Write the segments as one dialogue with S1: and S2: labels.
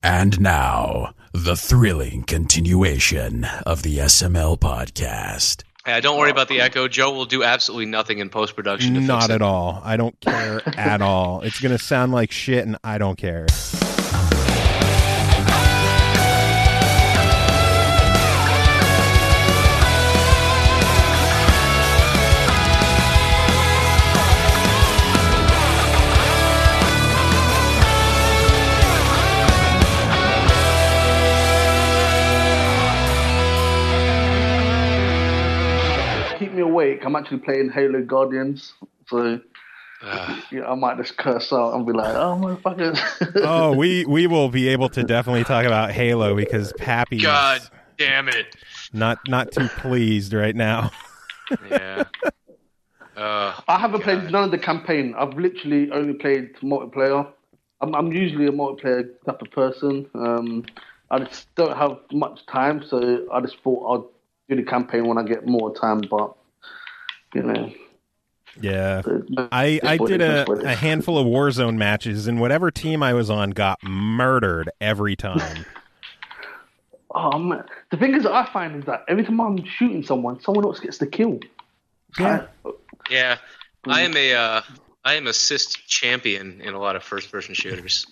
S1: And now, the thrilling continuation of the SML podcast.
S2: Don't worry about the echo. Joe will do absolutely nothing in post-production.
S3: Not at all. I don't care at all. It's going to sound like shit, and I don't care.
S4: Awake. I'm actually playing Halo Guardians, so I might just curse out and be like, "Oh, motherfuckers!"
S3: Oh, we will be able to definitely talk about Halo because Pappy,
S2: God damn it,
S3: not too pleased right now.
S2: Yeah.
S4: I haven't played none of the campaign. I've literally only played multiplayer. I'm usually a multiplayer type of person. I just don't have much time, so I just thought I'll do the campaign when I get more time, but. You know.
S3: Yeah, I did a handful of Warzone matches, and whatever team I was on got murdered every time.
S4: Oh man, the thing is, I find is that every time I'm shooting someone else gets the kill.
S3: Yeah,
S2: yeah. I am assist champion in a lot of first-person shooters.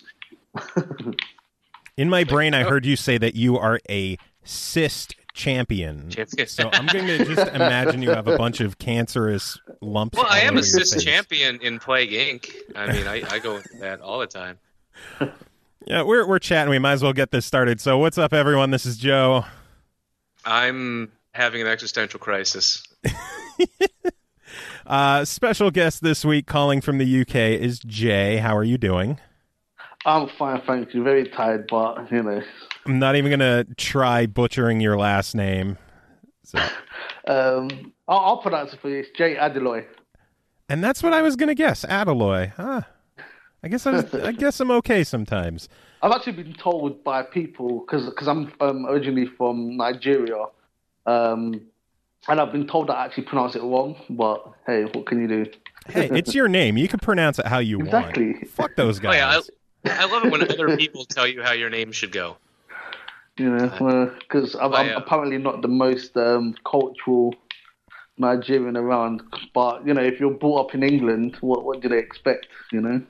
S3: In my brain, I heard you say that you are a cyst champion. So I'm going to just imagine you have a bunch of cancerous lumps.
S2: Well, I am a cyst champion in Plague Inc. I mean, I go with that all the time.
S3: Yeah, we're chatting. We might as well get this started. So what's up, everyone? This is Joe.
S2: I'm having an existential crisis.
S3: Special guest this week calling from the UK is Jay. How are you doing?
S4: I'm fine, thank you. Very tired, but, you know.
S3: I'm not even going to try butchering your last name. So.
S4: I'll pronounce it for you. It's Jay Adeloy.
S3: And that's what I was going to guess, Adeloy. Huh. I guess I'm okay sometimes.
S4: I've actually been told by people, because I'm originally from Nigeria, and I've been told that I actually pronounce it wrong, but hey, what can you do?
S3: Hey, it's your name. You can pronounce it how you
S4: exactly.
S3: want. Fuck those guys.
S2: Oh, yeah, I love it when other people tell you how your name should go.
S4: You know, because I'm apparently not the most cultural Nigerian around. But, you know, if you're brought up in England, what do they expect, you know?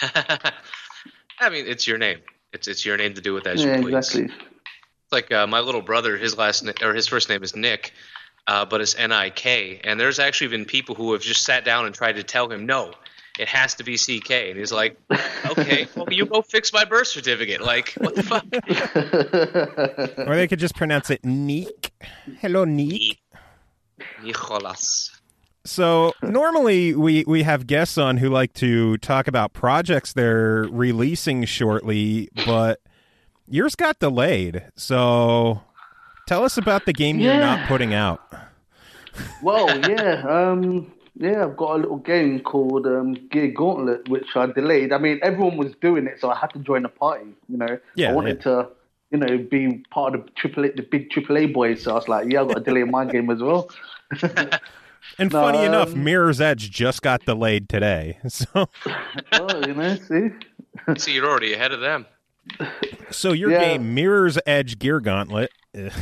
S2: I mean, it's your name. It's your name to do with as you please.
S4: Exactly.
S2: It's like my little brother, his first name is Nick, but it's N-I-K. And there's actually been people who have just sat down and tried to tell him, no, it has to be CK. And he's like, okay, well, you go fix my birth certificate. Like, what the fuck?
S3: Or they could just pronounce it Neek. Hello, Neek.
S2: Nicholas.
S3: So normally we have guests on who like to talk about projects they're releasing shortly, but yours got delayed. So tell us about the game you're not putting out.
S4: Well, yeah, I've got a little game called Gear Gauntlet, which I delayed. I mean, everyone was doing it, so I had to join the party, you know. I wanted to, you know, be part of the big AAA boys, so I was like, yeah, I've got to delay my game as well.
S3: And funny enough, Mirror's Edge just got delayed today. So,
S4: well, you know, see?
S2: So you're already ahead of them.
S3: So your game, Mirror's Edge Gear Gauntlet.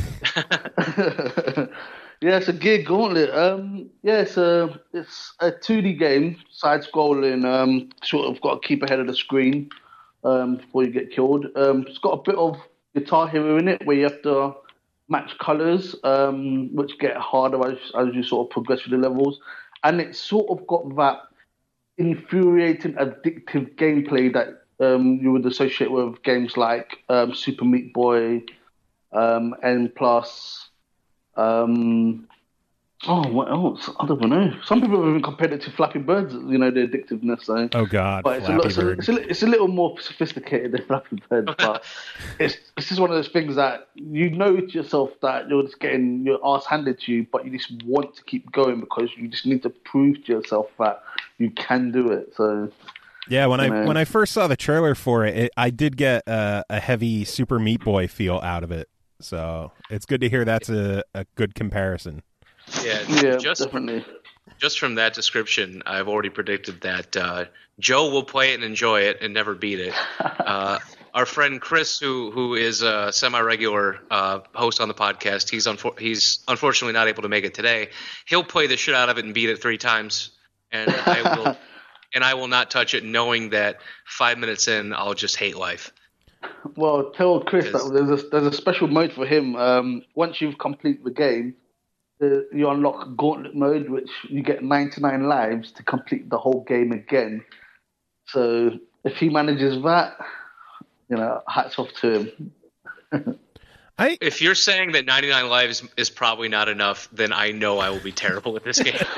S4: Yeah, it's a Gear Gauntlet. It's a 2D game, side-scrolling. Sort of got to keep ahead of the screen before you get killed. It's got a bit of Guitar Hero in it, where you have to match colors, which get harder as you sort of progress through the levels. And it's sort of got that infuriating, addictive gameplay that you would associate with games like Super Meat Boy, N+. What else? I don't know. Some people have even compared it to Flappy Birds, you know, the addictiveness. So.
S3: Oh, God.
S4: But it's a little more sophisticated than Flappy Birds, but it's just one of those things that you know to yourself that you're just getting your ass handed to you, but you just want to keep going because you just need to prove to yourself that you can do it. So.
S3: Yeah, when I first saw the trailer for it, I did get a heavy Super Meat Boy feel out of it. So it's good to hear that's a good comparison.
S2: Yeah,
S4: definitely.
S2: Just from that description, I've already predicted that Joe will play it and enjoy it and never beat it. our friend Chris, who is a semi-regular host on the podcast, he's unfortunately not able to make it today. He'll play the shit out of it and beat it 3 times, and I will not touch it, knowing that 5 minutes in, I'll just hate life.
S4: Well, tell Chris that there's a special mode for him. Once you've completed the game, you unlock Gauntlet mode, which you get 99 lives to complete the whole game again. So if he manages that, hats off to him.
S2: If you're saying that 99 lives is probably not enough, then I know I will be terrible at this game.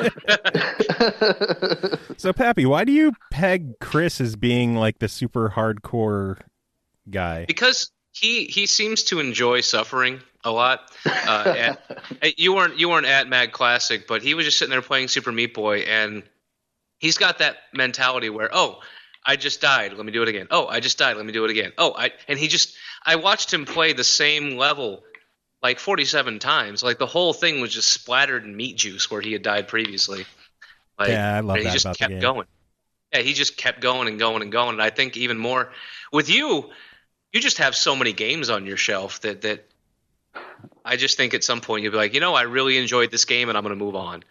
S3: So, Pappy, why do you peg Chris as being like the super hardcore guy?
S2: Because he seems to enjoy suffering a lot. You weren't at Mad Classic, but he was just sitting there playing Super Meat Boy, and he's got that mentality where, I just died, let me do it again. Oh, I just died, let me do it again. I watched him play the same level like 47 times. Like the whole thing was just splattered in meat juice where he had died previously.
S3: Yeah, I love that.
S2: He just kept going. Yeah, he just kept going and going and going. And I think even more with you just have so many games on your shelf that I just think at some point you'll be like, I really enjoyed this game and I'm going to move on.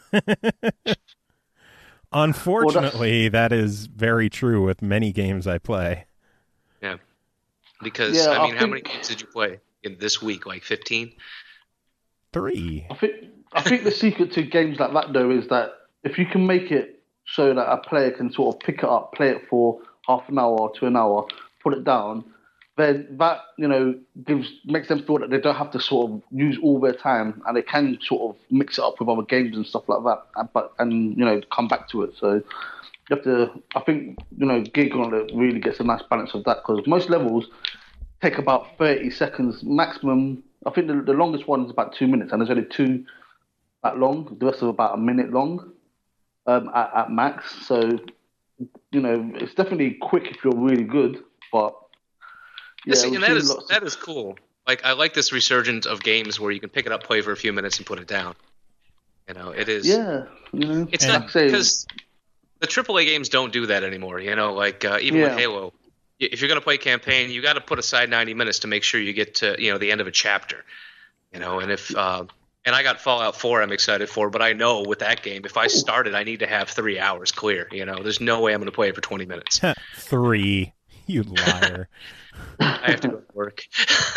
S3: Unfortunately, that is very true with many games I play.
S2: Yeah. Because, how many games did you play in this week? Like 15?
S3: 3.
S4: I think the secret to games like that, though, is that if you can make it so that a player can sort of pick it up, play it for half an hour to an hour, put it down, then that, makes them feel that they don't have to sort of use all their time, and they can sort of mix it up with other games and stuff like that, and come back to it. So you have to, I think, Gig Gauntlet really gets a nice balance of that, because most levels take about 30 seconds maximum. I think the longest one is about 2 minutes, and there's only 2 that long. The rest are about a minute long at max. So, it's definitely quick if you're really good, but yeah,
S2: and that is cool. Like, I like this resurgence of games where you can pick it up, play for a few minutes, and put it down. It is.
S4: Yeah,
S2: it's not because the AAA games don't do that anymore. Even with Halo, if you're going to play campaign, you got to put aside 90 minutes to make sure you get to the end of a chapter. And if and I got Fallout 4, I'm excited for, but I know with that game, if I start it, I need to have 3 hours clear. There's no way I'm going to play it for 20 minutes.
S3: 3, you liar.
S2: I have to go to work.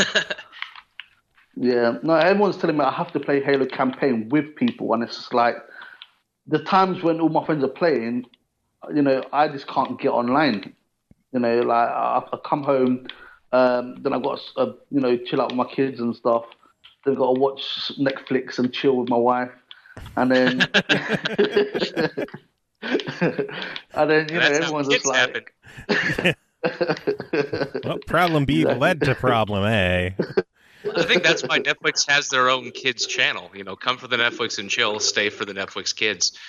S4: Yeah, no, everyone's telling me I have to play Halo campaign with people, and it's just like the times when all my friends are playing, I just can't get online. I come home, then I've got to, chill out with my kids and stuff. Then I've got to watch Netflix and chill with my wife, and then everyone's just like.
S3: Well, problem B led to problem A.
S2: I think that's why Netflix has their own kids channel. Come for the Netflix and chill, stay for the Netflix kids.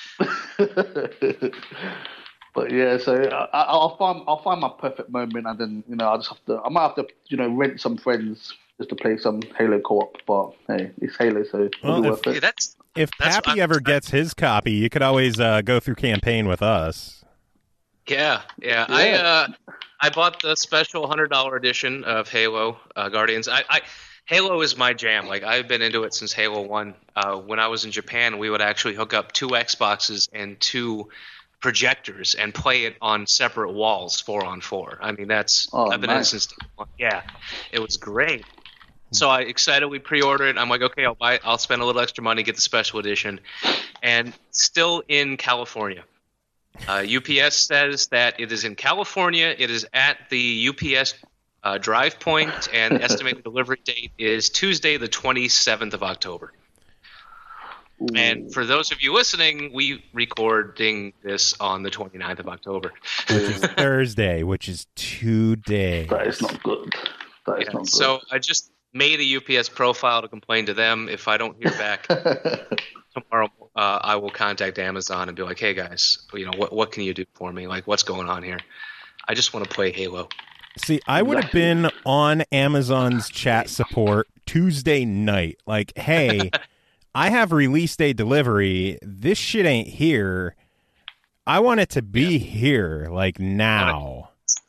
S4: But yeah, so I'll find my perfect moment, and then I might have to rent some friends just to play some Halo co-op. But hey, it's Halo, so it'll be worth it.
S3: If Pappy ever gets his copy, you could always go through campaign with us.
S2: Yeah. I bought the special $100 edition of Halo Guardians. Halo is my jam. Like, I've been into it since Halo 1. When I was in Japan, we would actually hook up 2 Xboxes and 2 projectors and play it on separate walls 4-on-4. I mean, I've been in it since day 1. Yeah, it was great. So I excitedly pre-ordered it. I'm like, okay, I'll spend a little extra money, get the special edition. And still in California. UPS says that it is in California. It is at the UPS drive point, and estimated delivery date is Tuesday, the 27th of October. Ooh. And for those of you listening, we recording this on the 29th of October.
S3: Which is Thursday, which is 2 days.
S4: That is not good. That is not good.
S2: So I just made a UPS profile to complain to them. If I don't hear back tomorrow, I will contact Amazon and be like, hey guys, what can you do for me? Like, what's going on here? I just want to play Halo.
S3: See, I would have been on Amazon's chat support Tuesday night. Like, hey, I have release day delivery. This shit ain't here. I want it to be here, like, now.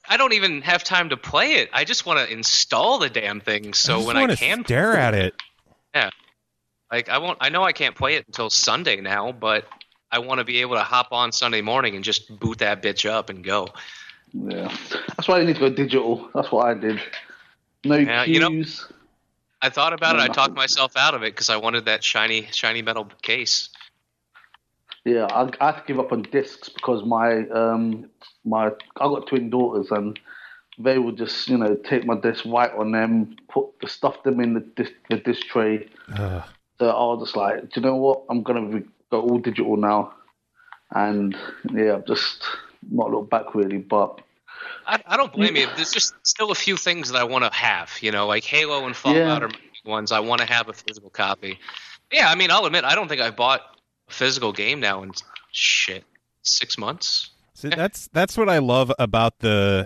S2: I don't even have time to play it. I just want to install the damn thing so when I can
S3: stare at it.
S2: Yeah. Like I know I can't play it until Sunday now, but I want to be able to hop on Sunday morning and just boot that bitch up and go.
S4: Yeah. That's why I need to go digital. That's what I did. No queues.
S2: I thought about it. I talked myself out of it because I wanted that shiny metal case.
S4: Yeah, I had to give up on discs because I got twin daughters and they would just take my disc, write on them, stuff them in the disc tray. So I was just like, do you know what? I'm gonna go all digital now, and yeah, I've just not looked back really, but.
S2: I don't blame you. There's just still a few things that I want to have, like Halo and Fallout are ones I want to have a physical copy. Yeah, I mean, I'll admit, I don't think I've bought a physical game now in 6 months.
S3: See, that's what I love about the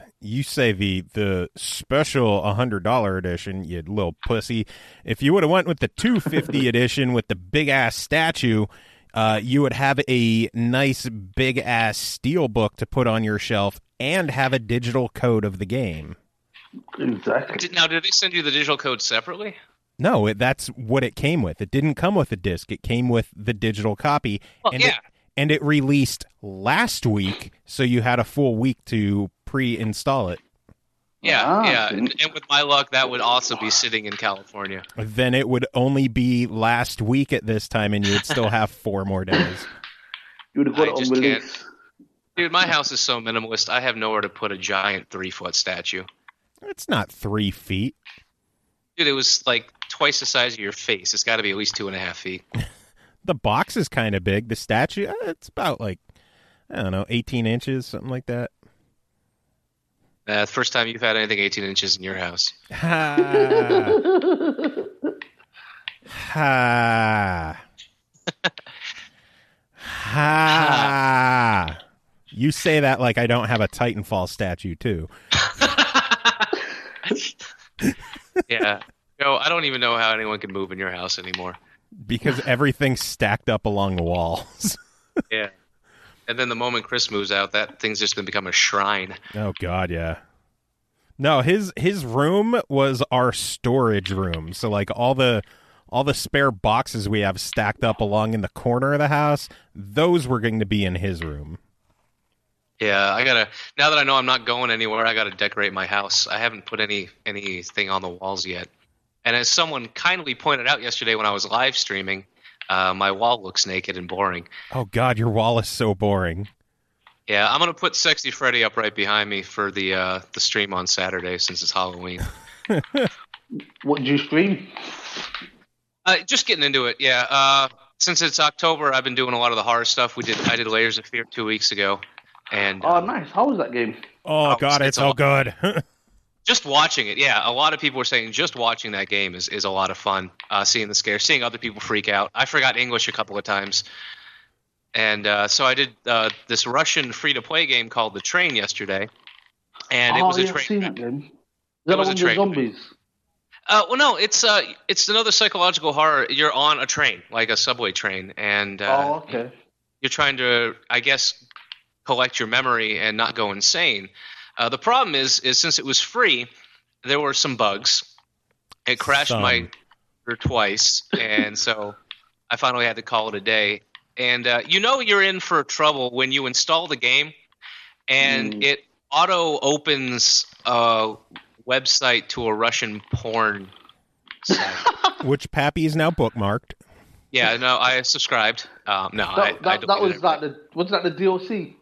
S3: special $100 edition, you little pussy. If you would have went with the $250 edition with the big ass statue, you would have a nice big ass steel book to put on your shelf and have a digital code of the game.
S4: Exactly.
S2: Now, did they send you the digital code separately?
S3: No, that's what it came with. It didn't come with a disc. It came with the digital copy.
S2: Well,
S3: and it released last week, so you had a full week to pre-install it.
S2: Yeah. And with my luck, that would also be sitting in California.
S3: Then it would only be last week at this time, and you would still have 4 more days.
S4: You would have got it on release.
S2: Dude, my house is so minimalist, I have nowhere to put a giant 3-foot statue.
S3: It's not 3 feet.
S2: Dude, it was like twice the size of your face. It's got to be at least 2.5 feet.
S3: The box is kind of big. The statue, it's about 18 inches, something like that.
S2: The first time you've had anything 18 inches in your house.
S3: You say that like I don't have a Titanfall statue, too.
S2: Yeah. No, I don't even know how anyone can move in your house anymore.
S3: Because everything's stacked up along the walls.
S2: Yeah. And then the moment Chris moves out, that thing's just going to become a shrine.
S3: Oh, God, yeah. No, his room was our storage room. So, all the spare boxes we have stacked up along in the corner of the house, those were going to be in his room.
S2: Yeah, now that I know I'm not going anywhere, I gotta decorate my house. I haven't put anything on the walls yet. And as someone kindly pointed out yesterday when I was live streaming, my wall looks naked and boring.
S3: Oh God, your wall is so boring.
S2: Yeah, I'm gonna put Sexy Freddy up right behind me for the stream on Saturday since it's Halloween.
S4: What did you stream?
S2: Just getting into it, yeah. Since it's October, I've been doing a lot of the horror stuff. I did Layers of Fear 2 weeks ago. And
S4: nice. How was that game?
S3: Oh God, it's so good.
S2: Just watching it, yeah. A lot of people were saying just watching that game is a lot of fun. Seeing the scare, seeing other people freak out. I forgot English a couple of times. And so I did this Russian free-to-play game called The Train yesterday. And it was a train.
S4: I've seen that game. Is that one with zombies?
S2: Well, no, it's another psychological horror. You're on a train, like a subway train. And
S4: okay.
S2: You're trying to, I guess, collect your memory and not go insane. The problem is since it was free, there were some bugs. It crashed my computer twice, and so I finally had to call it a day. And you're in for trouble when you install the game, and it auto opens a website to a Russian porn site.
S3: Which Pappy is now bookmarked.
S2: Yeah, no, I subscribed. I
S4: was that the DLC?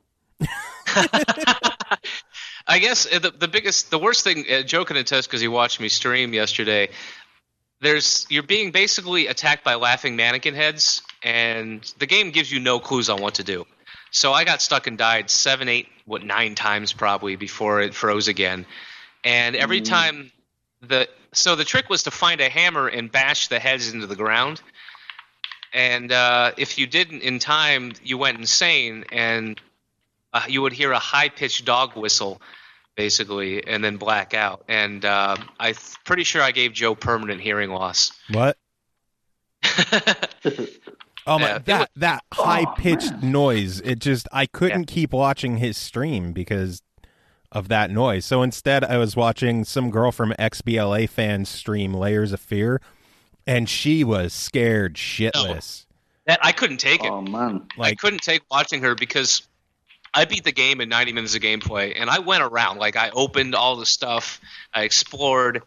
S2: I guess the worst thing, Joe can attest because he watched me stream yesterday. You're being basically attacked by laughing mannequin heads, and the game gives you no clues on what to do. So I got stuck and died 7, 8, 9 times probably before it froze again. And every time the trick was to find a hammer and bash the heads into the ground. And if you didn't in time, you went insane, and you would hear a high-pitched dog whistle, basically, and then black out. And I'm pretty sure I gave Joe permanent hearing loss.
S3: What? Oh my! That high-pitched noise. It just I couldn't keep watching his stream because of that noise. So instead, I was watching some girl from XBLA fans stream Layers of Fear, and she was scared shitless.
S2: That I couldn't take it.
S4: Oh man,
S2: I couldn't take watching her because I beat the game in 90 minutes of gameplay, and I went around. Like, I opened all the stuff, I explored.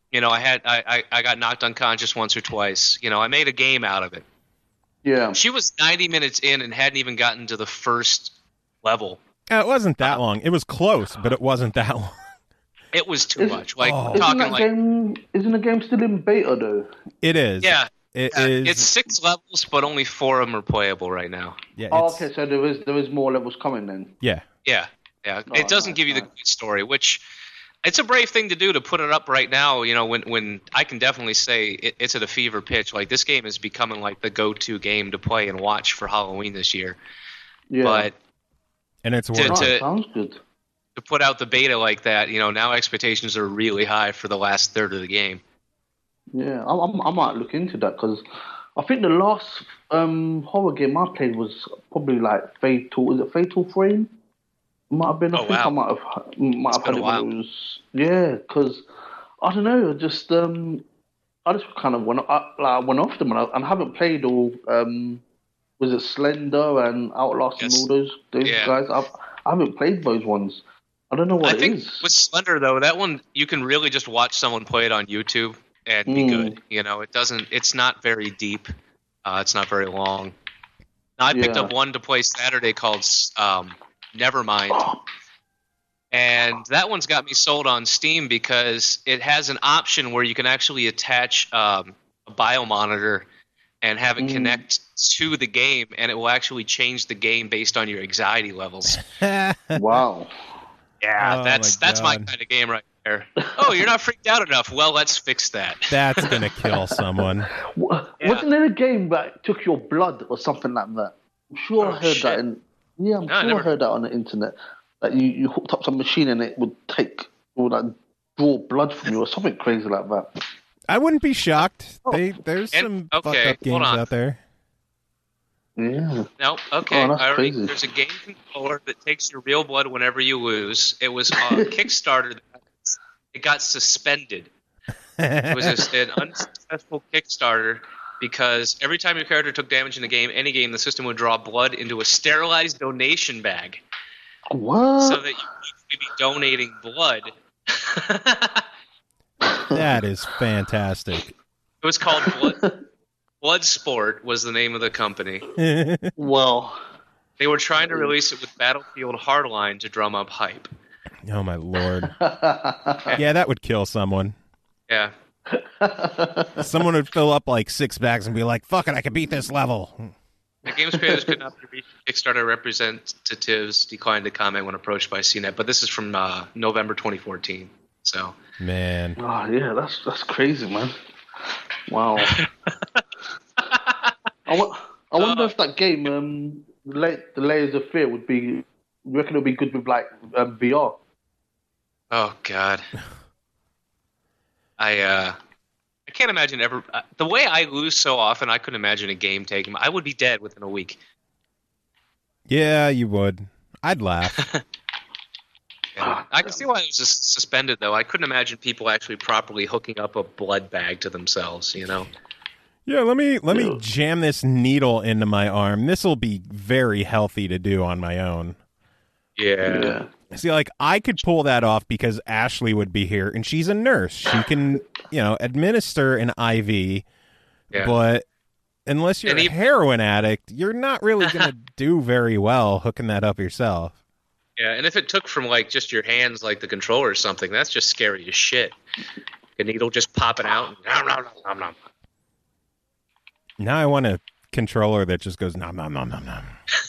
S2: I got knocked unconscious once or twice. I made a game out of it.
S4: yeah.
S2: She was 90 minutes in and hadn't even gotten to the first level.
S3: It wasn't that long. It was close, but it wasn't that long.
S2: It was too much. Like,
S3: Oh.
S4: Isn't the game still in beta though?
S3: It is.
S2: Yeah.
S3: It is.
S2: It's 6 levels, but only 4 of them are playable right now.
S3: Yeah,
S4: Oh,
S3: it's-
S4: okay, so there is more levels coming then.
S3: Yeah.
S2: Yeah. It doesn't
S4: nice,
S2: give you the
S4: nice.
S2: complete story, which it's a brave thing to do to put it up right now. When I can definitely say it's at a fever pitch. Like, this game is becoming like the go-to game to play and watch for Halloween this year.
S4: Yeah.
S2: But
S3: And it's
S2: To-
S3: worth
S4: Oh,
S2: to-
S4: sounds good.
S2: to put out the beta like that, now expectations are really high for the last third of the game.
S4: Yeah, I might look into that because I think the last horror game I played was probably like Fatal. Is it Fatal Frame? Might have been. I
S2: Oh,
S4: think
S2: wow.
S4: I might have
S2: been
S4: had
S2: a
S4: it
S2: while.
S4: when it was. Yeah, because I don't know. I just kind of went off them, and I haven't played all. Was it Slender and Outlast
S2: Yes.
S4: and all those
S2: Yeah.
S4: guys? I haven't played those ones. I don't know what
S2: I think
S4: it is.
S2: with Slender, though, that one you can really just watch someone play it on YouTube and be good. It's not very deep. It's not very long. I picked
S4: Yeah.
S2: up one to play Saturday called Nevermind. And that one's got me sold on Steam because it has an option where you can actually attach a biomonitor and have it connect to the game, and it will actually change the game based on your anxiety levels.
S4: Wow.
S2: Yeah,
S3: Oh
S2: that's my
S3: God.
S2: kind of game right there. Oh, you're not freaked out enough. Well, let's fix that.
S3: That's gonna kill someone.
S2: Yeah.
S4: Wasn't there a game that took your blood or something like that? I'm sure
S2: Oh,
S4: I heard
S2: shit.
S4: that. I'm
S2: No, I
S4: sure I
S2: never-
S4: heard that on the internet. That you hooked up some machine and it would draw blood from you or something crazy like that.
S3: I wouldn't be shocked. There's
S2: And-
S3: some
S2: okay,
S3: fucked up games
S2: hold on.
S3: out there.
S4: Yeah.
S2: No, okay.
S4: Oh, that's crazy.
S2: There's a game controller that takes your real blood whenever you lose. It was on Kickstarter. It got suspended. It was an unsuccessful Kickstarter because every time your character took damage in the game, any game, the system would draw blood into a sterilized donation bag
S4: What?
S2: so that you could be donating blood.
S3: That is fantastic.
S2: It was called Bloodsport was the name of the company.
S4: Well,
S2: They were trying to release it with Battlefield Hardline to drum up hype.
S3: Oh my lord. Yeah, that would kill someone.
S2: Yeah.
S3: Someone would fill up like 6 bags and be like, "Fuck it, I can beat this level."
S2: The game's creators could not be reached. Kickstarter representatives declined to comment when approached by CNET, but this is from November 2014. So
S3: Man.
S4: oh yeah, that's crazy, man. Wow. I wonder if that game, the Layers of Fear, would be. You reckon it would be good with like VR?
S2: oh god, I can't imagine ever the way I lose so often. I couldn't imagine a game taking. I would be dead within a week.
S3: Yeah, you would. I'd laugh.
S2: Yeah. I can see why it was just suspended though. I couldn't imagine people actually properly hooking up a blood bag to themselves.
S3: Yeah, let me jam this needle into my arm. This'll be very healthy to do on my own.
S2: Yeah.
S3: See, like, I could pull that off because Ashley would be here, and she's a nurse. She can, administer an IV,
S2: Yeah.
S3: but unless you're
S2: And
S3: a heroin addict, you're not really going to do very well hooking that up yourself.
S2: Yeah, and if it took from like just your hands, like the controller or something, that's just scary as shit. The needle just popping out. And nom, nom, nom, nom, nom.
S3: Now I want a controller that just goes nom nom nom nom nom.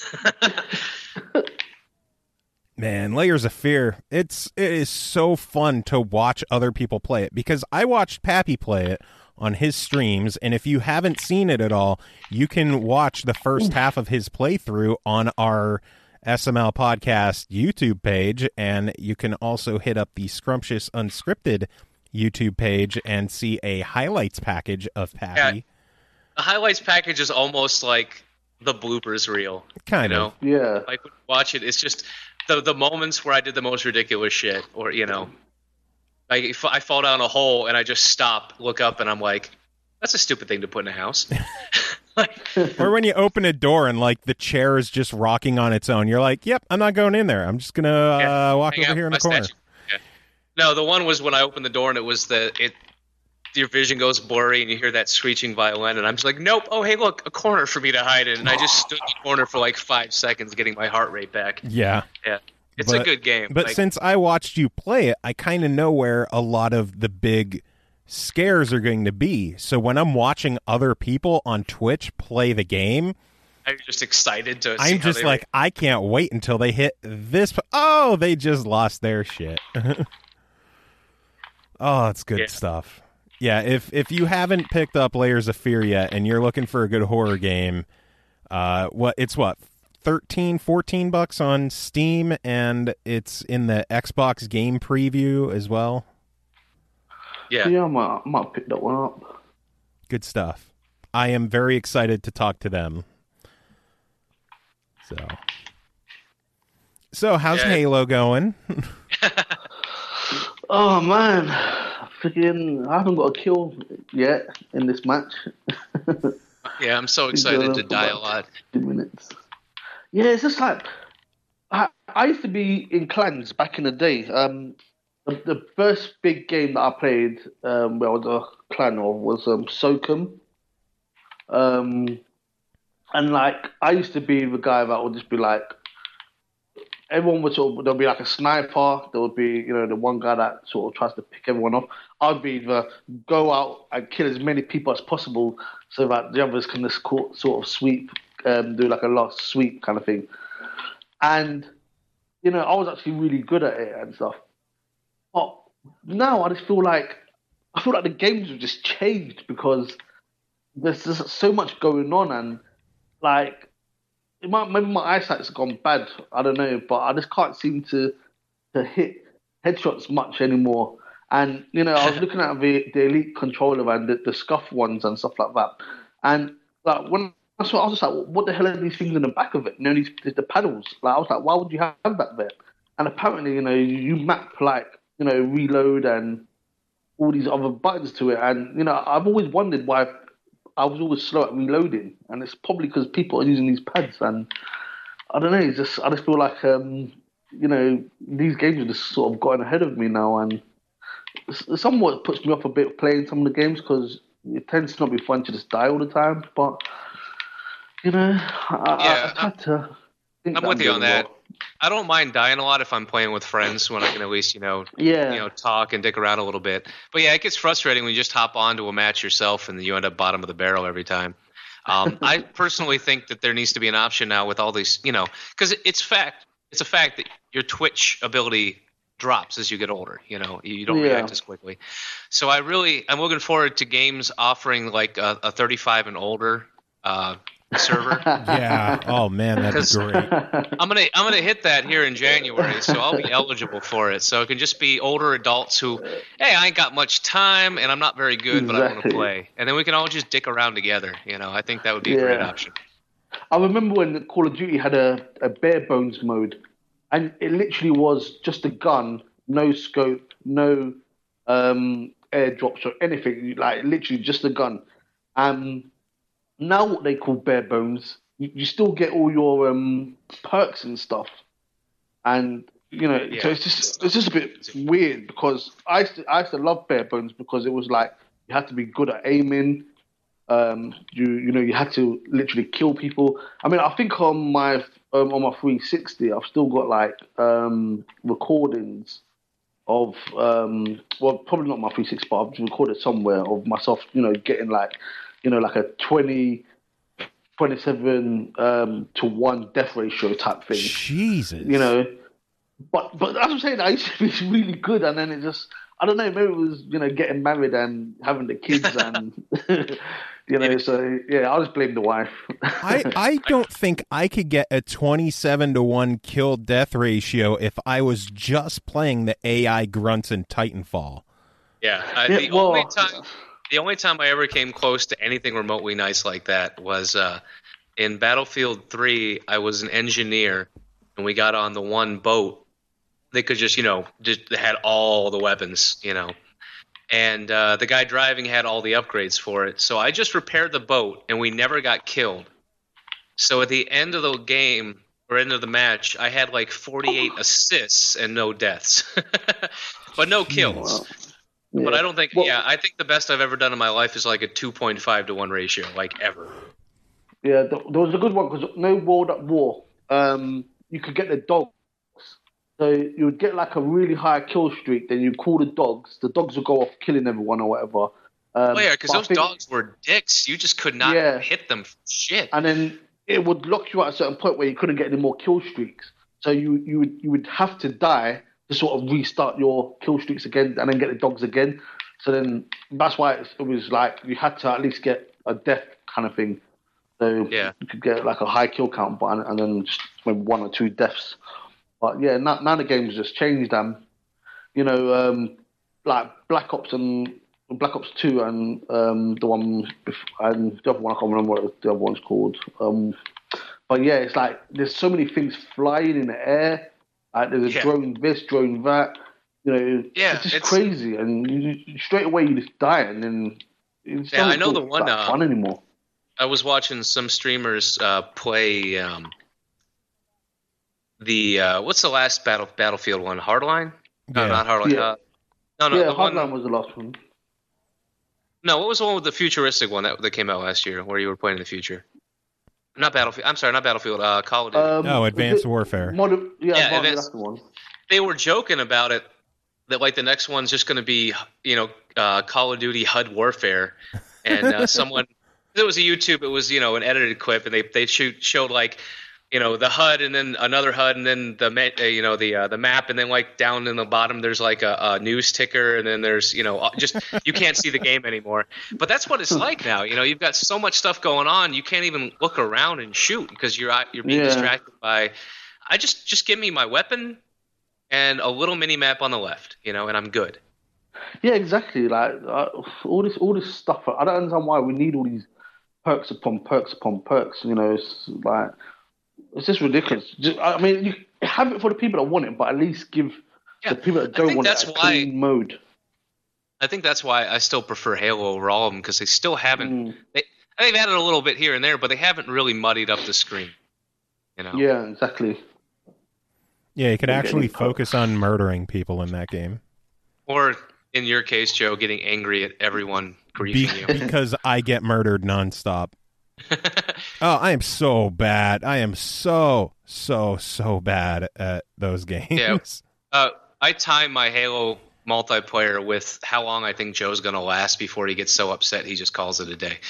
S3: Man, Layers of Fear. It is so fun to watch other people play it because I watched Pappy play it on his streams, and if you haven't seen it at all, you can watch the first half of his playthrough on our SML podcast YouTube page, and you can also hit up the Scrumptious Unscripted YouTube page and see a highlights package of Pappy.
S2: The highlights package is almost like the bloopers reel.
S3: Kind
S2: of.
S4: Yeah.
S2: Like when you watch it, it's just the moments where I did the most ridiculous shit, or like if I fall down a hole and I just stop, look up, and I'm like, that's a stupid thing to put in a house.
S3: Or when you open a door and like the chair is just rocking on its own, you're like, "Yep, I'm not going in there. I'm just gonna walk over here in the corner."
S2: Yeah. No, the one was when I opened the door and it was your vision goes blurry and you hear that screeching violin, and I'm just like, "Nope! Oh, hey, look, a corner for me to hide in." And I just stood in the corner for like 5 seconds, getting my heart rate back.
S3: Yeah.
S2: It's a good game.
S3: But since I watched you play it, I kind of know where a lot of the big scares are going to be. So when I'm watching other people on Twitch play the game,
S2: I'm just excited to see
S3: I'm just like, I can't wait until they hit this. Oh, they just lost their shit. Oh, it's good stuff. Yeah, if you haven't picked up Layers of Fear yet and you're looking for a good horror game, it's $13-14 on Steam, and it's in the Xbox game preview as well.
S4: Yeah, I might pick that one up.
S3: Good stuff. I am very excited to talk to them. So how's Halo going?
S4: Oh man, freaking! I haven't got a kill yet in this match.
S2: Yeah, I'm so excited to die a lot.
S4: 2 minutes. Yeah, it's just like I used to be in clans back in the day. The first big game that I played, where I was a clan of, was Sokum. And like I used to be the guy that would just be like, everyone would there'll be like a sniper, there would be the one guy that sort of tries to pick everyone off. I'd be either go out and kill as many people as possible so that the others can just sort of sweep, do like a last sweep kind of thing. And I was actually really good at it and stuff. But now I just feel like the games have just changed because there's just so much going on, and like maybe my eyesight's gone bad. I don't know, but I just can't seem to hit headshots much anymore. And I was looking at the Elite controller and the scuff ones and stuff like that. And like when I saw, I was just like, what the hell are these things in the back of it? The paddles. Like I was like, why would you have that there? And apparently, you map like reload and all these other buttons to it. And I've always wondered why I was always slow at reloading, and it's probably because people are using these pads. And I don't know. I just feel like these games have just sort of gotten ahead of me now, and it somewhat puts me off a bit playing some of the games because it tends to not be fun to just die all the time. But I had to.
S2: I'm with you on that. I don't mind dying a lot if I'm playing with friends when I can at least, talk and dick around a little bit. But yeah, it gets frustrating when you just hop onto a match yourself and you end up bottom of the barrel every time. I personally think that there needs to be an option now with all these, because it's a fact that your Twitch ability drops as you get older. You don't react as quickly. So I'm looking forward to games offering like a 35 and older server.
S3: Yeah. Oh man, that's great.
S2: I'm gonna hit that here in January, so I'll be eligible for it. So it can just be older adults who, hey, I ain't got much time and I'm not very good, but I want to play, and then we can all just dick around together. I think that would be a great option.
S4: I remember when Call of Duty had a bare bones mode, and it literally was just a gun, no scope, no airdrops or anything. Like literally just a gun. Now what they call bare bones, you still get all your perks and stuff, and so it's just a bit weird because I used to love bare bones because it was like you had to be good at aiming, you had to literally kill people. I mean, I think on my 360, I've still got like recordings of probably not my 360, but I've recorded somewhere of myself, getting like. Like a 27 to 1 death ratio type thing.
S3: Jesus.
S4: But as I'm saying, I used to be really good, and then it just, I don't know, maybe it was, getting married and having the kids and, so yeah, I'll just blame the wife.
S3: I don't think I could get a 27 to 1 kill death ratio if I was just playing the AI grunts in Titanfall.
S2: Yeah, the only time I ever came close to anything remotely nice like that was in Battlefield 3, I was an engineer, and we got on the one boat. They could just, they had all the weapons, And the guy driving had all the upgrades for it. So I just repaired the boat, and we never got killed. So at the end of the game, or end of the match, I had like 48 assists and no deaths. But no kills.
S4: Yeah.
S2: But I don't think, I think the best I've ever done in my life is like a 2.5 to 1 ratio, like ever.
S4: Yeah, there was a good one because no World at War, you could get the dogs. So you would get like a really high kill streak, then you call the dogs would go off killing everyone or whatever.
S2: Because those dogs were dicks. You just could not hit them for shit.
S4: And then it would lock you at a certain point where you couldn't get any more kill streaks. So you would have to die to sort of restart your kill streaks again and then get the dogs again. So then that's why it was like you had to at least get a death kind of thing. So you could get like a high kill count button and then just maybe 1 or 2 deaths. But yeah, now the game's just changed. Like Black Ops 2 and the one and the other one I can't remember what the other one's called. But yeah, it's like there's so many things flying in the air. Like there's a drone this, drone that. It's just crazy, and you straight away you just die, and then it's
S2: I know the one
S4: not fun anymore.
S2: I was watching some streamers play what's the last Battlefield one? Hardline? No, not Hardline.
S4: Yeah. Hardline was the last one.
S2: No, what was the one with the futuristic one that came out last year, where you were playing in the future? Not Battlefield. I'm sorry, not Battlefield. Call of Duty.
S3: Advanced Warfare.
S4: Advanced, that's the one.
S2: They were joking about it, that like the next one's just going to be, Call of Duty HUD Warfare, and someone. It was a YouTube. It was an edited clip, and they showed like the HUD and then another HUD and then the map, and then like down in the bottom there's like a news ticker, and then there's just you can't see the game anymore. But that's what it's like now. You've got so much stuff going on, you can't even look around and shoot because you're being distracted by. I just give me my weapon and a little mini map on the left, and I'm good.
S4: Yeah, exactly. Like all this stuff. I don't understand why we need all these perks upon perks upon perks. It's like it's just ridiculous. You have it for the people that want it, but at least give the people that don't want it a clean mode.
S2: I think that's why I still prefer Halo over all of them, because they still haven't. They've added a little bit here and there, but they haven't really muddied up the screen.
S4: Yeah, exactly.
S3: Yeah, you could actually focus on murdering people in that game.
S2: Or, in your case, Joe, getting angry at everyone griefing you.
S3: Because I get murdered nonstop. Oh, I am so bad. I am so bad at those games.
S2: Yeah. I time my Halo multiplayer with how long I think Joe's going to last before he gets so upset he just calls it a day.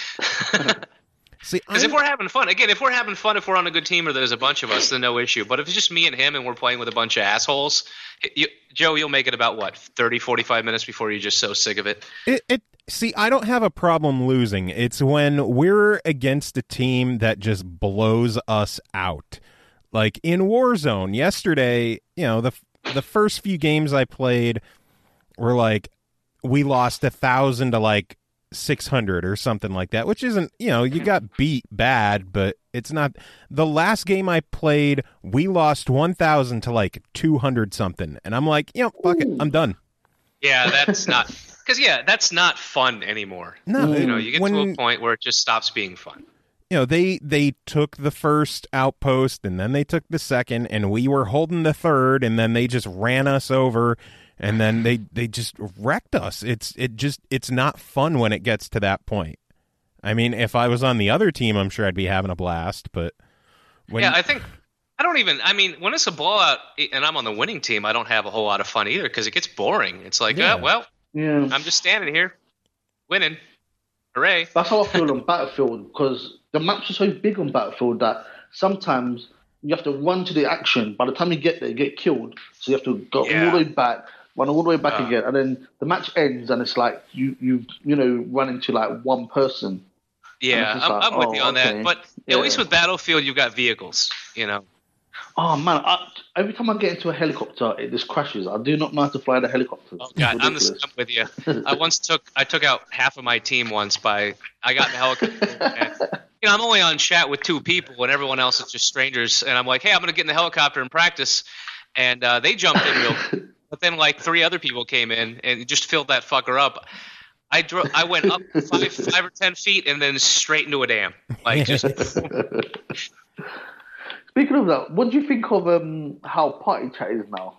S2: Because if we're having fun, if we're on a good team or there's a bunch of us, then no issue. But if it's just me and him and we're playing with a bunch of assholes, Joe, you'll make it about, 30, 45 minutes before you're just so sick of it?
S3: See, I don't have a problem losing. It's when we're against a team that just blows us out. Like in Warzone, yesterday, the first few games I played were like, we lost 1,000 to like 600 or something like that, which isn't, you got beat bad, but it's not. The last game I played, we lost 1,000 to like 200 something, and I'm like, fuck it, I'm done.
S2: Yeah, that's not, because that's not fun anymore.
S3: No,
S2: you get to a point where it just stops being fun.
S3: They took the first outpost, and then they took the second, and we were holding the third, and then they just ran us over. And then they just wrecked us. It's not fun when it gets to that point. I mean, if I was on the other team, I'm sure I'd be having a blast. But when when it's a blowout and I'm on the winning team, I don't have a whole lot of fun either, because it gets boring. It's like, I'm just standing here, winning, hooray!
S4: That's how I feel on Battlefield, because the maps are so big on Battlefield that sometimes you have to run to the action. By the time you get there, you get killed. So you have to go all the way back. Run all the way back again, and then the match ends, and it's like you run into like one person.
S2: Yeah, I'm with you on that. But at least with Battlefield, you've got vehicles.
S4: Oh man! Every time I get into a helicopter, it just crashes. I do not know how to fly the helicopter.
S2: Oh god, I'm with you. I took out half of my team once I got in the helicopter. I'm only on chat with 2 people, and everyone else is just strangers. And I'm like, hey, I'm gonna get in the helicopter and practice, and they jumped in real quick. But then like 3 other people came in and just filled that fucker up. I went up 5 or 10 feet and then straight into a dam. Like just.
S4: Speaking of that, what do you think of how party chat is now?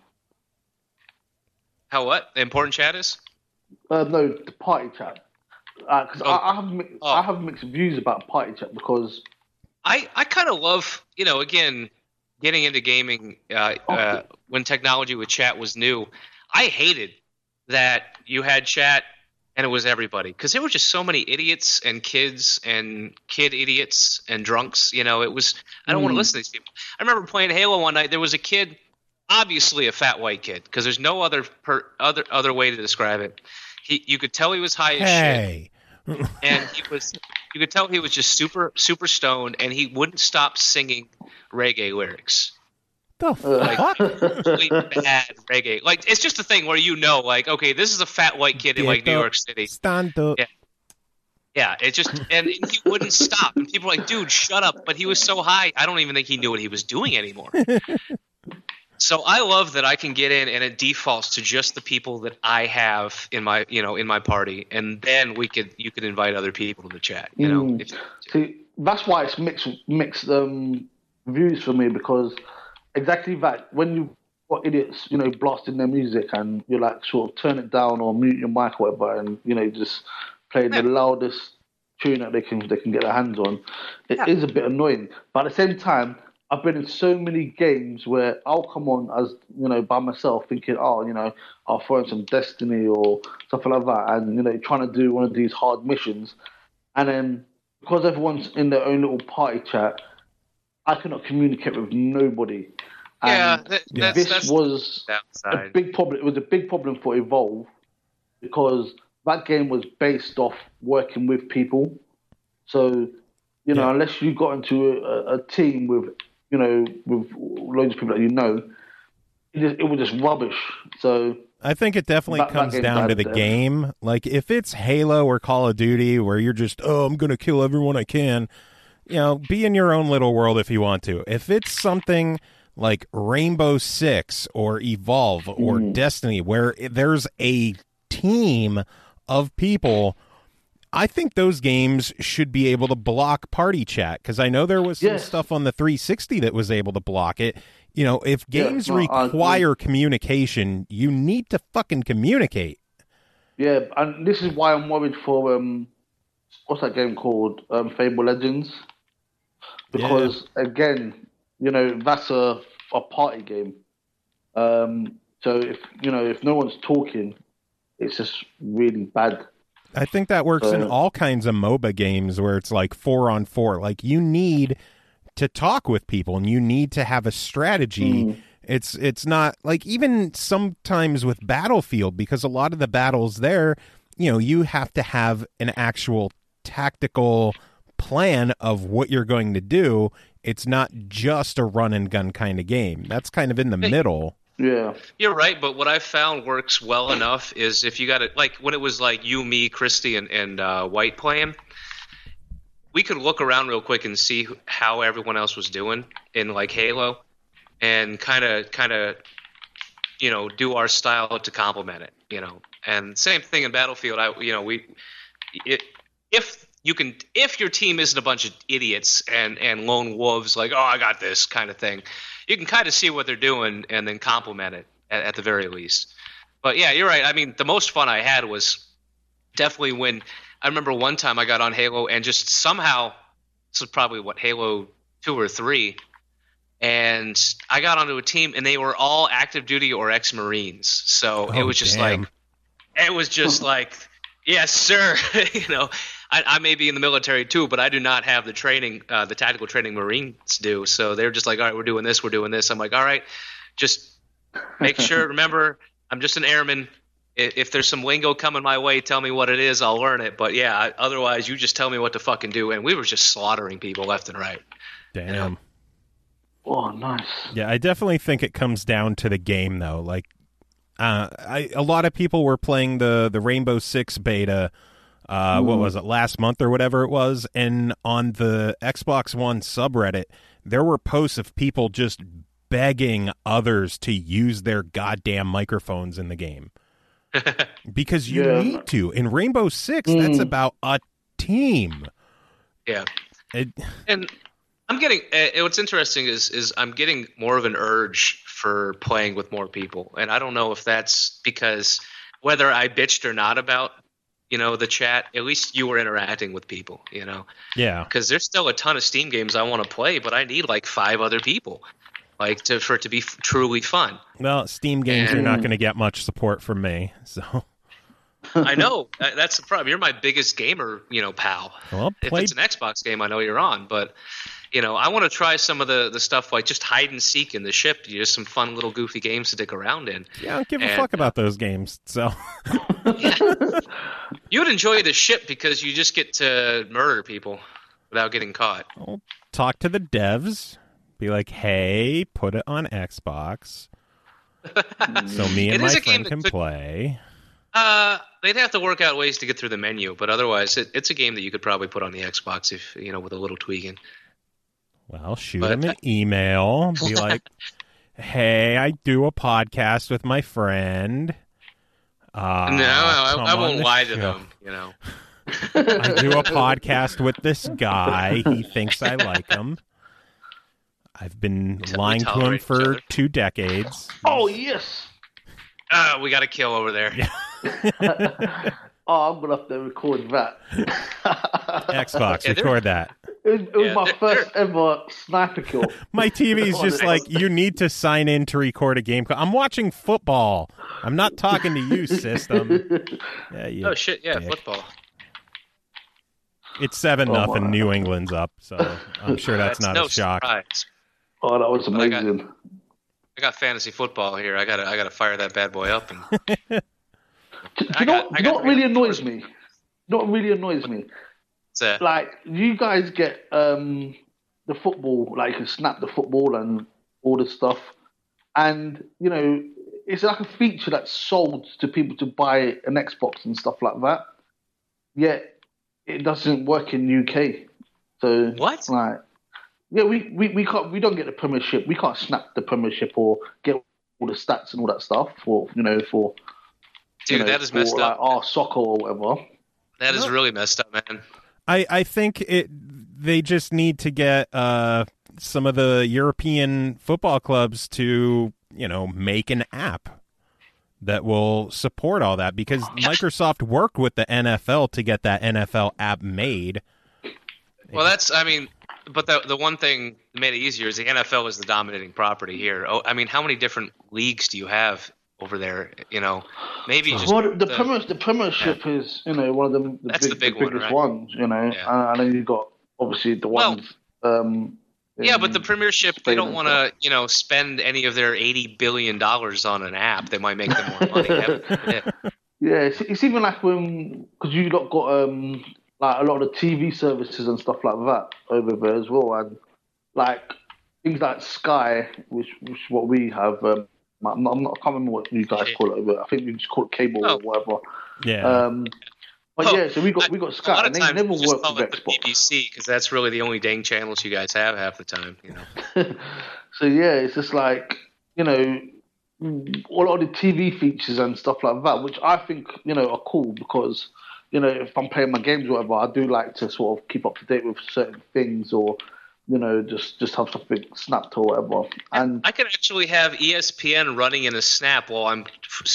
S2: How what? The important chat is?
S4: No, the party chat. Because I have mixed views about party chat because
S2: I kind of love, again, getting into gaming when technology with chat was new. I hated that you had chat and it was everybody because there were just so many idiots and kids and kid idiots and drunks. It was I don't want to listen to these people. I remember playing Halo one night. There was a kid, obviously a fat white kid, because there's no other way to describe it. You could tell he was high as shit. And you could tell he was just super, super stoned, and he wouldn't stop singing reggae lyrics.
S3: The fuck?
S2: Really bad reggae. Like, it's just a thing where okay, this is a fat white kid in, New York City.
S3: Stand up.
S2: Yeah, it just, and he wouldn't stop. And people were like, dude, shut up. But he was so high, I don't even think he knew what he was doing anymore. So I love that I can get in and it defaults to just the people that I have in my party, and then you could invite other people to the chat.
S4: See, that's why it's mixed views for me, because exactly that, when you've got idiots, blasting their music and you're like sort of turn it down or mute your mic or whatever, and just play the loudest tune that they can get their hands on, it is a bit annoying. But at the same time, I've been in so many games where I'll come on as, by myself thinking, I'll throw in some Destiny or something like that, and, trying to do one of these hard missions. And then because everyone's in their own little party chat, I cannot communicate with nobody. And this was a big problem. It was a big problem for Evolve because that game was based off working with people. So, unless you got into a team with loads of people that it was just rubbish. So
S3: I think it definitely comes down to the game. Like, if it's Halo or Call of Duty where you're just, I'm going to kill everyone I can, be in your own little world if you want to. If it's something like Rainbow Six or Evolve or Destiny where there's a team of people, I think those games should be able to block party chat, because I know there was some stuff on the 360 that was able to block it. If games require communication, you need to fucking communicate.
S4: Yeah, and this is why I'm worried for what's that game called? Fable Legends. Because again, that's a party game. So if no one's talking, it's just really bad.
S3: I think that works in all kinds of MOBA games where it's like 4-on-4. Like, you need to talk with people and you need to have a strategy. It's not like, even sometimes with Battlefield, because a lot of the battles there, you have to have an actual tactical plan of what you're going to do. It's not just a run and gun kind of game. That's kind of in the middle.
S4: Yeah,
S2: you're right. But what I've found works well enough is if you got it, like when it was like you, me, Christy, and White playing, we could look around real quick and see how everyone else was doing in like Halo, and kind of do our style to complement it. And same thing in Battlefield. If your team isn't a bunch of idiots and lone wolves, like, I got this kind of thing, you can kind of see what they're doing and then complement it at the very least. But yeah, you're right. I mean, the most fun I had was definitely when I remember one time I got on Halo and just somehow, this was probably Halo 2 or 3, and I got onto a team and they were all active duty or ex-Marines. So it was just like, yes, sir. I may be in the military too, but I do not have the training, the tactical training Marines do. So they're just like, all right, we're doing this. I'm like, all right, just make sure, remember, I'm just an airman. If there's some lingo coming my way, tell me what it is. I'll learn it. But yeah, otherwise you just tell me what to fucking do. And we were just slaughtering people left and right.
S3: Damn.
S4: Oh, nice.
S3: Yeah, I definitely think it comes down to the game though. Like, a lot of people were playing the Rainbow Six beta what was it, last month or whatever it was, and on the Xbox One subreddit, there were posts of people just begging others to use their goddamn microphones in the game. Because you need to. In Rainbow Six, that's about a team.
S2: Yeah. And I'm getting, what's interesting is I'm getting more of an urge for playing with more people. And I don't know if that's because whether I bitched or not about, the chat, at least you were interacting with people,
S3: Yeah.
S2: Because there's still a ton of Steam games I want to play, but I need like 5 other people, for it to be truly fun.
S3: Well, Steam games are not going to get much support from me, so.
S2: I know. That's the problem. You're my biggest gamer, pal.
S3: Well,
S2: if it's an Xbox game, I know you're on, but I want to try some of the stuff like just hide and seek in the ship. Just some fun little goofy games to dick around in.
S3: Yeah, I don't give a fuck about those games. So
S2: you would enjoy the ship because you just get to murder people without getting caught.
S3: I'll talk to the devs. Be like, hey, put it on Xbox, so me and my friend can play.
S2: They'd have to work out ways to get through the menu, but otherwise, it's a game that you could probably put on the Xbox if with a little tweaking.
S3: Well, shoot them an email. Be like, hey, I do a podcast with my friend.
S2: I won't lie to them,
S3: I do a podcast with this guy. He thinks I like him. I've been lying to him for 2 decades.
S4: Oh, yes.
S2: We got a kill over there.
S3: Yeah.
S4: I'm going to have to record that.
S3: Xbox, record that.
S4: It was my first ever sniper kill.
S3: My TV's just like, you need to sign in to record a game. I'm watching football. I'm not talking to you, system. Yeah,
S2: oh, shit, yeah, football.
S3: It's 7-0. New England's up, so I'm sure that's not a shock.
S2: Surprise.
S4: Oh, that was amazing.
S2: I got fantasy football here. I gotta fire that bad boy up. And
S4: Do you know what really annoys me? Not really annoys me. Like, you guys get the football, like you can snap the football and all this stuff, and it's like a feature that's sold to people to buy an Xbox and stuff like that. Yet it doesn't work in UK. So
S2: what?
S4: Like, yeah, we can't. We don't get the Premiership. We can't snap the Premiership or get all the stats and all that stuff for for.
S2: Dude, that is messed up.
S4: Like our soccer or whatever.
S2: That is really messed up, man.
S3: I think they just need to get some of the European football clubs to make an app that will support all that, because Microsoft worked with the NFL to get that NFL app made.
S2: Well, but the one thing that made it easier is the NFL is the dominating property here. Oh, I mean, how many different leagues do you have over there? Maybe just
S4: the Premiership is one of the biggest ones. And then you've got obviously the ones.
S2: But the Premiership, they don't want to spend any of their $80 billion on an app that might make them more money.
S4: Yeah, it's even like because you got like a lot of the TV services and stuff like that over there as well, and like things like Sky, which is what we have. I can't remember what you guys call it, but I think we just call it cable or whatever.
S3: Yeah.
S4: So we got Sky, and they never work with Xbox.
S2: BBC, because that's really the only dang channels you guys have half the time.
S4: So yeah, it's just like a lot of the TV features and stuff like that, which I think are cool because if I'm playing my games or whatever, I do like to sort of keep up to date with certain things or. Just have something snapped or whatever. And
S2: I can actually have ESPN running in a snap while I'm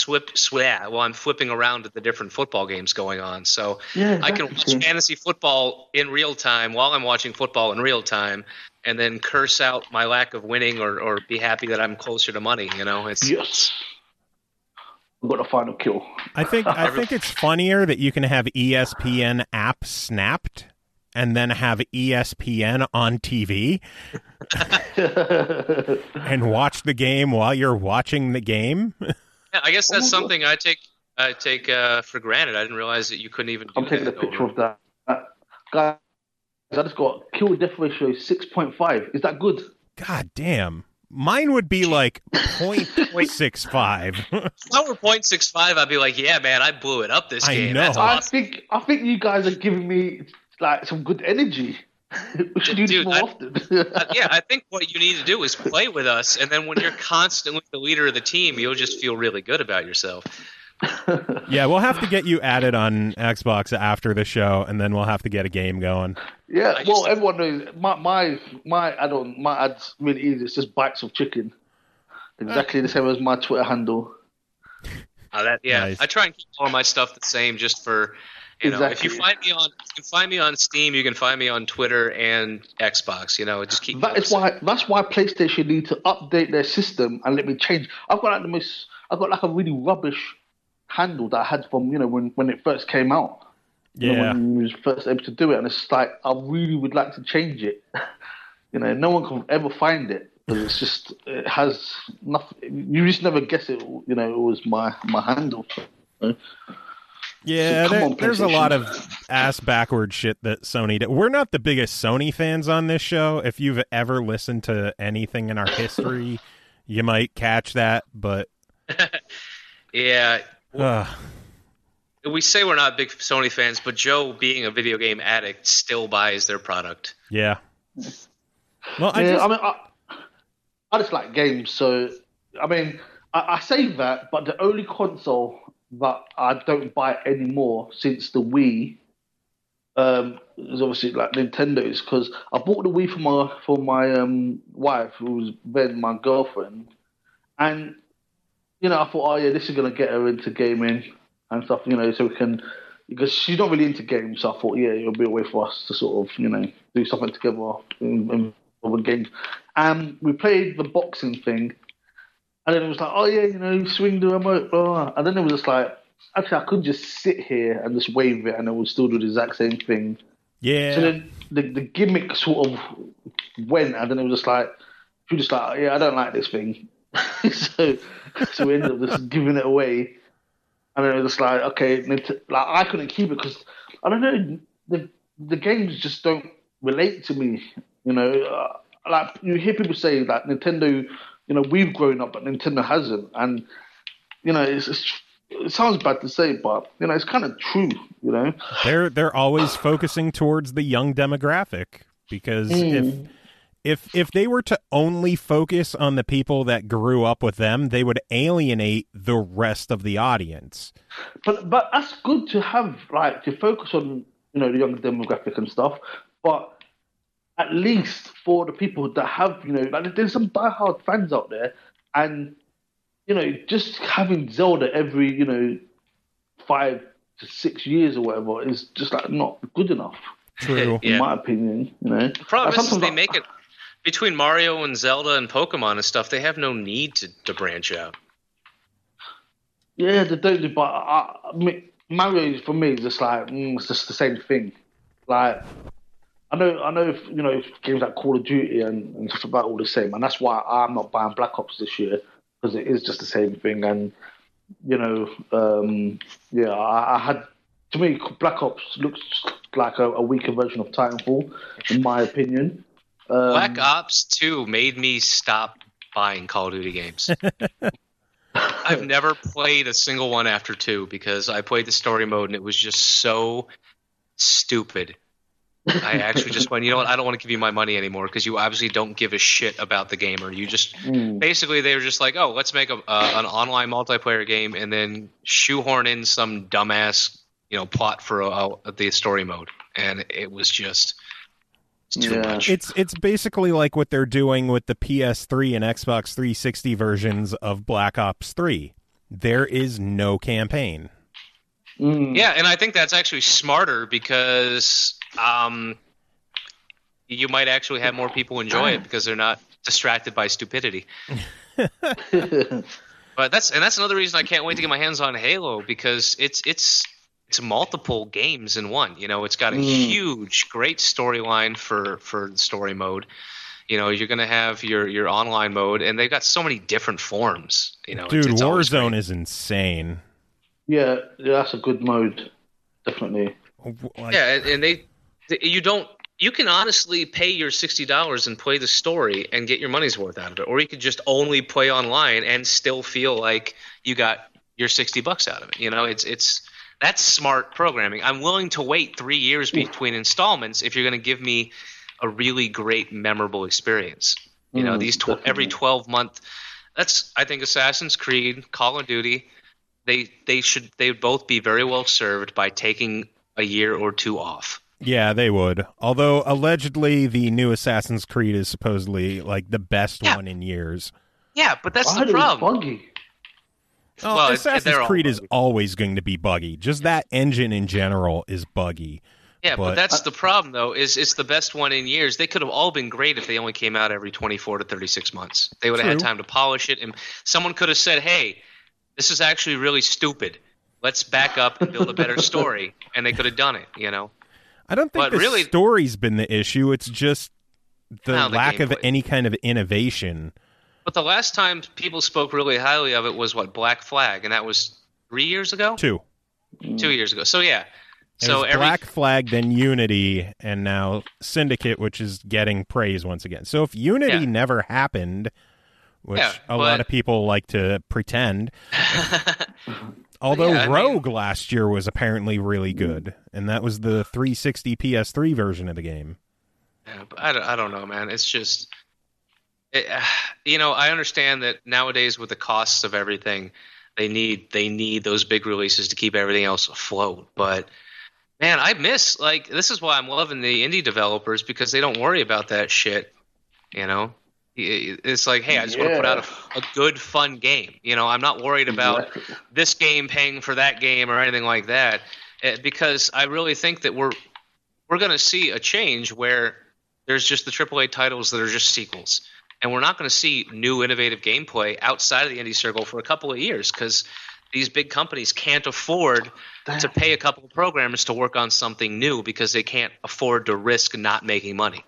S2: flipping around at the different football games going on. So I can watch fantasy football in real time while I'm watching football in real time, and then curse out my lack of winning or be happy that I'm closer to money.
S4: Yes. I've got a final kill.
S3: I think it's funnier that you can have ESPN app snapped and then have ESPN on TV and watch the game while you're watching the game.
S2: Yeah, I guess that's something I take for granted. I didn't realize that you couldn't even do that.
S4: I'm taking a picture of that. Guys, I just got kill death ratio 6.5. Is that good?
S3: God damn. Mine would be like 0.65.
S2: If I were 0.65, I'd be like, yeah, man, I blew it up this
S3: I
S2: game.
S3: know.
S2: That's awesome.
S4: I think you guys are giving me like some good energy. We should do this more often.
S2: Yeah, I think what you need to do is play with us, and then when you're constantly the leader of the team, you'll just feel really good about yourself.
S3: Yeah, we'll have to get you added on Xbox after the show, and then we'll have to get a game going.
S4: Yeah, well, everyone knows my add-on, my ad's really easy. It's just bites of chicken, exactly the same as my Twitter handle.
S3: Nice.
S2: I try and keep all my stuff the same, just for
S4: Exactly.
S2: If you find me on Steam, you can find me on Twitter and Xbox. Just keep.
S4: That's why PlayStation need to update their system and let me change. I've got like a really rubbish handle that I had from when it first came out.
S3: Yeah.
S4: When you was first able to do it, and it's like I really would like to change it. No one can ever find it because it has nothing. You just never guess it. It was my handle.
S3: Yeah,
S4: So come on,
S3: there's a lot
S4: PlayStation.
S3: of ass backward shit that Sony did. We're not the biggest Sony fans on this show. If you've ever listened to anything in our history, you might catch that, but
S2: Yeah.
S3: uh,
S2: We say we're not big Sony fans, but Joe, being a video game addict, still buys their product.
S3: yeah. Well,
S4: I just like games, so I say that, but the only console that I don't buy anymore since the Wii is obviously like Nintendo's, because I bought the Wii for my wife, who was then my girlfriend, and I thought, oh yeah, this is gonna get her into gaming and stuff, so we can, because she's not really into games, so I thought, yeah, it'll be a way for us to sort of do something together in games. And we played the boxing thing. And then it was like, oh yeah, swing the remote, blah, blah. And then it was just like, actually, I could just sit here and just wave it, and it would still do the exact same thing.
S3: yeah.
S4: So then the gimmick sort of went, and then it was just like, she was just like, yeah, I don't like this thing. so we ended up just giving it away. And then it was just like, okay, I couldn't keep it because I don't know, the games just don't relate to me. Like you hear people say that Nintendo. We've grown up, but Nintendo hasn't. And, it sounds bad to say, but, it's kind of true,
S3: They're always focusing towards the young demographic, because if they were to only focus on the people that grew up with them, they would alienate the rest of the audience.
S4: But that's good to have, like, to focus on, the younger demographic and stuff. But at least for the people that have, like, there's some diehard fans out there, and, just having Zelda every, 5 to 6 years or whatever is just like not good enough.
S3: True.
S4: In my opinion,
S2: The problem is they make it between Mario and Zelda and Pokemon and stuff. They have no need to branch out.
S4: Yeah, they don't. But Mario for me is just like it's just the same thing. Like I know. If games like Call of Duty and stuff like that all the same, and that's why I'm not buying Black Ops this year, because it is just the same thing. And I had, to me, Black Ops looks like a weaker version of Titanfall, in my opinion.
S2: Black Ops 2 made me stop buying Call of Duty games. I've never played a single one after 2 because I played the story mode and it was just so stupid. I actually just went, you know what, I don't want to give you my money anymore because you obviously don't give a shit about the gamer. You just basically they were just like, oh, let's make an online multiplayer game and then shoehorn in some dumbass plot for the story mode, and it was just too much.
S3: It's basically like what they're doing with the PS3 and Xbox 360 versions of Black Ops 3. There is no campaign.
S2: Yeah, and I think that's actually smarter because you might actually have more people enjoy it because they're not distracted by stupidity. But that's another reason I can't wait to get my hands on Halo, because it's multiple games in one. It's got a huge, great storyline for the story mode. You're going to have your online mode, and they've got so many different forms.
S3: Dude,
S2: it's
S3: Warzone is insane.
S4: Yeah, that's a good mode, definitely.
S3: Like,
S2: yeah, and you don't you can honestly pay your $60 and play the story and get your money's worth out of it, or you could just only play online and still feel like you got your $60 out of it. You know, that's smart programming. I'm willing to wait 3 years between installments if you're going to give me a really great, memorable experience. You know, every 12-month. That's, I think, Assassin's Creed, Call of Duty. They would both be very well served by taking a year or two off.
S3: Yeah, they would. Although allegedly the new Assassin's Creed is supposedly like the best one in years.
S2: Yeah, but that's the problem.
S4: Buggy.
S3: Oh, well, Assassin's Creed is always going to be buggy. Just that engine in general is buggy.
S2: Yeah, but that's the problem, though, is it's the best one in years. They could have all been great if they only came out every 24 to 36 months. They would have had time to polish it, and someone could have said, hey, this is actually really stupid. Let's back up and build a better story, and they could have done it, you know?
S3: I don't think the story's been the issue. It's just the lack of any kind of innovation.
S2: But the last time people spoke really highly of it was, Black Flag, and that was 3 years ago?
S3: 2
S2: years ago. So, yeah.
S3: So Black Flag, then Unity, and now Syndicate, which is getting praise once again. So if Unity never happened, which a lot of people like to pretend... Although Rogue last year was apparently really good, and that was the 360 PS3 version of the game.
S2: Yeah, but I don't know, man. It's just, I understand that nowadays with the costs of everything, they need those big releases to keep everything else afloat. But man, this is why I'm loving the indie developers, because they don't worry about that shit. You know. It's like, hey, I just want to put out a good, fun game. You know, I'm not worried about this game paying for that game or anything like that, because I really think that we're going to see a change where there's just the AAA titles that are just sequels, and we're not going to see new, innovative gameplay outside of the indie circle for a couple of years, because these big companies can't afford to pay a couple of programmers to work on something new because they can't afford to risk not making money.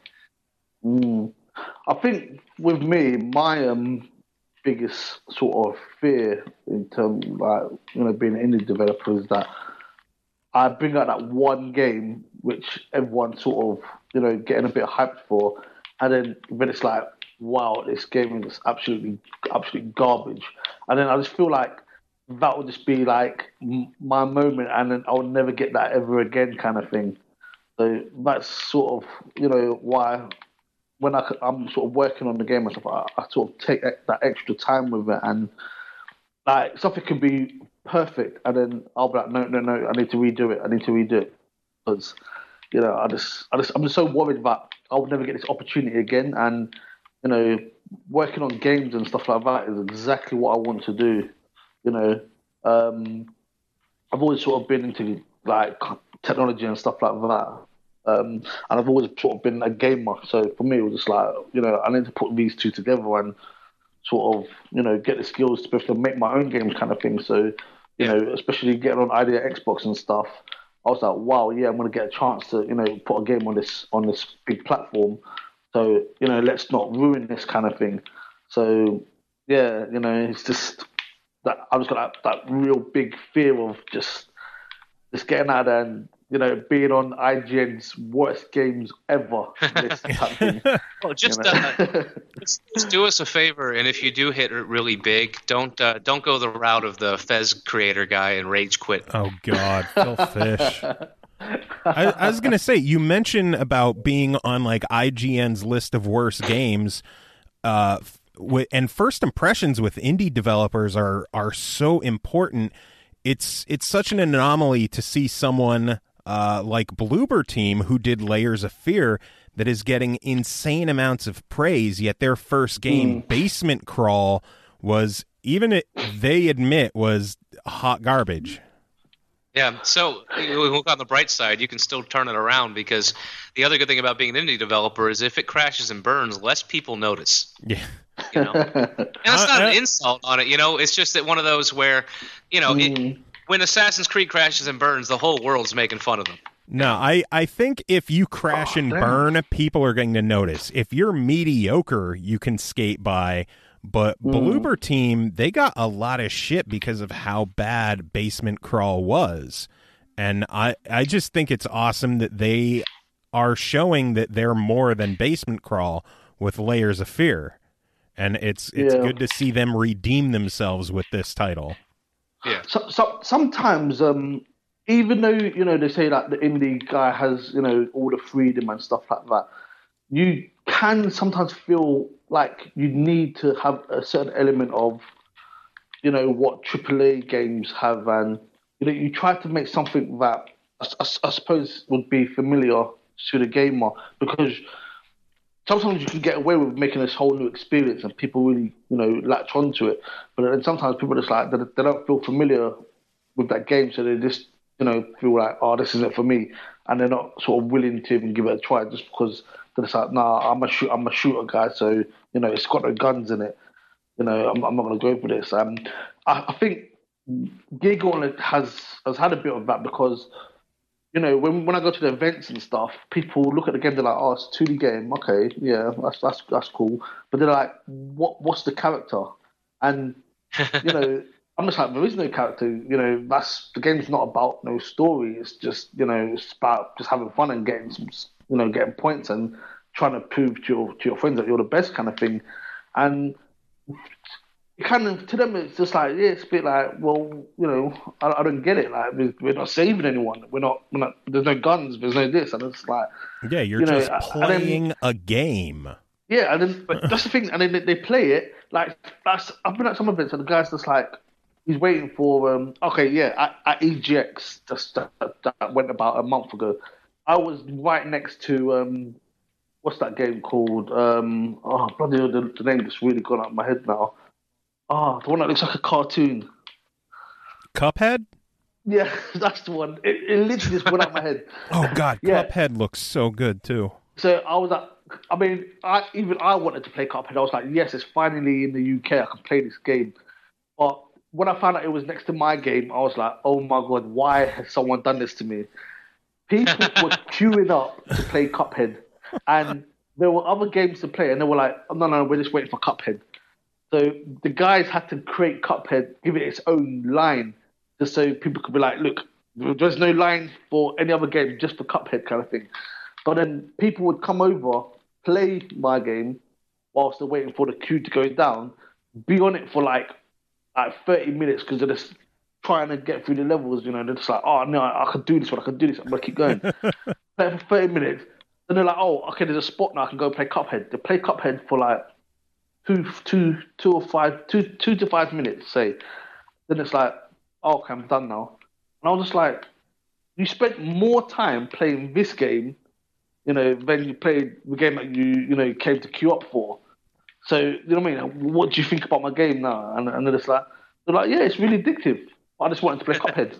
S4: I think with me, my biggest sort of fear in terms of being an indie developer is that I bring out that one game which everyone sort of, getting a bit hyped for, and then it's like, wow, this game is absolutely garbage. And then I just feel like that would just be like my moment, and then I'll never get that ever again kind of thing. So that's sort of, why... when I'm sort of working on the game and stuff, I sort of take that extra time with it, and like something can be perfect, and then I'll be like, no, I need to redo it, because I'm just so worried that I'll never get this opportunity again, and working on games and stuff like that is exactly what I want to do. I've always sort of been into like technology and stuff like that. And I've always sort of been a gamer, so for me it was just like, I need to put these two together and sort of, get the skills to be able to make my own games kind of thing. So, especially getting on Idea Xbox and stuff, I was like, wow, yeah, I'm going to get a chance to, put a game on this big platform. So, let's not ruin this kind of thing. So, yeah, it's just that I just got that real big fear of just getting out there and, being on IGN's worst games ever. This type of thing.
S2: Well, just do us a favor, and if you do hit it really big, don't go the route of the Fez creator guy and rage quit.
S3: Oh God, Phil Fish. I was gonna say, you mentioned about being on like IGN's list of worst games, and first impressions with indie developers are so important. It's such an anomaly to see someone like Bloober Team, who did Layers of Fear, that is getting insane amounts of praise, yet their first game, Basement Crawl, was, they admit, was hot garbage.
S2: Yeah, so we look on the bright side, you can still turn it around, because the other good thing about being an indie developer is if it crashes and burns, less people notice. Yeah. And that's not an insult on it, it's just that one of those where, when Assassin's Creed crashes and burns, the whole world's making fun of them.
S3: No, I think if you crash and burn, people are going to notice. If you're mediocre, you can skate by. But Bloober Team, they got a lot of shit because of how bad Basement Crawl was. And I just think it's awesome that they are showing that they're more than Basement Crawl with Layers of Fear. And it's good to see them redeem themselves with this title.
S2: Yeah.
S4: So sometimes, even though, they say that the indie guy has, all the freedom and stuff like that, you can sometimes feel like you need to have a certain element of, what AAA games have. And, you try to make something that I suppose would be familiar to the gamer, because sometimes you can get away with making this whole new experience and people really, latch onto it. But then sometimes people just like, they don't feel familiar with that game, so they just, feel like, oh, this isn't for me. And they're not sort of willing to even give it a try just because they're just like, nah, I'm a shooter guy, so, it's got no guns in it. I'm not going to go for this. I think Gear Gauntlet has had a bit of that because, when I go to the events and stuff, people look at the game, they're like, oh, it's a 2D game. Okay, yeah, that's cool. But they're like, what's the character? And, I'm just like, there is no character. The game's not about no story. It's just, it's about just having fun and getting some, getting points and trying to prove to your friends that you're the best kind of thing. And kind of, to them, it's just like, it's a bit like, well, I don't get it. Like, we're not saving anyone. We're not. There's no guns. There's no this, and it's like,
S3: yeah, you're just playing a game.
S4: Yeah, and then but that's the thing. And then they play it like that's. I've been at some events, and the guy's just like, he's waiting for. At EGX, just that went about a month ago. I was right next to what's that game called? Bloody hell, the name just really gone out of my head now. Oh, the one that looks like a cartoon.
S3: Cuphead?
S4: Yeah, that's the one. It literally just went out of my head.
S3: Oh, God, yeah. Cuphead looks so good, too.
S4: So I was like, I wanted to play Cuphead. I was like, yes, it's finally in the UK. I can play this game. But when I found out it was next to my game, I was like, oh, my God, why has someone done this to me? People were queuing up to play Cuphead. And there were other games to play. And they were like, oh, no, we're just waiting for Cuphead. So the guys had to create Cuphead, give it its own line, just so people could be like, look, there's no line for any other game, just for Cuphead kind of thing. But then people would come over, play my game, whilst they're waiting for the queue to go down, be on it for like 30 minutes because they're just trying to get through the levels, They're just like, oh, no, I could do this one, I'm going to keep going. Play for 30 minutes. Then they're like, oh, okay, there's a spot now, I can go play Cuphead. They play Cuphead for like 2 to 5 minutes, say. Then it's like, oh, okay, I'm done now. And I was just like, you spent more time playing this game, than you played the game that you came to queue up for. So, you know what I mean? What do you think about my game now? And they're just like, yeah, it's really addictive. I just wanted to play Cuphead.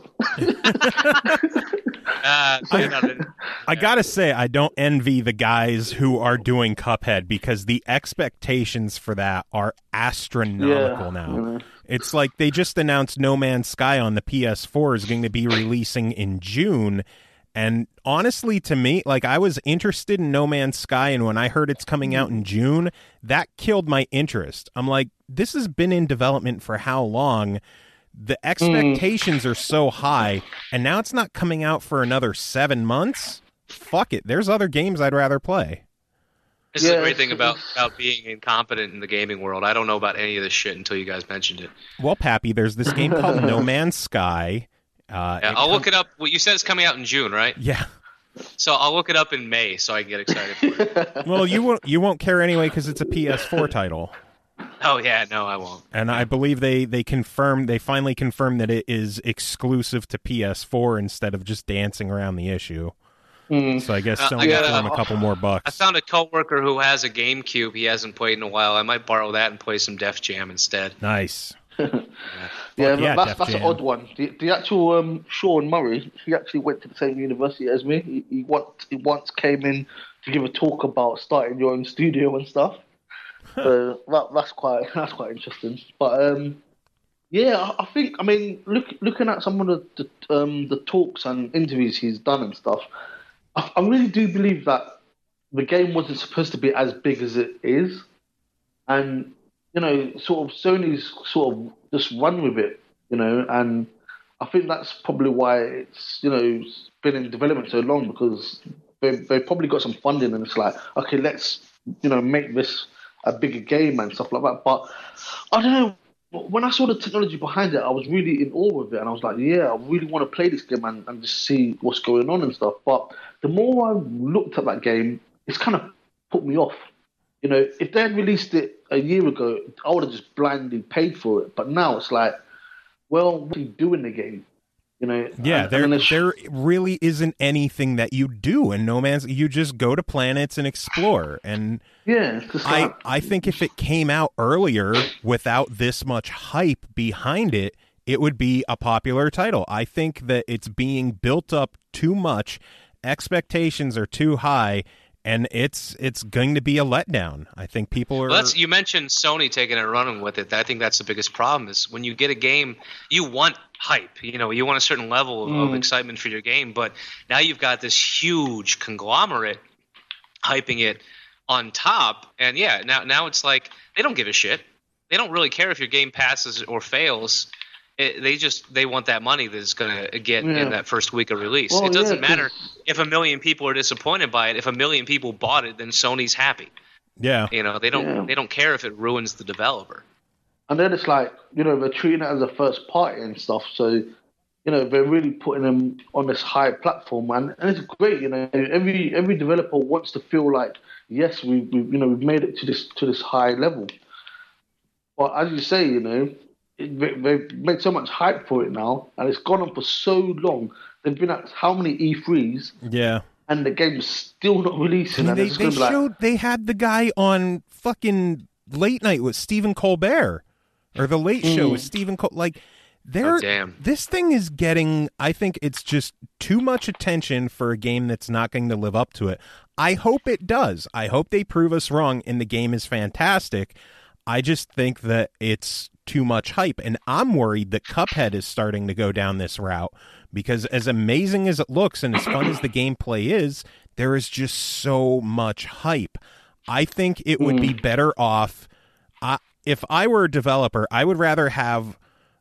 S3: I gotta say, I don't envy the guys who are doing Cuphead because the expectations for that are astronomical now. It's like they just announced No Man's Sky on the PS4 is going to be releasing in June. And honestly, to me, like, I was interested in No Man's Sky, and when I heard it's coming out in June, that killed my interest. I'm like, this has been in development for how long? The expectations are so high, and now it's not coming out for another 7 months? Fuck it. There's other games I'd rather play.
S2: This is the great thing about being incompetent in the gaming world. I don't know about any of this shit until you guys mentioned it.
S3: Well, Pappy, there's this game called No Man's Sky.
S2: I'll look it up. Well, you said it's coming out in June, right?
S3: Yeah.
S2: So I'll look it up in May so I can get excited for it.
S3: Well, you won't care anyway because it's a PS4 title.
S2: Oh yeah, no, I won't.
S3: And I believe they finally confirmed that it is exclusive to PS4 instead of just dancing around the issue. So I guess Sony will throw him a couple more bucks.
S2: I found a coworker who has a GameCube he hasn't played in a while. I might borrow that and play some Def Jam instead.
S3: Nice.
S4: That's an odd one. The actual Sean Murray, he actually went to the same university as me. He once came in to give a talk about starting your own studio and stuff. So that's quite interesting. But I think looking at some of the talks and interviews he's done and stuff, I really do believe that the game wasn't supposed to be as big as it is, and sort of Sony's sort of just run with it, and I think that's probably why it's been in development so long, because they probably got some funding, and it's like, okay, let's make this a bigger game and stuff like that. But I don't know. When I saw the technology behind it, I was really in awe of it, and I was like, yeah, I really want to play this game and just see what's going on and stuff. But the more I looked at that game, it's kind of put me off. If they had released it a year ago, I would have just blindly paid for it. But now it's like, well, what do you do in the game?
S3: Yeah, there really isn't anything that you do in No Man's. You just go to planets and explore. And
S4: yeah, it's just like,
S3: I think if it came out earlier without this much hype behind it, it would be a popular title. I think that it's being built up too much. Expectations are too high. And it's going to be a letdown. I think people are.
S2: Well, you mentioned Sony taking it and running with it. I think that's the biggest problem is when you get a game, you want hype. You want a certain level of excitement for your game. But now you've got this huge conglomerate hyping it on top. And yeah, now it's like they don't give a shit. They don't really care if your game passes or fails. They want that money that's going to get in that first week of release.
S4: Well,
S2: it doesn't matter if 1 million people are disappointed by it. If 1 million people bought it, then Sony's happy.
S3: Yeah,
S2: they don't care if it ruins the developer.
S4: And then it's like they're treating it as a first party and stuff. So they're really putting them on this high platform, and it's great. Every developer wants to feel like, yes, we've made it to this high level. But as you say, they've made so much hype for it now, and it's gone on for so long. They've been at how many E3s?
S3: Yeah.
S4: And the game's still not releasing.
S3: I mean, they had the guy on fucking Late Night with Stephen Colbert, or The Late Show with Stephen Colbert. This thing is getting, I think it's just too much attention for a game that's not going to live up to it. I hope it does. I hope they prove us wrong and the game is fantastic. I just think that it's too much hype, and I'm worried that Cuphead is starting to go down this route, because as amazing as it looks and as fun as the gameplay is, there is just so much hype. I think it would be better off, if I were a developer, I would rather have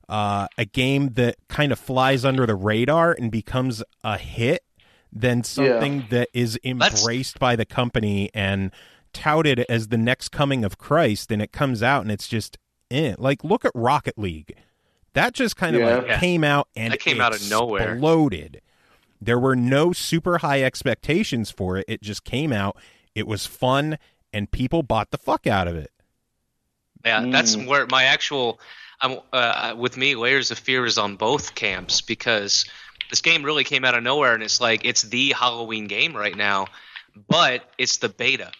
S3: a game that kind of flies under the radar and becomes a hit than something that is embraced by the company and touted as the next coming of Christ, and it comes out and it's just like, look at Rocket League. That just kind of came out and
S2: that came out of nowhere.
S3: Exploded. There were no super high expectations for it. It just came out. It was fun, and people bought the fuck out of it.
S2: Yeah, that's where my actual with me, Layers of Fear is on both camps, because this game really came out of nowhere, and it's like it's the Halloween game right now, but it's the beta.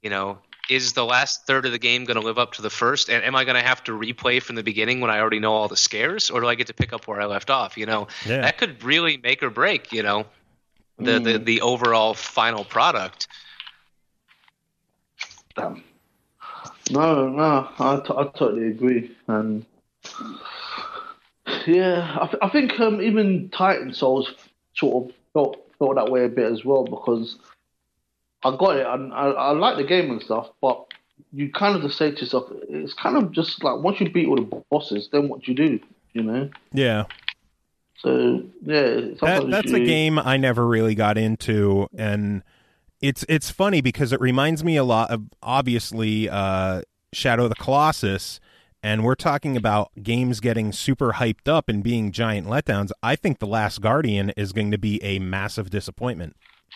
S2: Is the last third of the game going to live up to the first? And am I going to have to replay from the beginning when I already know all the scares? Or do I get to pick up where I left off? That could really make or break, the overall final product.
S4: Damn. No, I totally agree. And I think even Titan Souls sort of felt that way a bit as well, because I got it, and I like the game and stuff, but you kind of just say to yourself, it's kind of just like, once you beat all the bosses, then what do you do,
S3: Yeah.
S4: So, yeah.
S3: That's a game I never really got into, and it's funny because it reminds me a lot of, obviously, Shadow of the Colossus, and we're talking about games getting super hyped up and being giant letdowns. I think The Last Guardian is going to be a massive disappointment.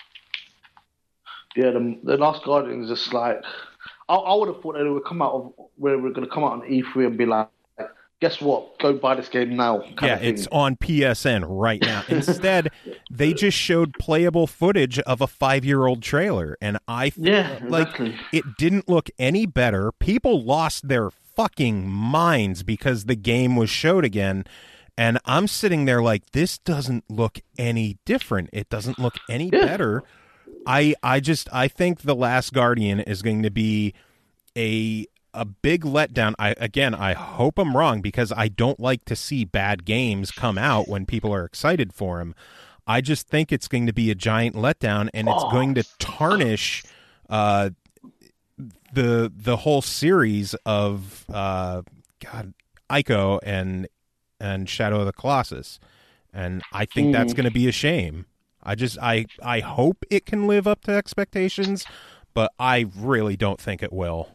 S4: Yeah, the Last Guardian is just like, I would have thought that it would come out of where we're going to come out on E3 and be like, guess what? Go buy this game now.
S3: Yeah, it's on PSN right now. Instead, they just showed playable footage of a 5-year-old trailer, and exactly. It didn't look any better. People lost their fucking minds because the game was showed again. And I'm sitting there like, this doesn't look any different. It doesn't look any better. I think The Last Guardian is going to be a big letdown. I hope I'm wrong, because I don't like to see bad games come out when people are excited for them. I just think it's going to be a giant letdown, and it's going to tarnish the whole series of Ico and Shadow of the Colossus, and I think that's going to be a shame. I hope it can live up to expectations, but I really don't think it will.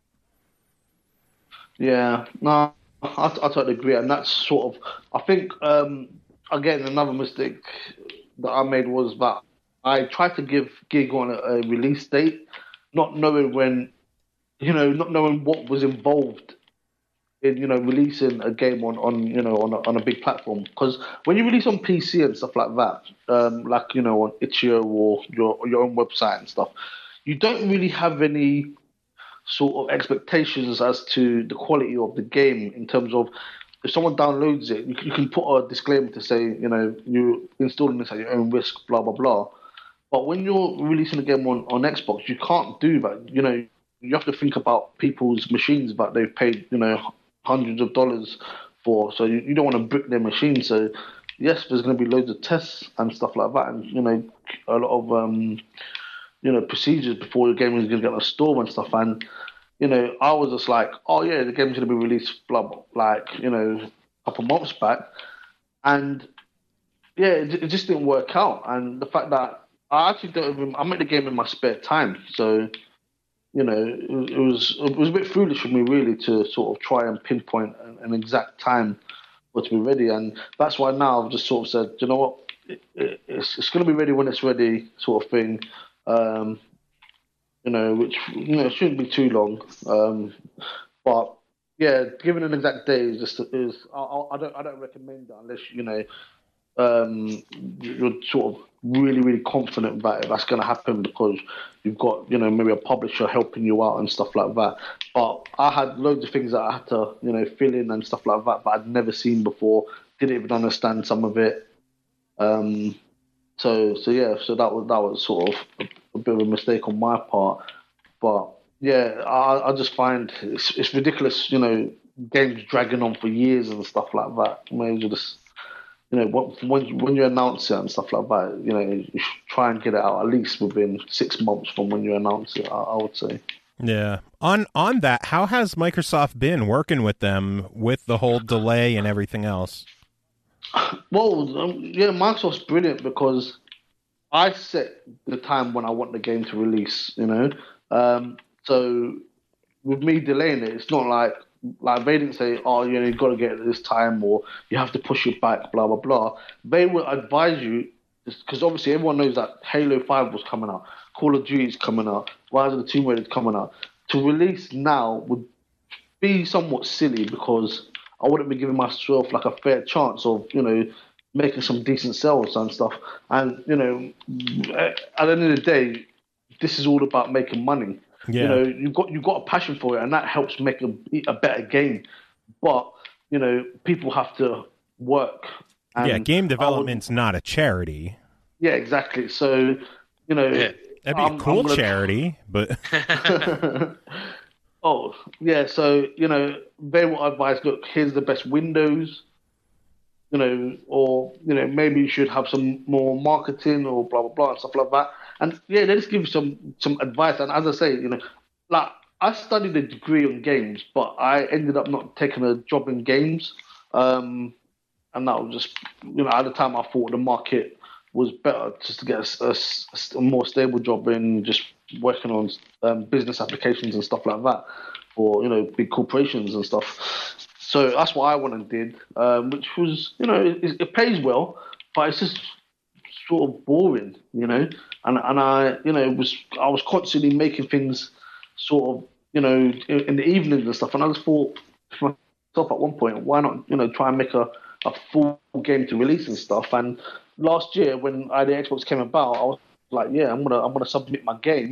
S4: Yeah, no, I totally agree, and that's sort of, I think, again, another mistake that I made was that I tried to give Gig on a release date, not knowing when, not knowing what was involved in, releasing a game on a big platform. Because when you release on PC and stuff like that, like, on itch.io or your own website and stuff, you don't really have any sort of expectations as to the quality of the game in terms of if someone downloads it, you can put a disclaimer to say, you're installing this at your own risk, blah, blah, blah. But when you're releasing a game on Xbox, you can't do that. You have to think about people's machines that they've paid, hundreds of dollars for. So you don't want to brick their machine. So yes, there's going to be loads of tests and stuff like that, and a lot of procedures before the game is going to get on a store and stuff. And I was just like, oh yeah, the game's going to be released, blah, blah, like a couple months back, and yeah, it just didn't work out. And the fact that I actually don't even, I made the game in my spare time, so it was a bit foolish for me really to sort of try and pinpoint an exact time for it to be ready, and that's why now I've just sort of said, you know what, it's going to be ready when it's ready, sort of thing. Which shouldn't be too long. But yeah, giving an exact day is I don't recommend that unless you're sort of really, really confident that that's going to happen because you've got, maybe a publisher helping you out and stuff like that. But I had loads of things that I had to, fill in and stuff like that I'd never seen before, didn't even understand some of it. So that was sort of a bit of a mistake on my part. But yeah, I just find it's ridiculous, games dragging on for years and stuff like that. Maybe just when you announce it and stuff like that, you should try and get it out at least within 6 months from when you announce it, I would say.
S3: Yeah. On that, how has Microsoft been working with them with the whole delay and everything else?
S4: Well, Microsoft's brilliant because I set the time when I want the game to release, So with me delaying it, it's not like they didn't say, oh, you've got to get it at this time or you have to push it back, blah, blah, blah. They will advise you, because obviously everyone knows that Halo 5 was coming out, Call of Duty is coming out, Rise of the Tomb Raider is coming out. To release now would be somewhat silly because I wouldn't be giving myself like a fair chance of, making some decent sales and stuff. And, at the end of the day, this is all about making money.
S3: Yeah.
S4: You've got a passion for it, and that helps make a better game. But people have to work. And
S3: game development's not a charity.
S4: Yeah, exactly. So that'd
S3: be a cool charity, but
S4: oh yeah. So they will advise. Look, here's the best windows. Or maybe you should have some more marketing or blah blah blah and stuff like that. And yeah, they just give you some advice. And as I say, like I studied a degree on games, but I ended up not taking a job in games. And that was just, at the time I thought the market was better just to get a more stable job in just working on business applications and stuff like that for big corporations and stuff. So that's what I went and did, which was, it pays well, but it's just sort of boring, and I, I was constantly making things sort of, in the evenings and stuff, and I just thought to myself at one point, why not, try and make a full game to release and stuff. And last year when the Xbox came about, I was like, yeah, I'm gonna submit my game.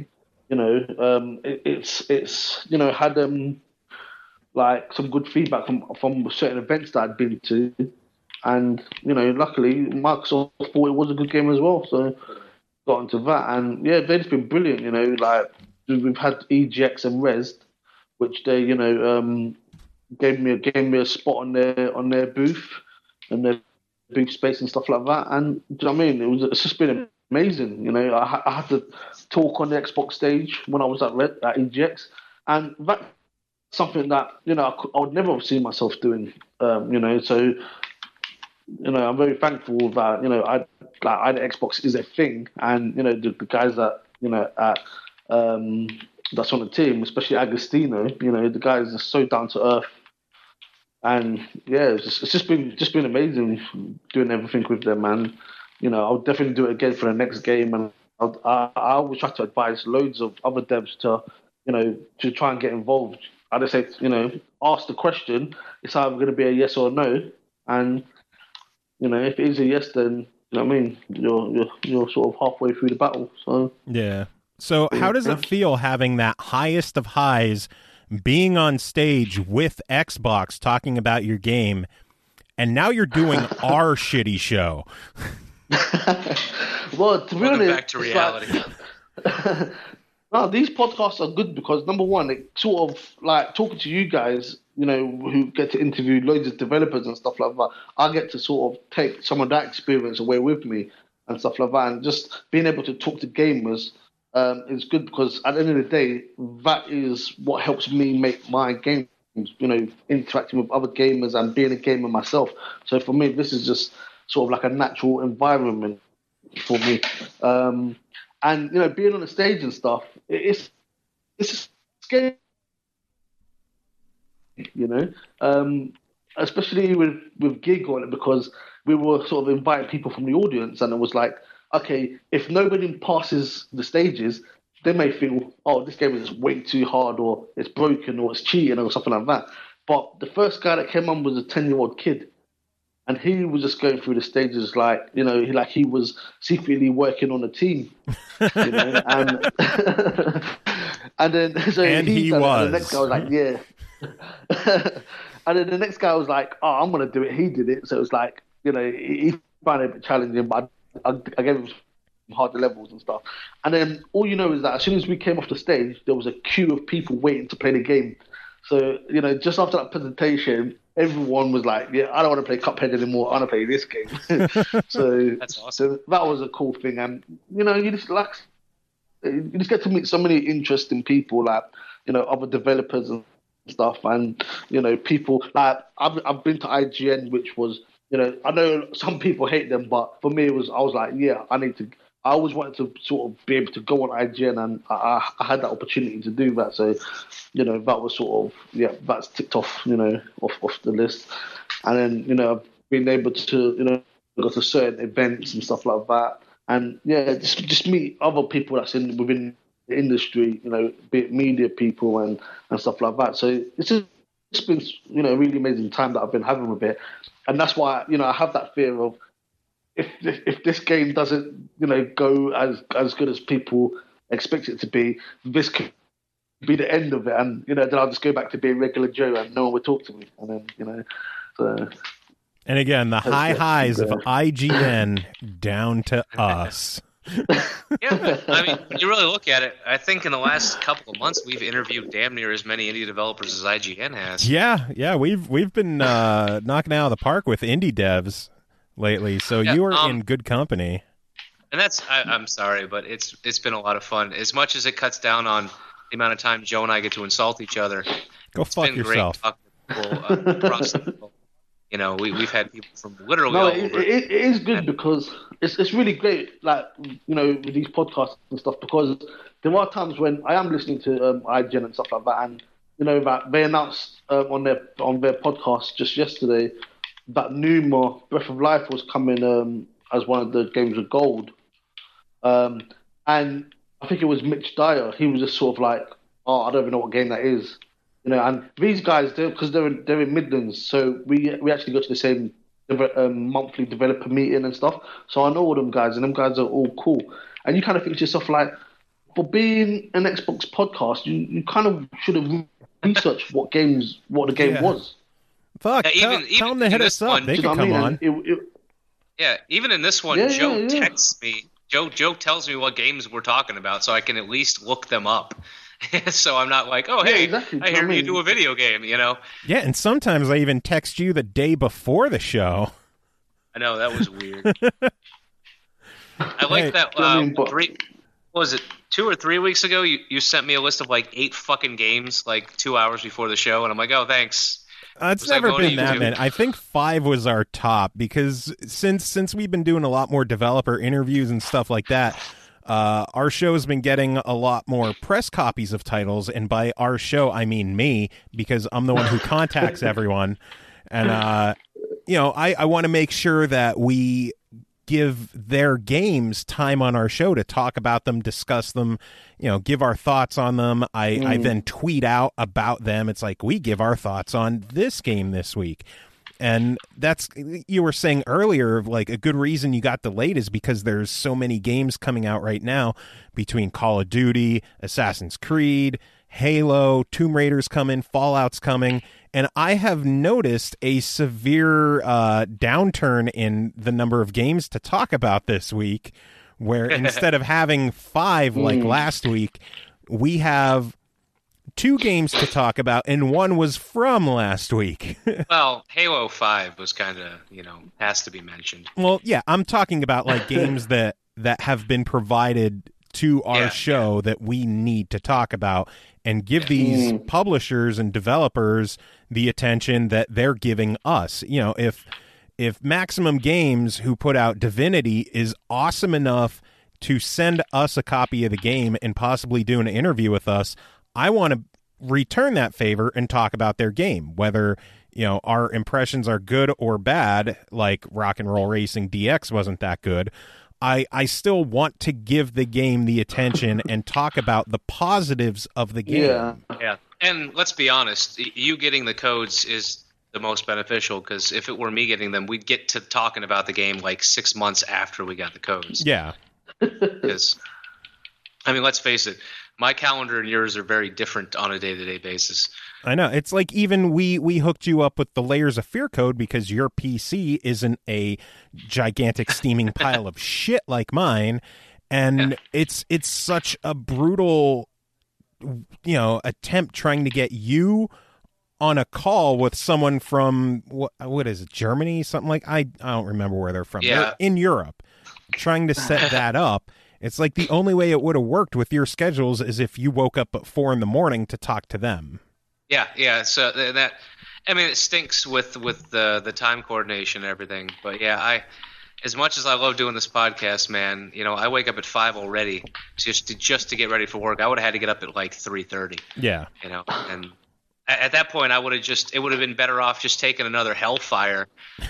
S4: It's had like some good feedback from certain events that I'd been to, and luckily Microsoft thought it was a good game as well, so got into that. And yeah, they've just been brilliant. Like we've had EGX and Rezzed, which they gave me a spot on their booth and their booth space and stuff like that. And do you know what I mean? It's just been amazing. I had to talk on the Xbox stage when I was at EGX, and that. Something that I would never have seen myself doing, so I'm very thankful that like either Xbox is a thing, and the guys that at that's on the team, especially Agostino. The guys are so down to earth, and yeah, it's just been amazing doing everything with them, man. I'll definitely do it again for the next game, and I always try to advise loads of other devs to to try and get involved. I just say ask the question. It's either going to be a yes or no, and if it is a yes, then you know what I mean. You're sort of halfway through the battle. So
S3: yeah. So how does it feel having that highest of highs, being on stage with Xbox talking about your game, and now you're doing our shitty show?
S4: Well, to be honest,
S2: back to reality.
S4: No, these podcasts are good because number one, it sort of like talking to you guys, who get to interview loads of developers and stuff like that. I get to sort of take some of that experience away with me and stuff like that, and just being able to talk to gamers is good because at the end of the day, that is what helps me make my games. Interacting with other gamers and being a gamer myself. So for me, this is just sort of like a natural environment for me. And being on the stage and stuff, it's scary. Especially with Gig on it, because we were sort of inviting people from the audience, and it was like, okay, if nobody passes the stages, they may feel, oh, this game is just way too hard, or it's broken, or it's cheating, or something like that. But the first guy that came on was a 10-year-old kid. And he was just going through the stages like he was secretly working on a team, and and then so
S3: and he was.
S4: And the next guy was like, yeah, and then the next guy was like, oh, I'm gonna do it. He did it, so it was like he found it a bit challenging, but I gave him harder levels and stuff. And then all is that as soon as we came off the stage, there was a queue of people waiting to play the game. So just after that presentation, everyone was like, yeah, I don't want to play Cuphead anymore. I want to play this game. So
S2: that's awesome.
S4: So that was a cool thing. And, you just get to meet so many interesting people, like, other developers and stuff. And, people like I've been to IGN, which was, I know some people hate them, but for me, I was like, yeah, I always wanted to sort of be able to go on IGN, and I had that opportunity to do that. So, that was sort of, that's ticked off, off the list. And then, I've been able to, go to certain events and stuff like that. And, just meet other people that's within the industry, be it media people and stuff like that. So it's been, a really amazing time that I've been having with it. And that's why, I have that fear of, if this game doesn't, go as good as people expect it to be, this could be the end of it, and then I'll just go back to being regular Joe, and no one would talk to me, and then so.
S3: And again, the highs of IGN down to us.
S2: Yeah, I mean, when you really look at it, I think in the last couple of months we've interviewed damn near as many indie developers as IGN has.
S3: Yeah, we've been knocking out of the park with indie devs lately, so you are in good company.
S2: And I'm sorry, but it's been a lot of fun. As much as it cuts down on the amount of time Joe and I get to insult each other,
S3: go fuck yourself.
S2: Great talking to people across the world. We've had people from literally all over.
S4: It is good because it's really great, like, with these podcasts and stuff, because there are times when I am listening to IGN and stuff like that, and that they announced on their podcast just yesterday that Numa Breath of Life was coming as one of the games of gold. And I think it was Mitch Dyer. He was just sort of like, oh, I don't even know what game that is. And these guys, because they're in Midlands, so we actually go to the same monthly developer meeting and stuff. So I know all them guys, and them guys are all cool. And you kind of think to yourself, like, for being an Xbox podcast, you kind of should have researched what the game was.
S3: Fuck, tell them to hit us up. They can come on.
S2: Even in this one, Joe texts me. Joe tells me what games we're talking about, so I can at least look them up. So I'm not like, oh, hey, exactly. I hear you do a video game, Yeah,
S3: and sometimes I even text you the day before the show.
S2: I know, that was weird. I like that. What was it, 2 or 3 weeks ago? You sent me a list of like 8 fucking games like 2 hours before the show, and I'm like, oh, thanks.
S3: It's
S2: Was I
S3: never
S2: voting
S3: been that
S2: too?
S3: many. I think 5 was our top because since we've been doing a lot more developer interviews and stuff like that, our show has been getting a lot more press copies of titles, and by our show I mean me, because I'm the one who contacts everyone. And I want to make sure that we give their games time on our show to talk about them, discuss them, give our thoughts on them. I then tweet out about them. It's like, we give our thoughts on this game this week. And that's, you were saying earlier, like a good reason you got delayed is because there's so many games coming out right now between Call of Duty, Assassin's Creed, Halo, Tomb Raider's coming, Fallout's coming. And I have noticed a severe downturn in the number of games to talk about this week, where instead of having 5 like last week, we have 2 games to talk about, and one was from last week.
S2: Well, Halo 5 was kind of, has to be mentioned.
S3: Well, yeah, I'm talking about like games that have been provided to our show that we need to talk about and give these publishers and developers the attention that they're giving us. If Maximum Games, who put out Divinity, is awesome enough to send us a copy of the game and possibly do an interview with us, I want to return that favor and talk about their game, whether our impressions are good or bad. Like Rock and Roll Racing DX wasn't that good. I still want to give the game the attention and talk about the positives of the game.
S2: Yeah. And let's be honest, you getting the codes is the most beneficial, because if it were me getting them, we'd get to talking about the game like 6 months after we got the codes.
S3: Yeah.
S2: Because, let's face it, my calendar and yours are very different on a day-to-day basis.
S3: I know. It's like even we hooked you up with the Layers of Fear code because your PC isn't a gigantic steaming pile of shit like mine. And it's such a brutal, attempt trying to get you on a call with someone from, what is it, Germany? Something like, I don't remember where they're from.
S2: Yeah.
S3: They're in Europe. Trying to set that up. It's like the only way it would have worked with your schedules is if you woke up at 4 a.m. to talk to them.
S2: Yeah. So that, it stinks with the time coordination and everything. But yeah, as much as I love doing this podcast, man, I wake up at 5 already just to get ready for work. I would have had to get up at like 3:30.
S3: Yeah.
S2: And at that point, it would have been better off just taking another Hellfire.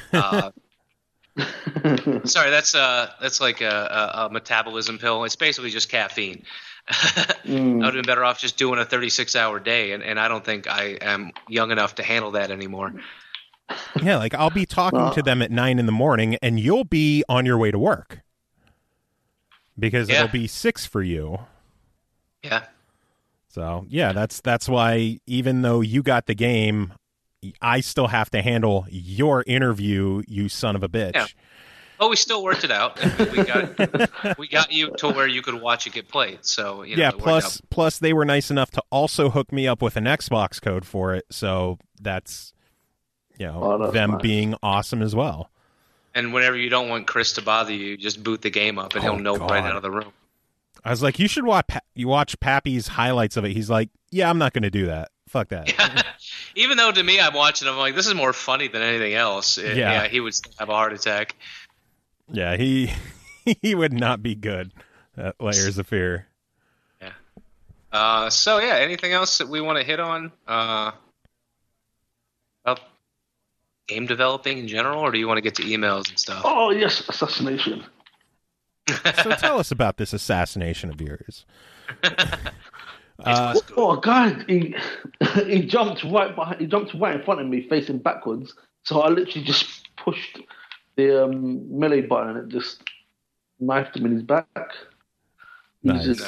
S2: Sorry, that's like a metabolism pill. It's basically just caffeine. I would have been better off just doing a 36-hour day, and I don't think I am young enough to handle that anymore.
S3: Yeah, like I'll be talking to them at 9 a.m. and you'll be on your way to work because it'll be 6 for you.
S2: Yeah.
S3: So yeah, that's why even though you got the game, I still have to handle your interview, you son of a bitch.
S2: Yeah. Well, we still worked it out. We got you to where you could watch it get played. So
S3: yeah. Plus, they were nice enough to also hook me up with an Xbox code for it. So that's them nice. Being awesome as well.
S2: And whenever you don't want Chris to bother you, just boot the game up, and he'll know right out of the room.
S3: I was like, you should watch Pappy's highlights of it. He's like, yeah, I'm not going to do that. Fuck that.
S2: Yeah. Even though to me, I'm watching, I'm like, this is more funny than anything else. Yeah, he would have a heart attack.
S3: Yeah, he would not be good at Layers of Fear.
S2: Yeah. So yeah, anything else that we want to hit on about game developing in general, or do you want to get to emails and stuff?
S4: Oh yes, assassination.
S3: So tell us about this assassination of yours.
S4: God, he jumped right behind. He jumped right in front of me, facing backwards. So I literally just pushed the melee button, and it just knifed him in his back.
S3: Nice.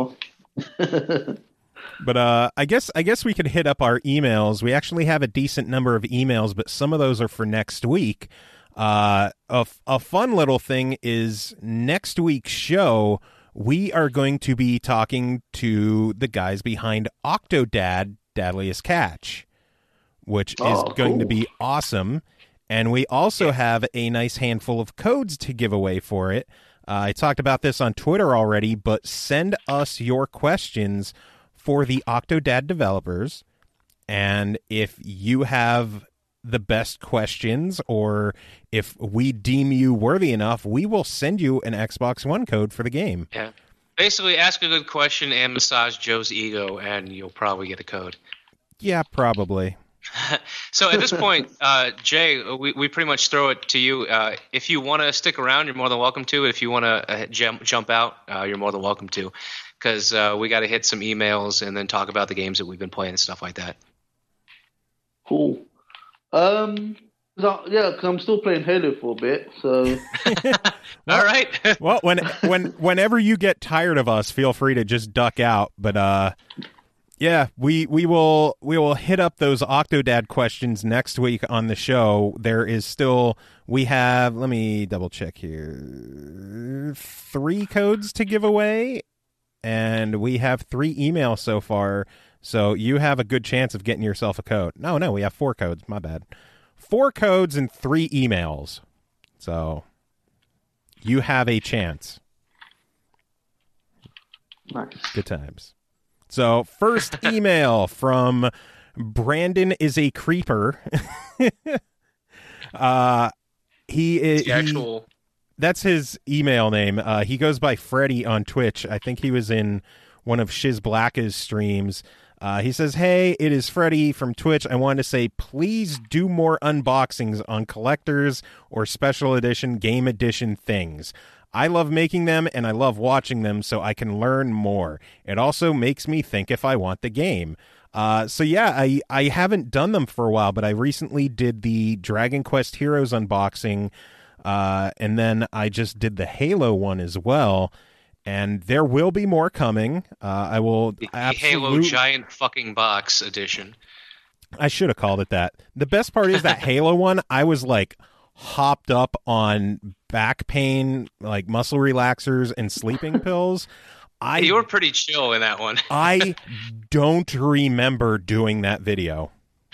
S3: But I guess we could hit up our emails. We actually have a decent number of emails, but some of those are for next week. A fun little thing is next week's show, we are going to be talking to the guys behind Octodad, Dadliest Catch, which is going to be awesome. And we also have a nice handful of codes to give away for it. I talked about this on Twitter already, but send us your questions for the Octodad developers. And if you have the best questions, or if we deem you worthy enough, we will send you an Xbox One code for the game.
S2: Yeah. Basically, ask a good question and massage Joe's ego, and you'll probably get a code.
S3: Yeah, probably.
S2: So at this point, Jay, we pretty much throw it to you. If you want to stick around, you're more than welcome to. If you want to jump out, you're more than welcome to, because we got to hit some emails and then talk about the games that we've been playing and stuff like that.
S4: Cool. Yeah, cause I'm still playing Halo for a bit, so.
S2: All right.
S3: Well, whenever you get tired of us, feel free to just duck out. But yeah, we will hit up those Octodad questions next week on the show. We have, let me double check here, 3 codes to give away, and we have 3 emails so far. So you have a good chance of getting yourself a code. No, we have 4 codes. My bad. 4 codes and 3 emails. So you have a chance.
S4: Nice.
S3: Good times. So first email from Brandon is a creeper. That's his email name. He goes by Freddy on Twitch. I think he was in one of Shiz Black's streams. He says, "Hey, it is Freddy from Twitch. I wanted to say, please do more unboxings on collectors or special edition, game edition things. I love making them and I love watching them so I can learn more. It also makes me think if I want the game." So yeah, I haven't done them for a while, but I recently did the Dragon Quest Heroes unboxing, and then I just did the Halo one as well. And there will be more coming. I will
S2: the Halo giant fucking box edition.
S3: I should have called it that. The best part is that Halo one, I was like hopped up on back pain, like muscle relaxers and sleeping pills.
S2: You were pretty chill in that one.
S3: I don't remember doing that video.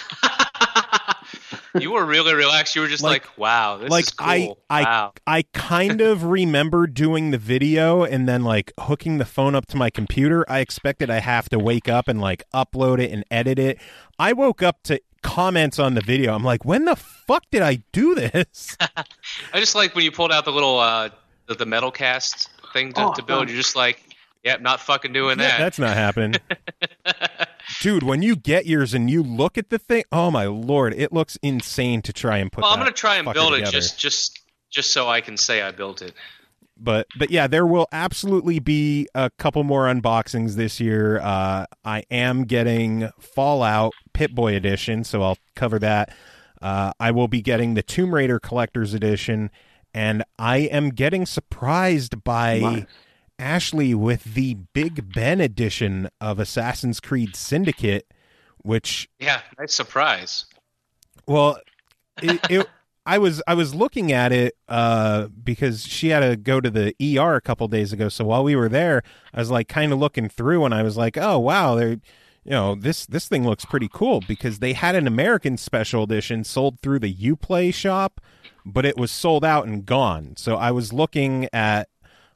S2: You were really relaxed. You were just like wow, this is cool.
S3: I kind of remember doing the video and then like hooking the phone up to my computer. I expected I have to wake up and like upload it and edit it. I woke up to comments on the video. I'm like, when the fuck did I do this?
S2: I just like when you pulled out the little the metal cast thing to build. You're just like, yep, not fucking doing that.
S3: That's not happening. Dude, when you get yours and you look at the thing, oh my lord, it looks insane to try and put.
S2: Well, I'm going to try and build it
S3: together.
S2: just so I can say I built it.
S3: But yeah, there will absolutely be a couple more unboxings this year. I am getting Fallout Pip-Boy Edition, so I'll cover that. I will be getting the Tomb Raider Collector's Edition, and I am getting surprised by Ashley with the Big Ben edition of Assassin's Creed Syndicate, which
S2: nice surprise.
S3: Well, I was looking at it because she had to go to the ER a couple days ago. So while we were there, I was like kind of looking through, and I was like, oh wow, this thing looks pretty cool, because they had an American special edition sold through the Uplay shop, but it was sold out and gone. So I was looking at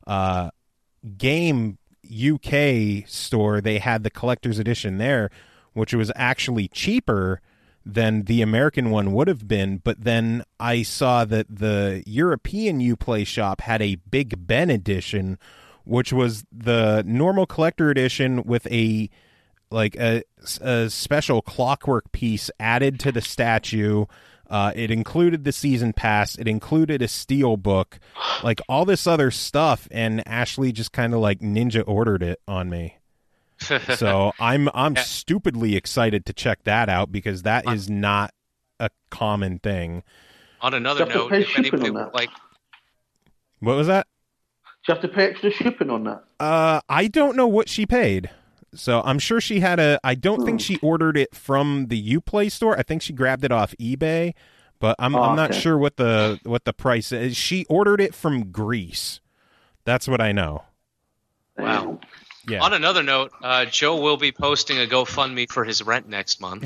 S3: Game UK store. They had the collector's edition there, which was actually cheaper than the American one would have been. But then I saw that the European Uplay shop had a Big Ben edition, which was the normal collector edition with a special clockwork piece added to the statue. It included the season pass. It included a steel book, like all this other stuff. And Ashley just kind of like ninja ordered it on me. So I'm stupidly excited to check that out, because that is not a common thing.
S2: On another note, if anybody would like,
S3: what was that?
S4: Do you have to pay extra shipping on that?
S3: I don't know what she paid. So I'm sure she had I don't think she ordered it from the Uplay store. I think she grabbed it off eBay, but I'm not sure what the price is. She ordered it from Greece. That's what I know.
S2: Wow.
S3: Yeah.
S2: On another note, Joe will be posting a GoFundMe for his rent next month.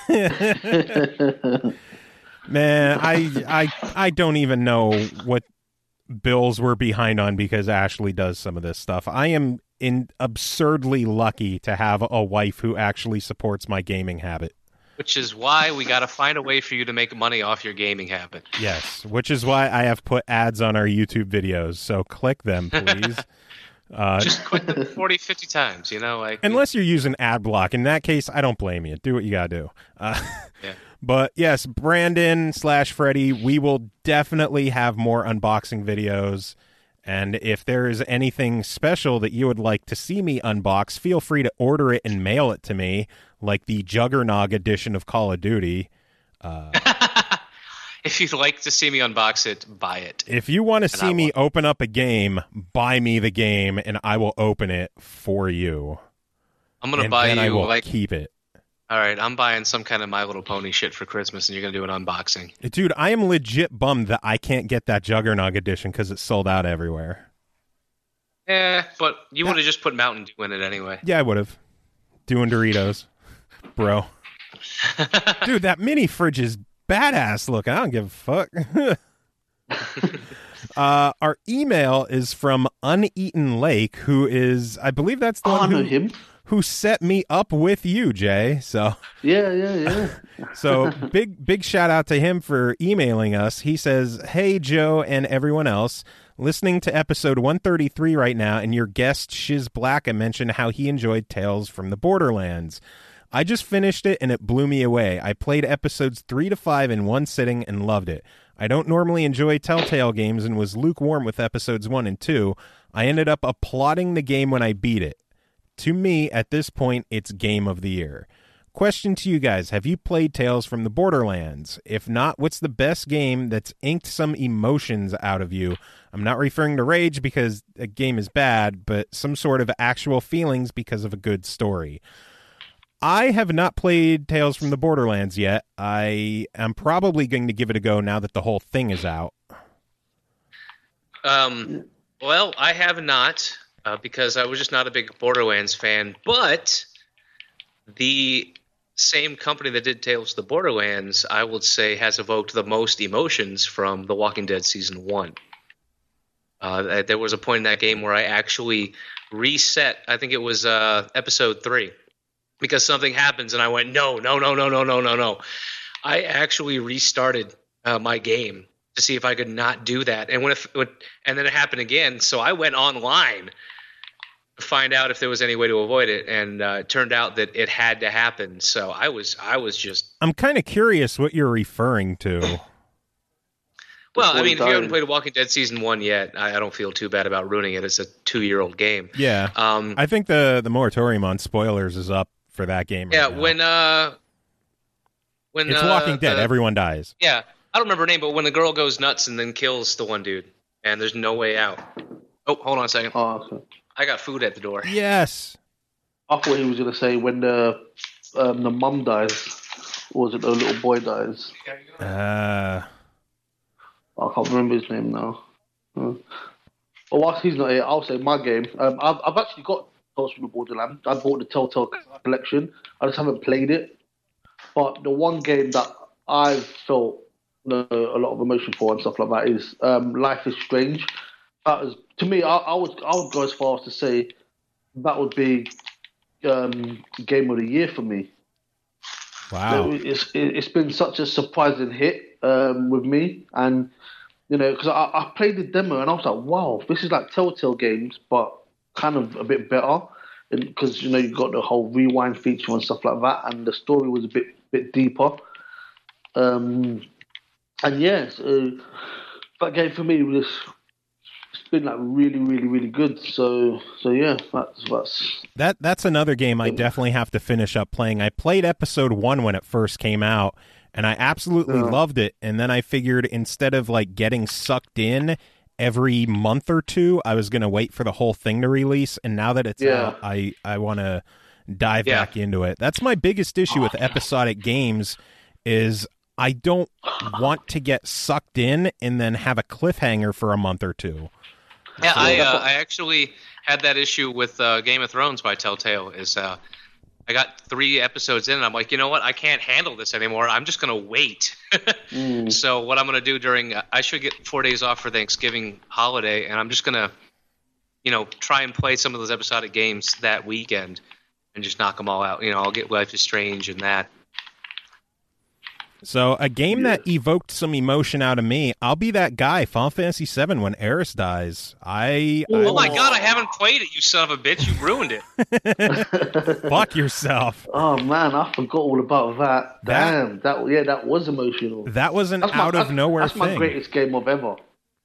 S3: Man, I don't even know what bills we're behind on because Ashley does some of this stuff. I am absurdly lucky to have a wife who actually supports my gaming habit.
S2: Which is why we got to find a way for you to make money off your gaming habit.
S3: Yes, which is why I have put ads on our YouTube videos. So click them, please.
S2: Just click them 40, 50 times,
S3: unless you're using ad block. In that case, I don't blame you. Do what you got to do.
S2: Yeah.
S3: But yes, Brandon/Freddy, we will definitely have more unboxing videos. And if there is anything special that you would like to see me unbox, feel free to order it and mail it to me, like the Juggernog edition of Call of Duty.
S2: If you'd like to see me unbox it, buy it.
S3: If you want to see me open up a game, buy me the game, and I will open it for you.
S2: I'm going to buy
S3: and
S2: you,
S3: I will keep it.
S2: All right, I'm buying some kind of My Little Pony shit for Christmas, and you're going to do an unboxing.
S3: Dude, I am legit bummed that I can't get that Juggernog edition because it's sold out everywhere.
S2: But you would have just put Mountain Dew in it anyway.
S3: Yeah, I would have. Doing Doritos. Bro. Dude, that mini fridge is badass looking. I don't give a fuck. Our email is from Uneaten Lake, who is, I believe that's the one who set me up with you, Jay. So
S4: yeah.
S3: So big shout out to him for emailing us. He says, "Hey Joe and everyone else, listening to episode 133 right now, and your guest Shiz Blacka mentioned how he enjoyed Tales from the Borderlands. I just finished it and it blew me away. I played episodes 3 to 5 in one sitting and loved it. I don't normally enjoy Telltale games and was lukewarm with episodes 1 and 2. I ended up applauding the game when I beat it. To me, at this point, it's Game of the Year. Question to you guys, have you played Tales from the Borderlands? If not, what's the best game that's inked some emotions out of you? I'm not referring to rage because a game is bad, but some sort of actual feelings because of a good story." I have not played Tales from the Borderlands yet. I am probably going to give it a go now that the whole thing is out.
S2: Well, I have not, because I was just not a big Borderlands fan. But the same company that did Tales of the Borderlands, I would say, has evoked the most emotions from The Walking Dead Season 1. There was a point in that game where I actually reset, I think it was Episode 3. Because something happens, and I went, no. I actually restarted my game to see if I could not do that, and and then it happened again. So I went online to find out if there was any way to avoid it, and it turned out that it had to happen. So I was just.
S3: I'm kind of curious what you're referring to.
S2: Well, I mean, if you haven't played Walking Dead Season 1 yet, I don't feel too bad about ruining it. It's a 2-year-old game.
S3: Yeah. I think the moratorium on spoilers is up for that game.
S2: Yeah,
S3: right now.
S2: when
S3: it's Walking Dead, everyone dies.
S2: Yeah, I don't remember her name, but when the girl goes nuts and then kills the one dude, and there's no way out. Oh, hold on a second.
S4: Oh, okay.
S2: I got food at the door.
S3: Yes.
S4: I thought he was going to say when the mum dies, or was it the little boy dies? I can't remember his name now. Well, whilst he's not here, I'll say my game. I've actually got Tales from the Borderlands. I bought the Telltale collection. I just haven't played it. But the one game that I've felt a lot of emotion for and stuff like that is Life is Strange. That is, to me, I would go as far as to say that would be Game of the Year for me.
S3: Wow.
S4: It's been such a surprising hit with me, and because I played the demo and I was like, wow, this is like Telltale games, but kind of a bit better, because you got the whole rewind feature and stuff like that, and the story was a bit deeper. And yes, that game for me was. It's been like really, really, really good. So yeah,
S3: that's another game I definitely have to finish up playing. I played episode 1 when it first came out, and I absolutely loved it. And then I figured instead of like getting sucked in every month or two, I was going to wait for the whole thing to release. And now that it's out, I want to dive back into it. That's my biggest issue with episodic games is I don't want to get sucked in and then have a cliffhanger for a month or two.
S2: Yeah, I actually had that issue with Game of Thrones by Telltale. I got 3 episodes in, and I'm like, you know what? I can't handle this anymore. I'm just going to wait. So what I'm going to do I should get 4 days off for Thanksgiving holiday, and I'm just going to, try and play some of those episodic games that weekend and just knock them all out. I'll get Life is Strange and that.
S3: So a game that evoked some emotion out of me, I'll be that guy, Final Fantasy VII, when Aerith dies.
S2: Oh my god, I haven't played it, you son of a bitch. You ruined it.
S3: Fuck yourself.
S4: Oh man, I forgot all about that. Damn, that was emotional.
S3: That was an out-of-nowhere thing.
S4: That's my greatest game of ever.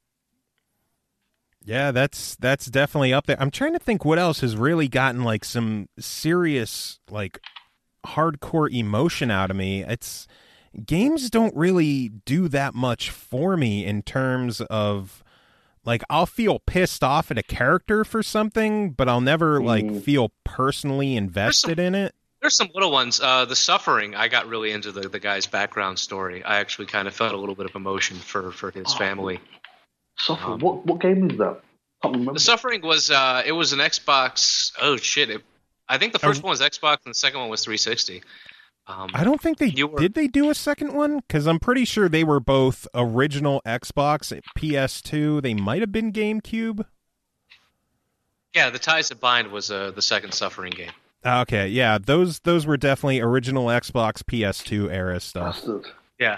S3: Yeah, that's definitely up there. I'm trying to think what else has really gotten like some serious, like, hardcore emotion out of me. Games don't really do that much for me in terms of, like, I'll feel pissed off at a character for something, but I'll never like feel personally invested in it.
S2: There's some little ones. The Suffering, I got really into the guy's background story. I actually kind of felt a little bit of emotion for his family.
S4: Suffering? What game is that? I can't remember.
S2: The Suffering was it was an Xbox. Oh shit! I think the first one was Xbox and the second one was 360.
S3: I don't think did they do a second one? Because I'm pretty sure they were both original Xbox, PS2. They might have been GameCube.
S2: Yeah, The Ties That Bind was the second Suffering game.
S3: Okay, yeah, those were definitely original Xbox, PS2 era stuff.
S4: Bastard.
S2: Yeah,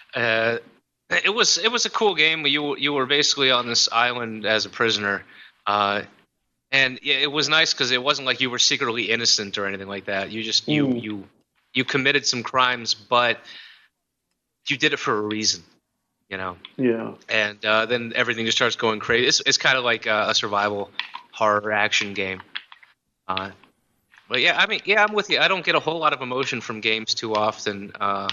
S2: it was a cool game. You were basically on this island as a prisoner, and yeah, it was nice because it wasn't like you were secretly innocent or anything like that. You just you committed some crimes, but you did it for a reason, you know.
S4: Yeah.
S2: And then everything just starts going crazy. It's kind of like a survival horror action game. But yeah, I mean, yeah, I'm with you. I don't get a whole lot of emotion from games too often.
S3: I'll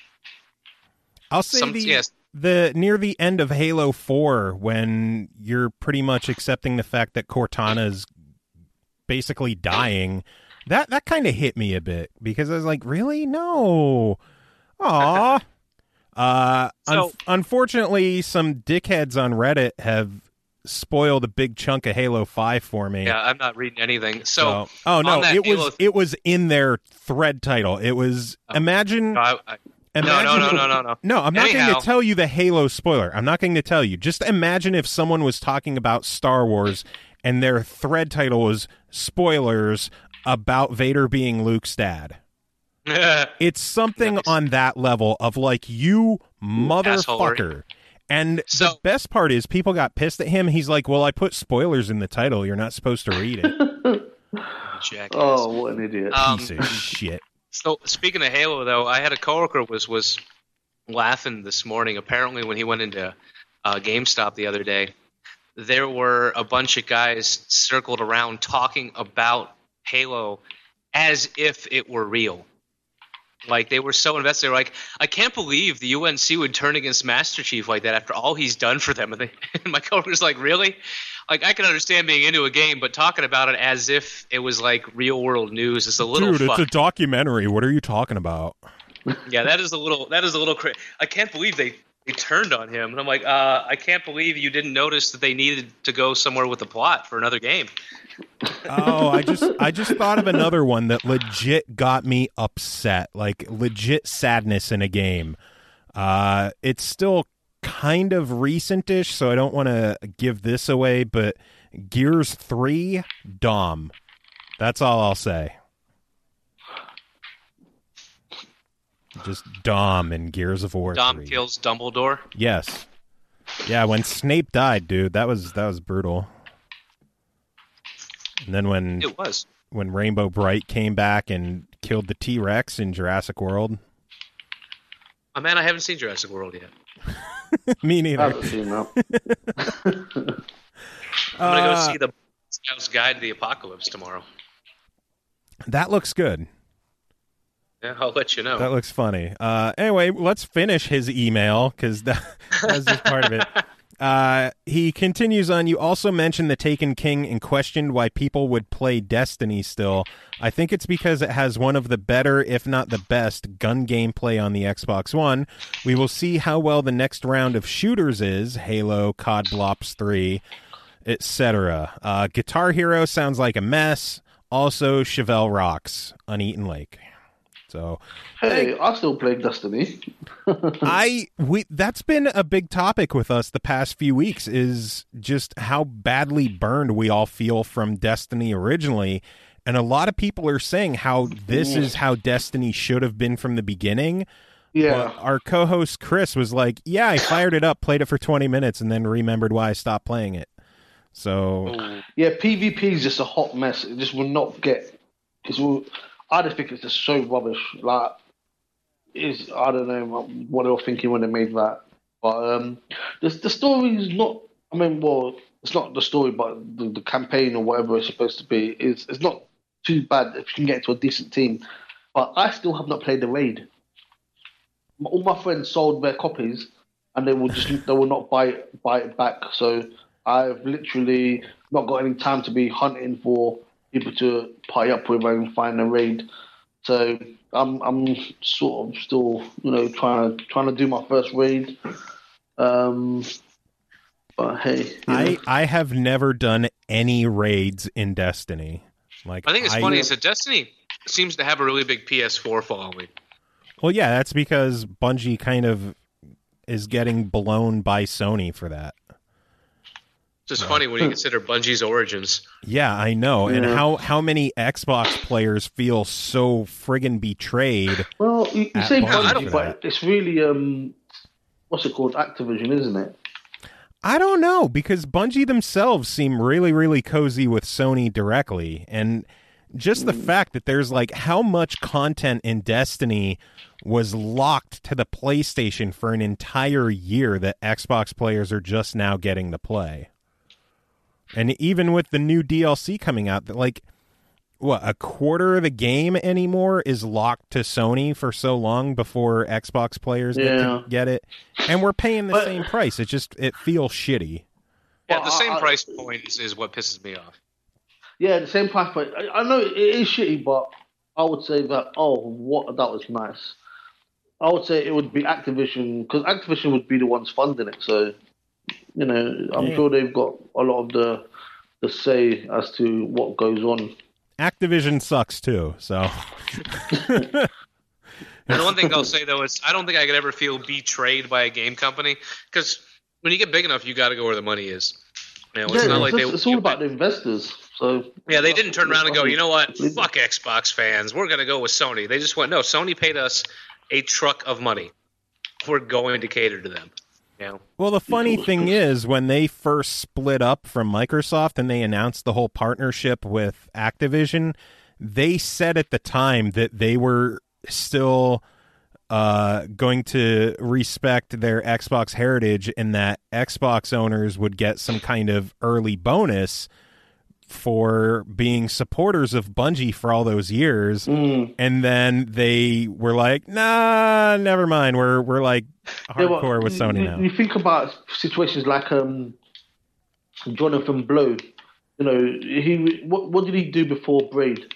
S3: say the near the end of Halo 4, when you're pretty much accepting the fact that Cortana's basically dying, that kind of hit me a bit, because I was like, really? No. Aw. Unfortunately, some dickheads on Reddit have spoiled a big chunk of Halo 5 for me.
S2: Yeah, I'm not reading anything. So
S3: oh no, it was in their thread title. It was imagine.
S2: No.
S3: No, I'm not going to tell you the Halo spoiler. I'm not going to tell you. Just imagine if someone was talking about Star Wars and their thread title was spoilers about Vader being Luke's dad. It's something on that level of like, you motherfucker. And the best part is people got pissed at him. He's like, well, I put spoilers in the title. You're not supposed to read it.
S4: Oh, what an idiot.
S3: Piece of shit.
S2: So speaking of Halo, though, I had a coworker was laughing this morning. Apparently, when he went into GameStop the other day, there were a bunch of guys circled around talking about Halo as if it were real. Like, they were so invested. They were like, I can't believe the UNC would turn against Master Chief like that after all he's done for them. And my coworker's like, really? Like, I can understand being into a game, but talking about it as if it was like real world news is a little.
S3: Dude, it's a documentary. What are you talking about?
S2: Yeah, that is a little crazy. I can't believe they turned on him. And I'm like, I can't believe you didn't notice that they needed to go somewhere with the plot for another game.
S3: Oh, I just thought of another one that legit got me upset, like legit sadness in a game. It's still kind of recentish, so I don't want to give this away, but Gears 3 Dom. That's all I'll say. Just Dom in Gears of War 3.
S2: Dom kills Dumbledore?
S3: Yes. Yeah, when Snape died, dude, that was brutal. And then when Rainbow Bright came back and killed the T-Rex in Jurassic World.
S2: Oh man, I haven't seen Jurassic World yet.
S3: Me neither.
S4: I haven't seen that.
S2: I'm gonna go see the Scout's Guide to the Apocalypse tomorrow.
S3: That looks good.
S2: Yeah, I'll let you know.
S3: That looks funny. Anyway, let's finish his email, because that's just part of it. He continues on, you also mentioned the Taken King and questioned why people would play Destiny still. I think it's because it has one of the better, if not the best, gun gameplay on the Xbox One. We will see how well the next round of shooters is, Halo, COD Blops 3, etc. Guitar Hero sounds like a mess. Also, Chevelle rocks. Uneaten Lake. So,
S4: hey, I still play Destiny.
S3: That's been a big topic with us the past few weeks, is just how badly burned we all feel from Destiny originally. And a lot of people are saying how this is how Destiny should have been from the beginning.
S4: Yeah.
S3: But our co-host Chris was like, "Yeah, I fired it up, played it for 20 minutes, and then remembered why I stopped playing it." So
S4: Yeah, PvP is just a hot mess. It just will not get. I just think it's just so rubbish. Like, I don't know what they were thinking when they made that. But the story is not. I mean, well, it's not the story, but the campaign or whatever it's supposed to be is not too bad if you can get to a decent team. But I still have not played the raid. All my friends sold their copies, and they will not buy it back. So I've literally not got any time to be hunting for people to party up with and find a raid. So I'm sort of still, trying to do my first raid. But hey,
S3: I have never done any raids in Destiny. Like,
S2: I think it's funny is that Destiny seems to have a really big PS4 following.
S3: Well, yeah, that's because Bungie kind of is getting blown by Sony for that.
S2: It's just funny when you consider Bungie's origins.
S3: Yeah, I know. Yeah. And how many Xbox players feel so friggin' betrayed?
S4: Well, you say Bungie, but it's really, what's it called? Activision, isn't it?
S3: I don't know, because Bungie themselves seem really, really cozy with Sony directly. And just the fact that there's like how much content in Destiny was locked to the PlayStation for an entire year that Xbox players are just now getting to play. And even with the new DLC coming out, that like, what, a quarter of the game anymore is locked to Sony for so long before Xbox players get it. And we're paying the same price. It feels shitty.
S2: Yeah, the same price point is what pisses me off.
S4: Yeah, the same price point. I know it is shitty, but I would say that, that was nice. I would say it would be Activision, because Activision would be the ones funding it. So, I'm sure they've got a lot of the say as to what goes on.
S3: Activision sucks too, so.
S2: And the one thing I'll say, though, is I don't think I could ever feel betrayed by a game company, because when you get big enough, you got to go where the money is. It's not like
S4: it's all about the investors. So
S2: yeah, they didn't turn around and go, you know what, fuck Xbox fans, we're going to go with Sony. They just went, no, Sony paid us a truck of money. We're going to cater to them.
S3: Well, the funny thing is, when they first split up from Microsoft and they announced the whole partnership with Activision, they said at the time that they were still going to respect their Xbox heritage and that Xbox owners would get some kind of early bonus for being supporters of Bungie for all those years. And then they were like, nah, never mind. We're like hardcore with Sony now.
S4: You think about situations like Jonathan Blow. What did he do before Braid?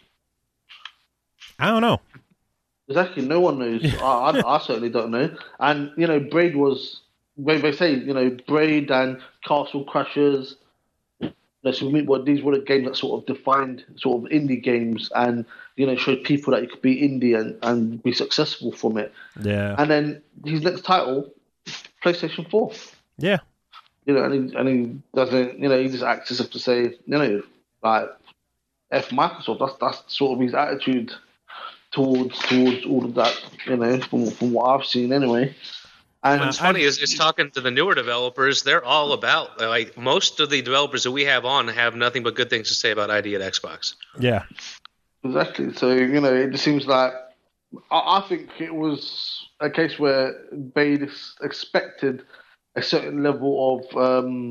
S3: I don't know.
S4: Exactly, no one knows. I certainly don't know. And Braid was, they say, Braid and Castle Crashers. These were the games that sort of defined sort of indie games and showed people that you could be indie and be successful from it.
S3: Yeah.
S4: And then his next title, PlayStation 4.
S3: Yeah.
S4: And he doesn't. He just acts as if to say, like F Microsoft. That's sort of his attitude towards all of that. From what I've seen anyway.
S2: And what's funny is talking to the newer developers, they're all about, like, most of the developers that we have on have nothing but good things to say about ID at Xbox.
S3: Yeah.
S4: Exactly. So, it just seems like, I think it was a case where they expected a certain level of,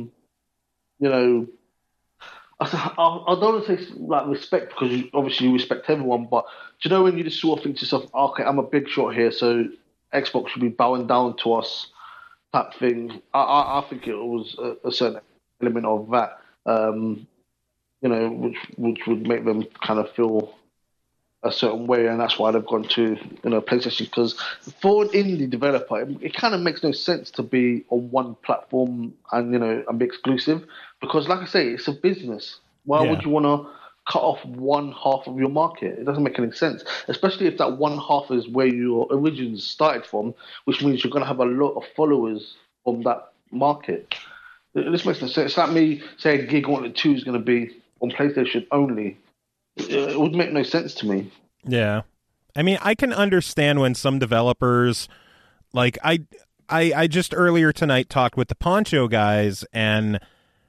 S4: I don't want to say like respect, because obviously you respect everyone, but do you know when you just sort of think to yourself, okay, I'm a big shot here, so Xbox should be bowing down to us, type thing. I think it was a certain element of that, which would make them kind of feel a certain way, and that's why they've gone to PlayStation. Because for an indie developer, it kind of makes no sense to be on one platform and be exclusive, because, like I say, it's a business. Why would you want to cut off one half of your market? It doesn't make any sense, especially if that one half is where your origins started from, which means you're going to have a lot of followers from that market. This makes no sense. It's like me saying Gear Gauntlet 2 is going to be on PlayStation only. It would make no sense to me.
S3: Yeah. I mean, I can understand when some developers Like I just earlier tonight talked with the Poncho guys, and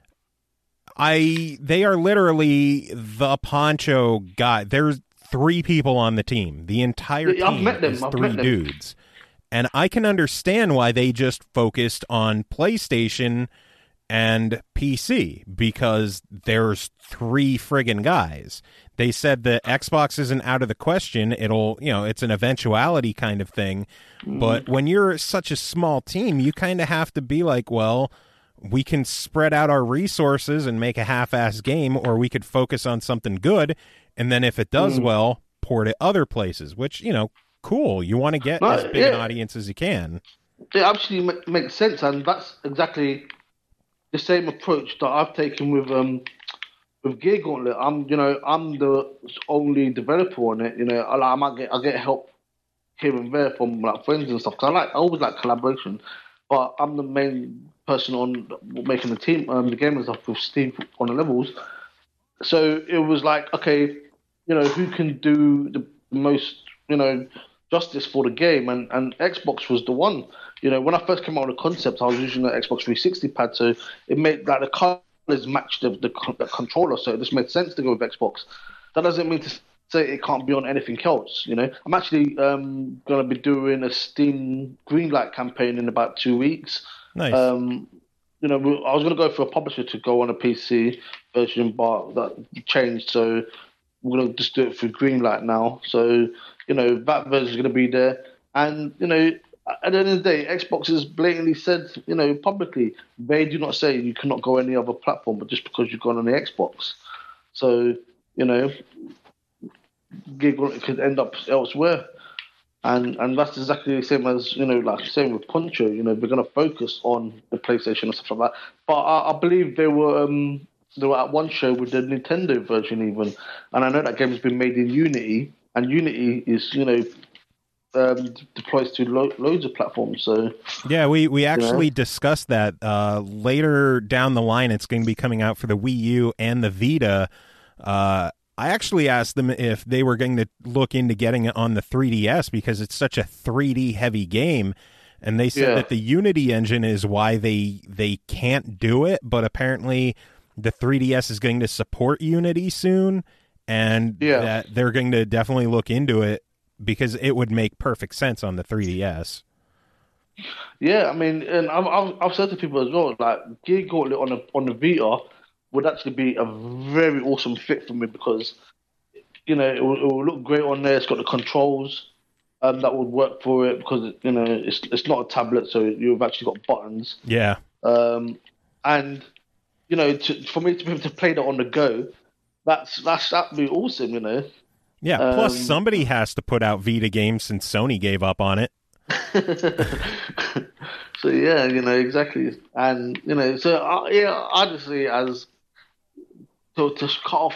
S3: they are literally the Poncho guy. There's 3 people on the team. The entire team
S4: I've met them.
S3: is 3 dudes. And I can understand why they just focused on PlayStation and PC, because there's 3 friggin' guys. They said that Xbox isn't out of the question. It's an eventuality kind of thing. But when you're such a small team, you kind of have to be like, well, we can spread out our resources and make a half-ass game, or we could focus on something good. And then if it does well, port it other places, which, cool. You want to get as big an audience as you can.
S4: It actually makes sense. And that's exactly the same approach that I've taken with Gear Gauntlet. I'm the only developer on it. I get help here and there from like friends and stuff. Cause I always like collaboration, but I'm the main person on making the team, the game and stuff with Steve on the levels. So it was like, okay, who can do the most, justice for the game, and Xbox was the one. When I first came out with the concept, I was using the Xbox 360 pad, so it made like the colors match the controller, so it just made sense to go with Xbox. That doesn't mean to say it can't be on anything else. I'm actually going to be doing a Steam Greenlight campaign in about 2 weeks.
S3: Nice.
S4: I was going to go for a publisher to go on a PC version, but that changed, so we're going to just do it through Greenlight now. So, that version is going to be there. And, at the end of the day, Xbox has blatantly said, publicly, they do not say you cannot go any other platform, but just because you've gone on the Xbox. So, Giggle could end up elsewhere. And that's exactly the same as, like same with Poncho, they're going to focus on the PlayStation and stuff like that. But I believe they were at one show with the Nintendo version even. And I know that game has been made in Unity, and Unity is, deploys to loads of platforms. So
S3: yeah, we actually discussed that later down the line. It's going to be coming out for the Wii U and the Vita. I actually asked them if they were going to look into getting it on the 3DS because it's such a 3D heavy game, and they said that the Unity engine is why they can't do it, but apparently the 3DS is going to support Unity soon, and that they're going to definitely look into it because it would make perfect sense on the 3DS.
S4: Yeah, I mean, and I've said to people as well, like Gear Gauntlet on the Vita would actually be a very awesome fit for me because, it will look great on there. It's got the controls that would work for it because, it's not a tablet, so you've actually got buttons.
S3: Yeah.
S4: And, for me to be able to play that on the go, that'd be awesome,
S3: Yeah, plus somebody has to put out Vita games since Sony gave up on it.
S4: So, yeah, exactly. And, so, honestly, as to cut off,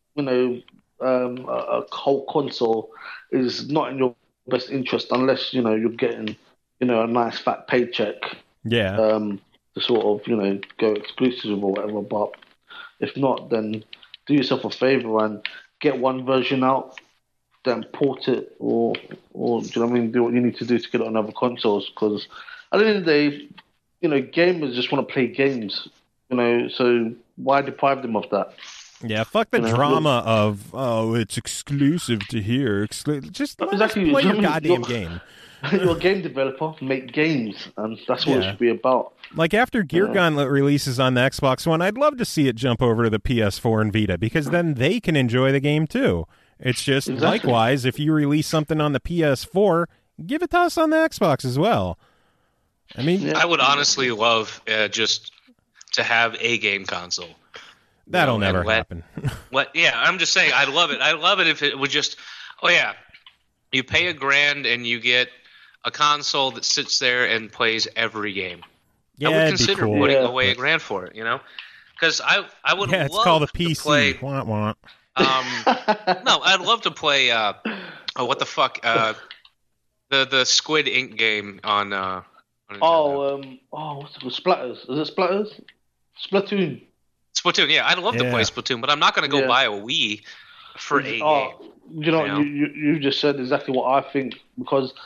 S4: a whole console is not in your best interest unless, you're getting, a nice fat paycheck.
S3: Yeah.
S4: To sort of, go exclusive or whatever. But if not, then do yourself a favor and get one version out, then port it, or do you know what I mean? Do what you need to do to get it on other consoles. Because at the end of the day, gamers just want to play games. So why deprive them of that?
S3: Yeah, fuck the drama of it's exclusive to here. Just
S4: exactly.
S3: Play your goddamn game.
S4: You're a game developer, make games, and that's what it should be about.
S3: Like after Gear Gauntlet releases on the Xbox One, I'd love to see it jump over to the PS4 and Vita because then they can enjoy the game too. It's just likewise, if you release something on the PS4, give it to us on the Xbox as well. I mean,
S2: I would honestly love just to have a game console.
S3: That'll never happen.
S2: Yeah, I'm just saying, I'd love it. I'd love it if it would just, you pay $1,000 and you get a console that sits there and plays every game.
S3: Yeah,
S2: I would consider putting away $1,000 for it, because I would love
S3: it's called a PC.
S2: To play.
S3: Want, want.
S2: No, I'd love to play. What the fuck? The Squid Ink game on.
S4: What's it called? Splatters? Is it Splatters? Splatoon.
S2: Splatoon. Yeah, I'd love to play Splatoon, but I'm not going to go buy a Wii for a game.
S4: You just said exactly what I think because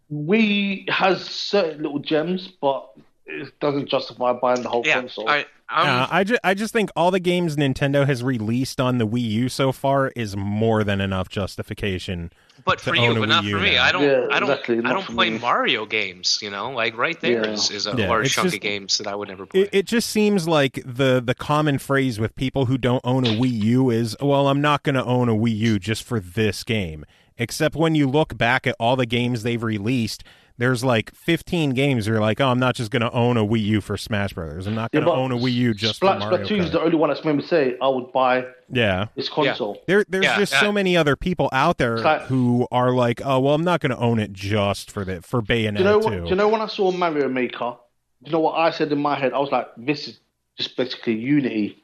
S4: Wii has certain little gems, but it doesn't justify buying the whole
S2: Yeah,
S4: console.
S3: I just think all the games Nintendo has released on the Wii U so far is more than enough justification.
S2: But
S3: to
S2: for you,
S3: own a
S2: but not
S3: Wii
S2: for
S3: U
S2: me.
S3: now.
S2: I don't.
S4: Yeah,
S2: I don't.
S4: exactly,
S2: I
S4: not
S2: don't
S4: for
S2: play
S4: me.
S2: Mario games. Like right there
S4: Yeah.
S2: is a
S3: Yeah,
S2: large
S3: it's
S2: chunk
S3: just-
S2: of games that I would never play.
S3: It just seems like the common phrase with people who don't own a Wii U is, well, I'm not going to own a Wii U just for this game. Except when you look back at all the games they've released, there's like 15 games where you're like, oh, I'm not just going to own a Wii U for Smash Brothers. I'm not going to
S4: but
S3: own a Wii U just for Mario
S4: Splatoon's
S3: Kart.
S4: the only one that's made me say I would buy
S3: Yeah.
S4: this console.
S3: There's
S2: Yeah,
S3: just so many other people out there
S4: It's like-
S3: who are like, oh, well, I'm not going to own it just for Bayonetta
S4: Do you know
S3: 2.
S4: what? Do you know when I saw Mario Maker? Do you know what I said in my head? I was like, this is just basically Unity.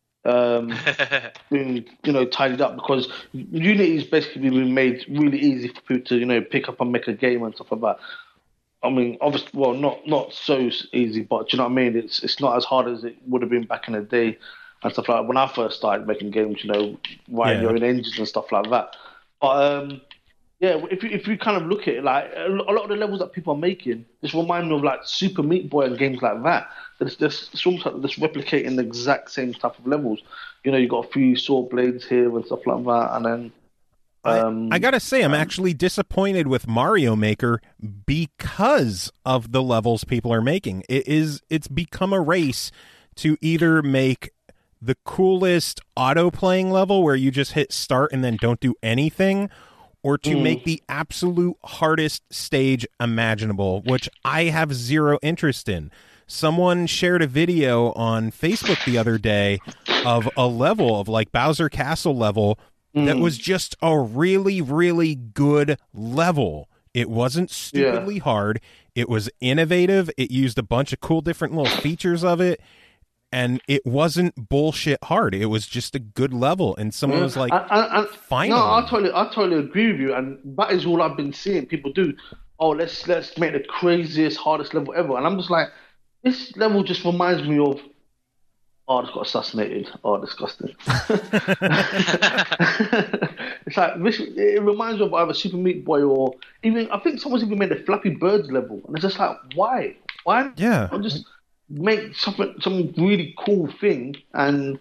S4: Being tidied up, because Unity is basically been made really easy for people to pick up and make a game and stuff like that. I mean, obviously, well, not so easy, but do you know what I mean? It's not as hard as it would have been back in the day and stuff like that. When I first started making games, writing your own engines and stuff like that. But yeah, if you kind of look at it, like a lot of the levels that people are making, just remind me of like Super Meat Boy and games like that. It's almost like just replicating the exact same type of levels. You got a few saw blades here and stuff like that, and then.
S3: I gotta say, I'm actually disappointed with Mario Maker because of the levels people are making. It's become a race to either make the coolest auto-playing level where you just hit start and then don't do anything, or to make the absolute hardest stage imaginable, which I have zero interest in. Someone shared a video on Facebook the other day of a level of like Bowser Castle level that was just a really, really good level. It wasn't stupidly hard. It was innovative. It used a bunch of cool different little features of it. And it wasn't bullshit hard. It was just a good level. And someone was like, finally.
S4: No, I totally agree with you. And that is all I've been seeing people do. Oh, let's make the craziest, hardest level ever. And I'm just like, this level just reminds me of, oh, I just got assassinated. Oh, disgusting. It's like, it reminds me of either Super Meat Boy or even, I think someone's even made a Flappy Birds level. And it's just like, why? Why not just make some really cool thing? And,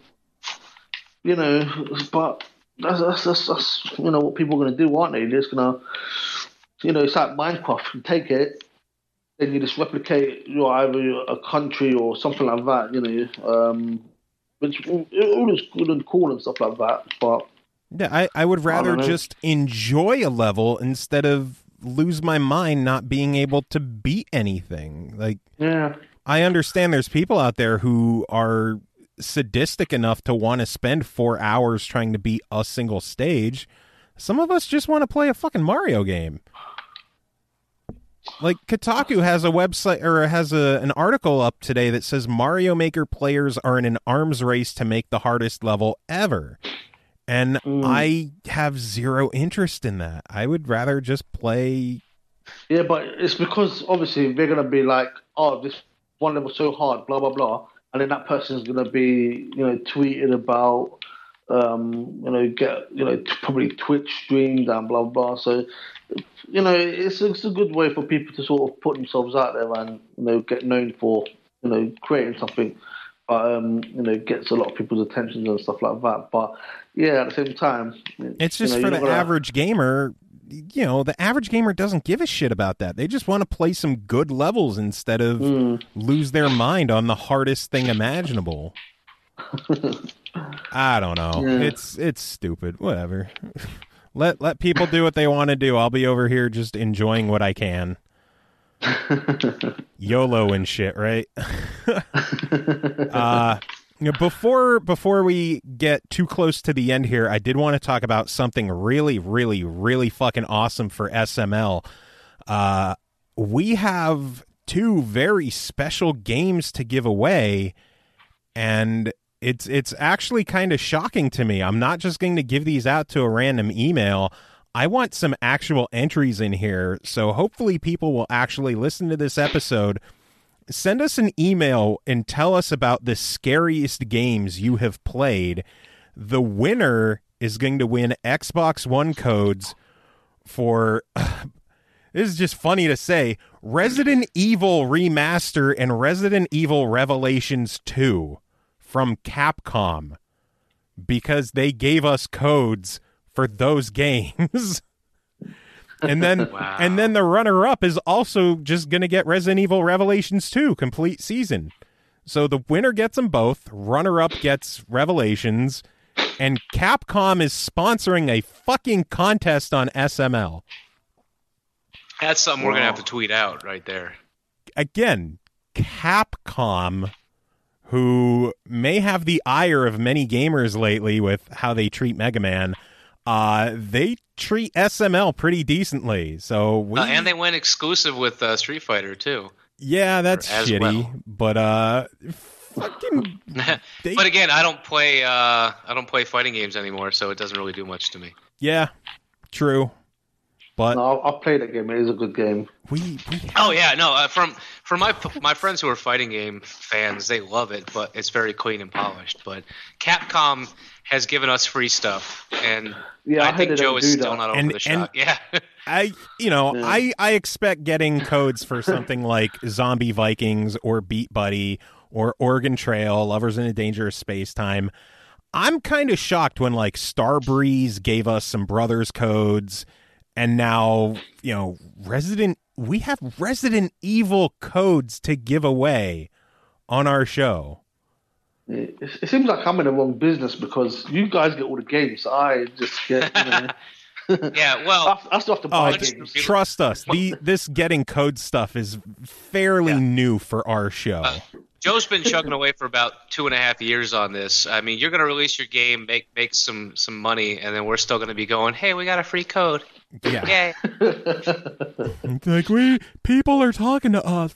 S4: but that's what people are going to do, aren't they? They're just going to, it's like Minecraft. You take it, then you just replicate either a country or something like that, which all is good and cool and stuff like that. But
S3: yeah, I would rather just enjoy a level instead of lose my mind not being able to beat anything. Like,
S4: yeah,
S3: I understand there's people out there who are sadistic enough to want to spend 4 hours trying to beat a single stage. Some of us just want to play a fucking Mario game. Like, Kotaku has a website or has an article up today that says Mario Maker players are in an arms race to make the hardest level ever. And I have zero interest in that. I would rather just play.
S4: Yeah, but it's because obviously they're going to be like, oh, this one level's so hard, blah, blah, blah. And then that person's going to be, tweeted about, probably Twitch streamed and blah, blah. So, it's a good way for people to sort of put themselves out there and, get known for, creating something. But, gets a lot of people's attention and stuff like that. But, yeah, at the same time...
S3: It's just for the average gamer. The average gamer doesn't give a shit about that. They just want to play some good levels instead of lose their mind on the hardest thing imaginable. I don't know. Yeah. It's stupid. Whatever. Let people do what they want to do. I'll be over here just enjoying what I can. YOLO and shit, right? Before we get too close to the end here, I did want to talk about something really, really, really fucking awesome for SML. We have 2 very special games to give away, and it's actually kind of shocking to me. I'm not just going to give these out to a random email. I want some actual entries in here, so hopefully people will actually listen to this episode. Send us an email and tell us about the scariest games you have played. The winner is going to win Xbox One codes for this is just funny to say, Resident Evil Remaster and Resident Evil Revelations 2 from Capcom, because they gave us codes for those games. And then
S2: Wow.
S3: and then the runner-up is also just going to get Resident Evil Revelations 2 complete season. So the winner gets them both, runner-up gets Revelations, and Capcom is sponsoring a fucking contest on SML.
S2: That's something we're going to have to tweet out right there.
S3: Again, Capcom, who may have the ire of many gamers lately with how they treat Mega Man, they treat SML pretty decently. So
S2: And they went exclusive with Street Fighter, too.
S3: yeah, that's
S2: as
S3: shitty.
S2: well.
S3: But fucking, they,
S2: But again, I don't play fighting games anymore, so it doesn't really do much to me.
S3: yeah, true. But
S4: No, I've played that game. It is a good game.
S3: we
S2: Oh yeah, no. From my friends who are fighting game fans, they love it, but it's very clean and polished. But Capcom has given us free stuff, and
S4: Yeah, I
S2: I
S4: heard
S2: think
S4: they
S2: Joe
S4: don't
S2: is
S4: do
S2: still
S4: that.
S2: not over
S3: And-
S2: the shot. Yeah,
S3: I expect getting codes for something like Zombie Vikings or Beat Buddy or Oregon Trail, Lovers in a Dangerous Space Time. I'm kind of shocked when like Starbreeze gave us some Brothers codes, and now, we have Resident Evil codes to give away on our show.
S4: It seems like I'm in the wrong business because you guys get all the games. I just get,
S2: yeah. Well,
S4: I still have to buy
S3: Oh,
S4: games.
S3: trust us. This getting code stuff is fairly new for our show.
S2: Joe's been chugging away for about 2.5 years on this. I mean, you're going to release your game, make some money, and then we're still going to be going, hey, we got a free code.
S3: Yeah.
S2: Yay.
S3: Like people are talking to us.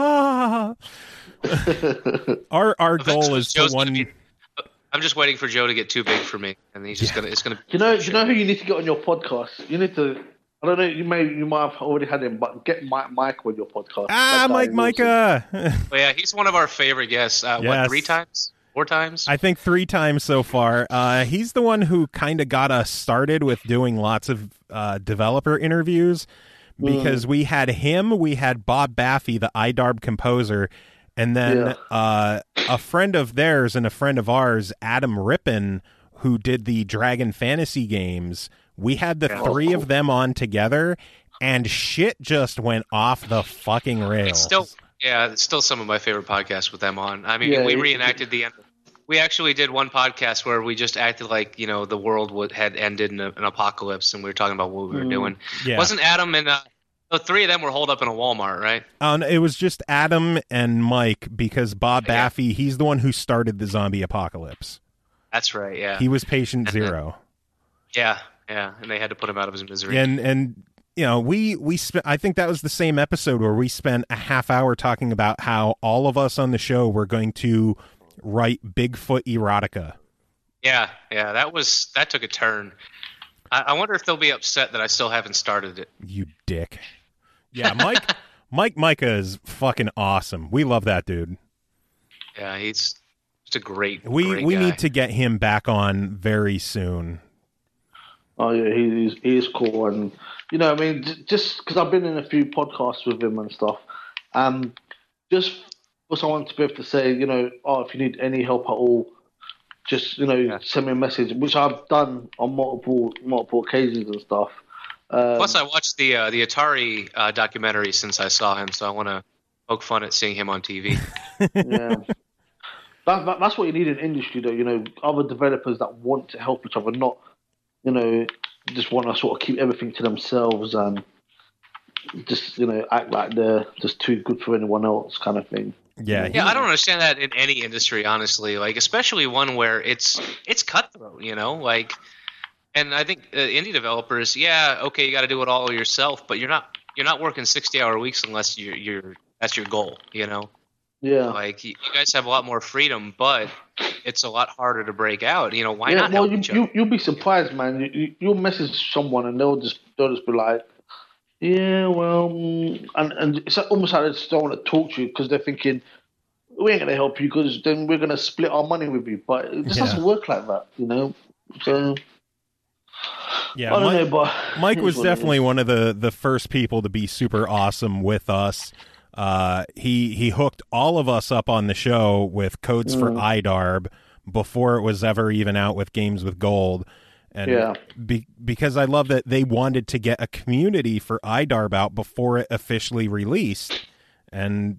S3: Our goal is to
S2: Joe's
S3: one.
S2: gonna be- I'm just waiting for Joe to get too big for me, and he's just it's gonna.
S4: You know who you need to get on your podcast? You need to. I don't know. You might have already had him, but get Mike on your podcast. That guy
S3: Mike
S4: is
S3: Micah.
S2: But yeah, he's one of our favorite guests.
S3: Yes.
S2: What, 3 times? 4 times?
S3: I think 3 times so far. He's the one who kind of got us started with doing lots of developer interviews, because we had him, we had Bob Baffy, the iDarb composer, and then a friend of theirs and a friend of ours, Adam Rippon, who did the Dragon Fantasy games. We had the 3 of them on together, and shit just went off the fucking rails.
S2: It's still some of my favorite podcasts with them on. I mean,
S4: Yeah,
S2: we reenacted the end. We actually did one podcast where we just acted like, the world had ended in an apocalypse, and we were talking about what we were doing.
S3: Yeah.
S2: Wasn't Adam and the 3 of them were holed up in a Walmart, right?
S3: It was just Adam and Mike, because Bob Baffy, he's the one who started the zombie apocalypse.
S2: That's right, yeah.
S3: He was patient zero.
S2: Yeah, and they had to put him out of his misery.
S3: And we spent, I think that was the same episode where we spent a half hour talking about how all of us on the show were going to write Bigfoot erotica.
S2: Yeah, that took a turn. I wonder if they'll be upset that I still haven't started it.
S3: You dick. Yeah, Mike Micah is fucking awesome. We love that dude.
S2: Yeah, he's a great
S3: We
S2: guy.
S3: need to get him back on very soon.
S4: Oh yeah, he is cool, and I mean, just because I've been in a few podcasts with him and stuff, just for someone to be able to say, if you need any help at all, just send me a message, which I've done on multiple occasions and stuff.
S2: Plus, I watched the Atari documentary since I saw him, so I want to poke fun at seeing him on TV.
S4: Yeah. That's what you need in industry, though. Other developers that want to help each other, not just want to sort of keep everything to themselves and just act like they're just too good for anyone else, kind of thing.
S3: Yeah,
S2: Yeah, I don't understand that in any industry, honestly. Like, especially one where it's cutthroat, and I think indie developers, okay, you got to do it all yourself, but you're not working 60-hour weeks unless that's your goal,
S4: Yeah.
S2: Like, you guys have a lot more freedom, but it's a lot harder to break out. Why not help each other?
S4: You'll be surprised, man. You'll message someone and they'll just be like, yeah, well, and it's almost like they just don't want to talk to you because they're thinking, we ain't going to help you because then we're going to split our money with you. But it just doesn't work like that, So
S3: Yeah,
S4: I don't know, but
S3: Mike was
S4: it is what it
S3: definitely
S4: is.
S3: one of the first people to be super awesome with us. He hooked all of us up on the show with codes for iDarb before it was ever even out with Games with Gold. And
S4: Yeah.
S3: because I love that they wanted to get a community for iDarb out before it officially released. And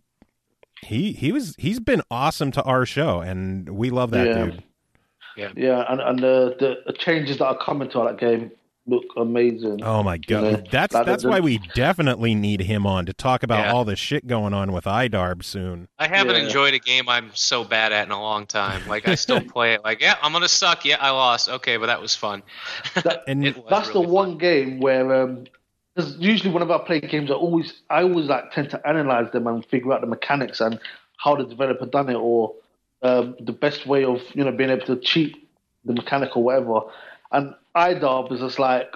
S3: he's been awesome to our show, and we love that dude.
S4: Yeah, and the changes that are coming to that game look amazing.
S3: Oh my god,
S4: You know,
S3: that's why we definitely need him on to talk about all the shit going on with iDarb soon.
S2: I haven't enjoyed a game I'm so bad at in a long time. Like, I still play it. Like, yeah, I'm gonna suck. Yeah, I lost. Okay, but that was fun.
S3: And
S4: that's the one game where, because usually whenever I play games, I always like tend to analyze them and figure out the mechanics and how the developer done it, or the best way of being able to cheat the mechanic or whatever. And iDarb is just like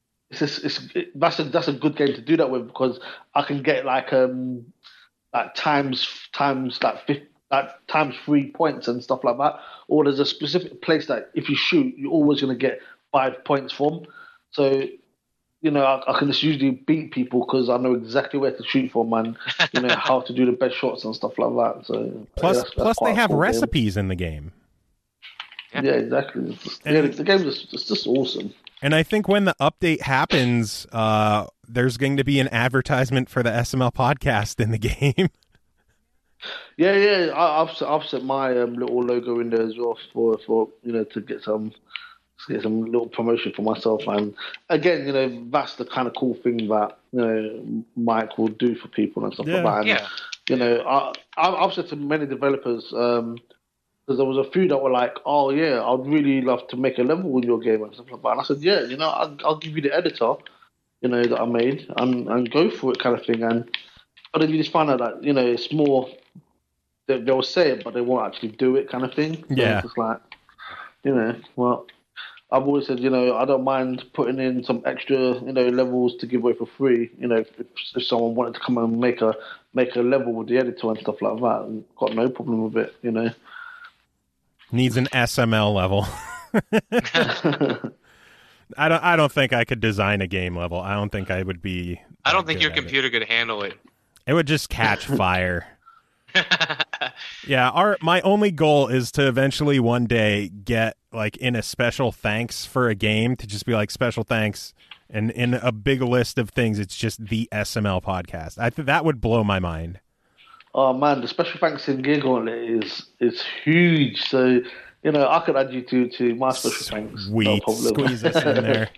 S4: that's a good game to do that with, because I can get like times times 3 points and stuff like that. Or there's a specific place that if you shoot, you're always going to get 5 points from. So I can just usually beat people because I know exactly where to shoot from and how to do the best shots and stuff like that. So
S3: plus
S4: that's
S3: they have
S4: cool
S3: recipes in the game.
S4: Yeah, exactly. The game is just awesome.
S3: And I think when the update happens, there's going to be an advertisement for the SML podcast in the game.
S4: Yeah. I've set my little logo in there as well for to get some little promotion for myself. And again, that's the kind of cool thing that Mike will do for people and stuff like that. And, I've said to many developers. Because there was a few that were like, "Oh yeah, I'd really love to make a level in your game and stuff like that." And I said, "Yeah, I'll give you the editor, that I made, and go for it, kind of thing." But then you just find out that it's more they'll say it, but they won't actually do it, kind of thing. So
S3: Yeah.
S4: it's just like, well, I've always said, I don't mind putting in some extra, levels to give away for free. If someone wanted to come and make a level with the editor and stuff like that, and got no problem with it.
S3: Needs an SML level. I don't think I could design a game level. I don't think I would be.
S2: I don't think
S3: good
S2: your
S3: at it.
S2: computer could handle it.
S3: It would just catch fire. Yeah, my only goal is to eventually one day get like in a special thanks for a game to just be like special thanks, and in a big list of things, it's just the SML podcast. I think that would blow my mind.
S4: Oh man, the special thanks in Gear Gauntlet is huge. So I could add you to my special thanks. No
S3: Sweet,
S4: problem.
S3: squeeze us in there.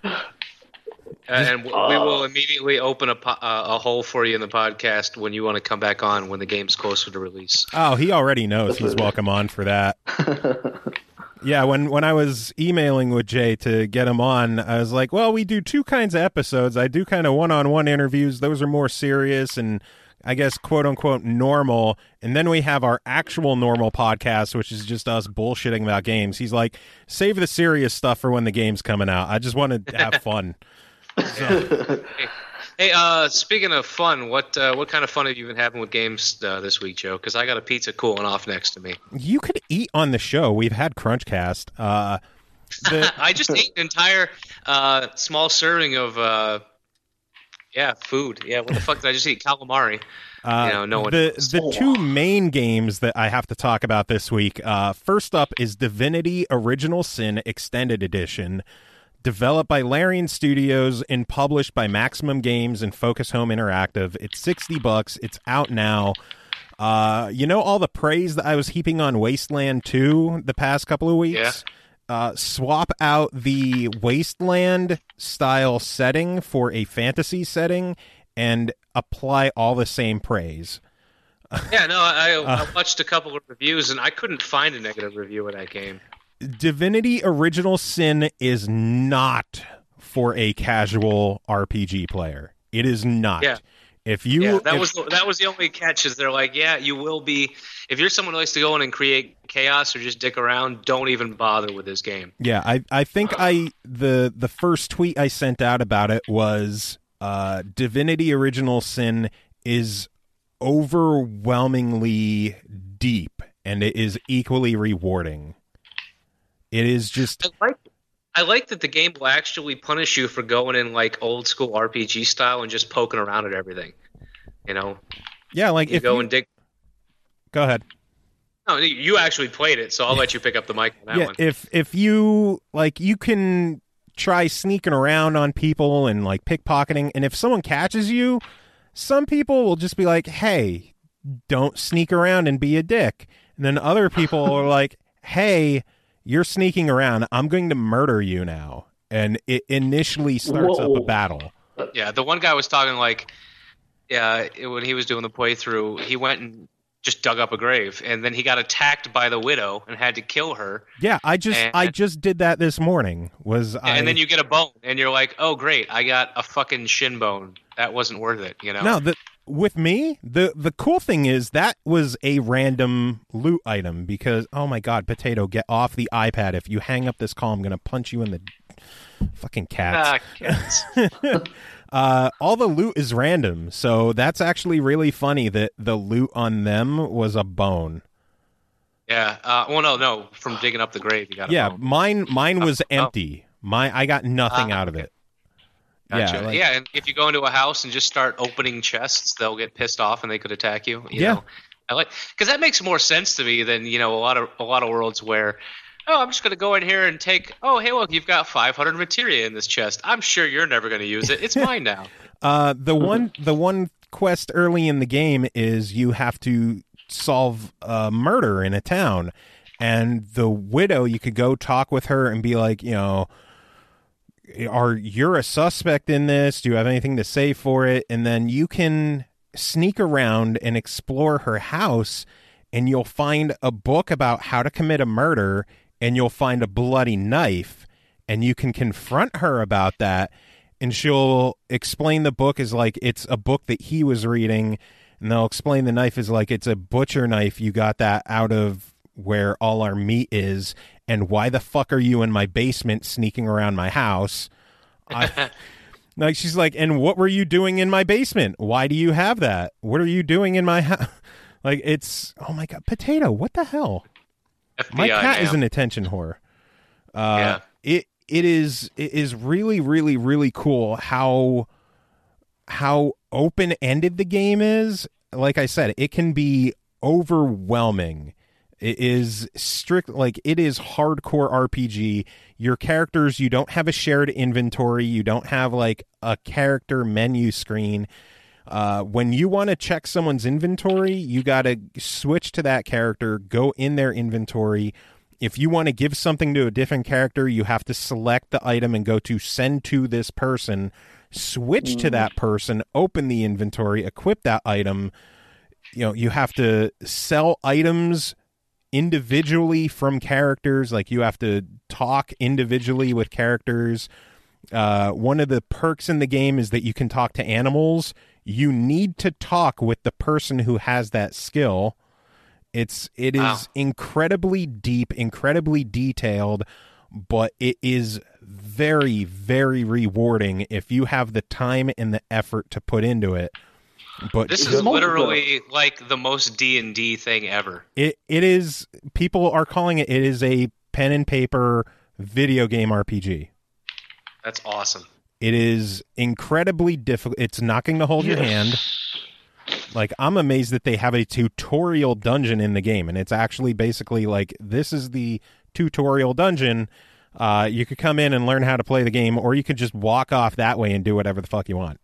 S2: And we will immediately open a hole for you in the podcast when you want to come back on when the game's closer to release.
S3: Oh, he already knows he's welcome on for that. Yeah, when I was emailing with Jay to get him on, I was like, well, we do two kinds of episodes. I do kind of one-on-one interviews. Those are more serious and I guess, quote-unquote, normal. And then we have our actual normal podcast, which is just us bullshitting about games. He's like, save the serious stuff for when the game's coming out. I just want to have fun. So.
S2: Hey, speaking of fun, what kind of fun have you been having with games this week, Joe? Because I got a pizza cooling off next to me.
S3: You could eat on the show. We've had Crunchcast.
S2: I just ate an entire small serving of food. Yeah, what the fuck did I just eat? Calamari. No one.
S3: The two main games that I have to talk about this week. First up is Divinity Original Sin Extended Edition, developed by Larian Studios and published by Maximum Games and Focus Home Interactive. It's $60. It's out now. All the praise that I was heaping on Wasteland 2 the past couple of weeks? Yeah. Swap out the Wasteland style setting for a fantasy setting and apply all the same praise.
S2: Yeah, no, I watched a couple of reviews and I couldn't find a negative review of that game.
S3: Divinity Original Sin is not for a casual RPG player. It is not.
S2: Yeah. That was the only catch. Is they're like, yeah, you will be. If you're someone who likes to go in and create chaos or just dick around, don't even bother with this game.
S3: Yeah, I think the first tweet I sent out about it was Divinity Original Sin is overwhelmingly deep and it is equally rewarding. It is just.
S2: I like that the game will actually punish you for going in like old school RPG style and just poking around at everything. You know?
S3: Yeah, like
S2: You go and dig.
S3: Go ahead.
S2: No, you actually played it, so I'll let you pick up the mic on that one.
S3: If you like, you can try sneaking around on people and like pickpocketing, and if someone catches you, some people will just be like, "Hey, don't sneak around and be a dick," and then other people are like, "Hey, you're sneaking around. I'm going to murder you now," and it initially starts up a battle.
S2: Yeah, the one guy was talking like, when he was doing the playthrough, he went and just dug up a grave, and then he got attacked by the widow and had to kill her.
S3: Yeah, I just did that this morning. And
S2: then you get a bone, and you're like, "Oh, great! I got a fucking shin bone. That wasn't worth it." You know?
S3: No, with me, the cool thing is that was a random loot item because, oh my god, Potato, get off the iPad! If you hang up this call, I'm gonna punch you in the fucking cats.
S2: Cats.
S3: All the loot is random, so that's actually really funny that the loot on them was a bone.
S2: Yeah. No. From digging up the grave, you got a bone.
S3: Mine was empty. I got nothing out of it.
S2: Gotcha. Yeah, and if you go into a house and just start opening chests, they'll get pissed off and they could attack you. You know? I like because that makes more sense to me than a lot of worlds where. Oh, I'm just going to go in here and take. Oh, hey, look, you've got 500 materia in this chest. I'm sure you're never going to use it. It's mine now.
S3: The one quest early in the game is you have to solve a murder in a town, and the widow. You could go talk with her and be like, you're a suspect in this? Do you have anything to say for it? And then you can sneak around and explore her house, and you'll find a book about how to commit a murder. And you'll find a bloody knife, and you can confront her about that, and she'll explain the book as like it's a book that he was reading, and they'll explain the knife as like it's a butcher knife. You got that out of where all our meat is, and why the fuck are you in my basement sneaking around my house? Like she's like, and what were you doing in my basement? Why do you have that? What are you doing in my house? Like it's, oh my god, Potato, what the hell?
S2: FBI,
S3: my cat
S2: man.
S3: is an attention whore. It is really, really, really cool how open-ended the game is. Like I said, it can be overwhelming. It is strict, like it is hardcore RPG. Your characters, you don't have a shared inventory. You don't have like a character menu screen. When you want to check someone's inventory, you got to switch to that character, go in their inventory. If you want to give something to a different character, you have to select the item and go to send to this person, switch to that person, open the inventory, equip that item. You have to sell items individually from characters. Like you have to talk individually with characters. One of the perks in the game is that you can talk to animals. You need to talk with the person who has that skill. It is incredibly deep, incredibly detailed, but it is very, very rewarding if you have the time and the effort to put into it. But
S2: this is literally like the most D&D thing ever.
S3: It is. People are calling it. It is a pen and paper video game RPG.
S2: That's awesome.
S3: It is incredibly difficult. It's not going to hold your hand. Like, I'm amazed that they have a tutorial dungeon in the game, and it's actually basically like, this is the tutorial dungeon. You could come in and learn how to play the game, or you could just walk off that way and do whatever the fuck you want.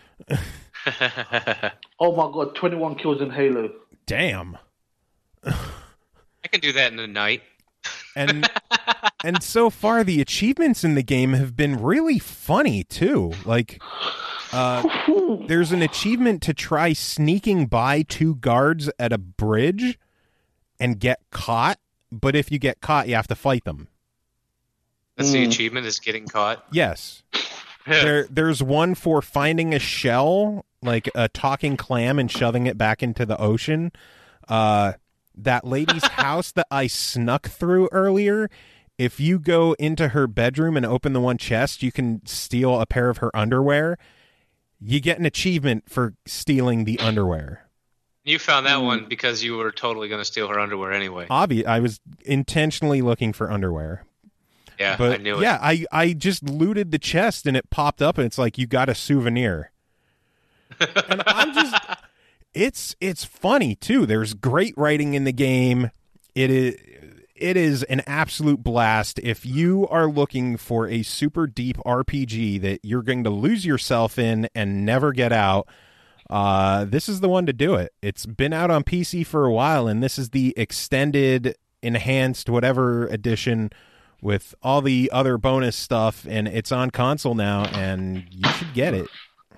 S4: Oh my god, 21 kills in Halo.
S3: Damn.
S2: I can do that in a night.
S3: And so far, the achievements in the game have been really funny, too. Like, there's an achievement to try sneaking by 2 guards at a bridge and get caught. But if you get caught, you have to fight them.
S2: That's the achievement, is getting caught?
S3: Yes. There's one for finding a shell, like a talking clam, and shoving it back into the ocean. That lady's house that I snuck through earlier, if you go into her bedroom and open the one chest, you can steal a pair of her underwear. You get an achievement for stealing the underwear.
S2: You found that one because you were totally going to steal her underwear anyway.
S3: I was intentionally looking for underwear.
S2: Yeah,
S3: But
S2: I knew it.
S3: yeah, I just looted the chest and it popped up and it's like you got a souvenir. And I'm just it's funny too. There's great writing in the game. It is an absolute blast. If you are looking for a super deep RPG that you're going to lose yourself in and never get out, this is the one to do it. It's been out on PC for a while, and this is the extended, enhanced, whatever edition with all the other bonus stuff, and it's on console now, and you should get it.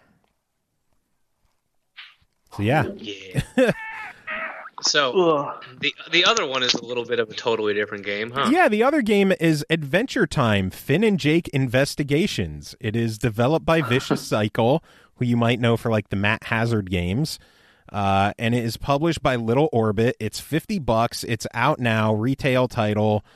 S3: So yeah.
S2: Yeah. So the other one is a little bit of a totally different game, huh?
S3: Yeah, the other game is Adventure Time: Finn and Jake Investigations. It is developed by Vicious Cycle, who you might know for like the Matt Hazard games. And it is published by Little Orbit. It's $50. It's out now, retail title.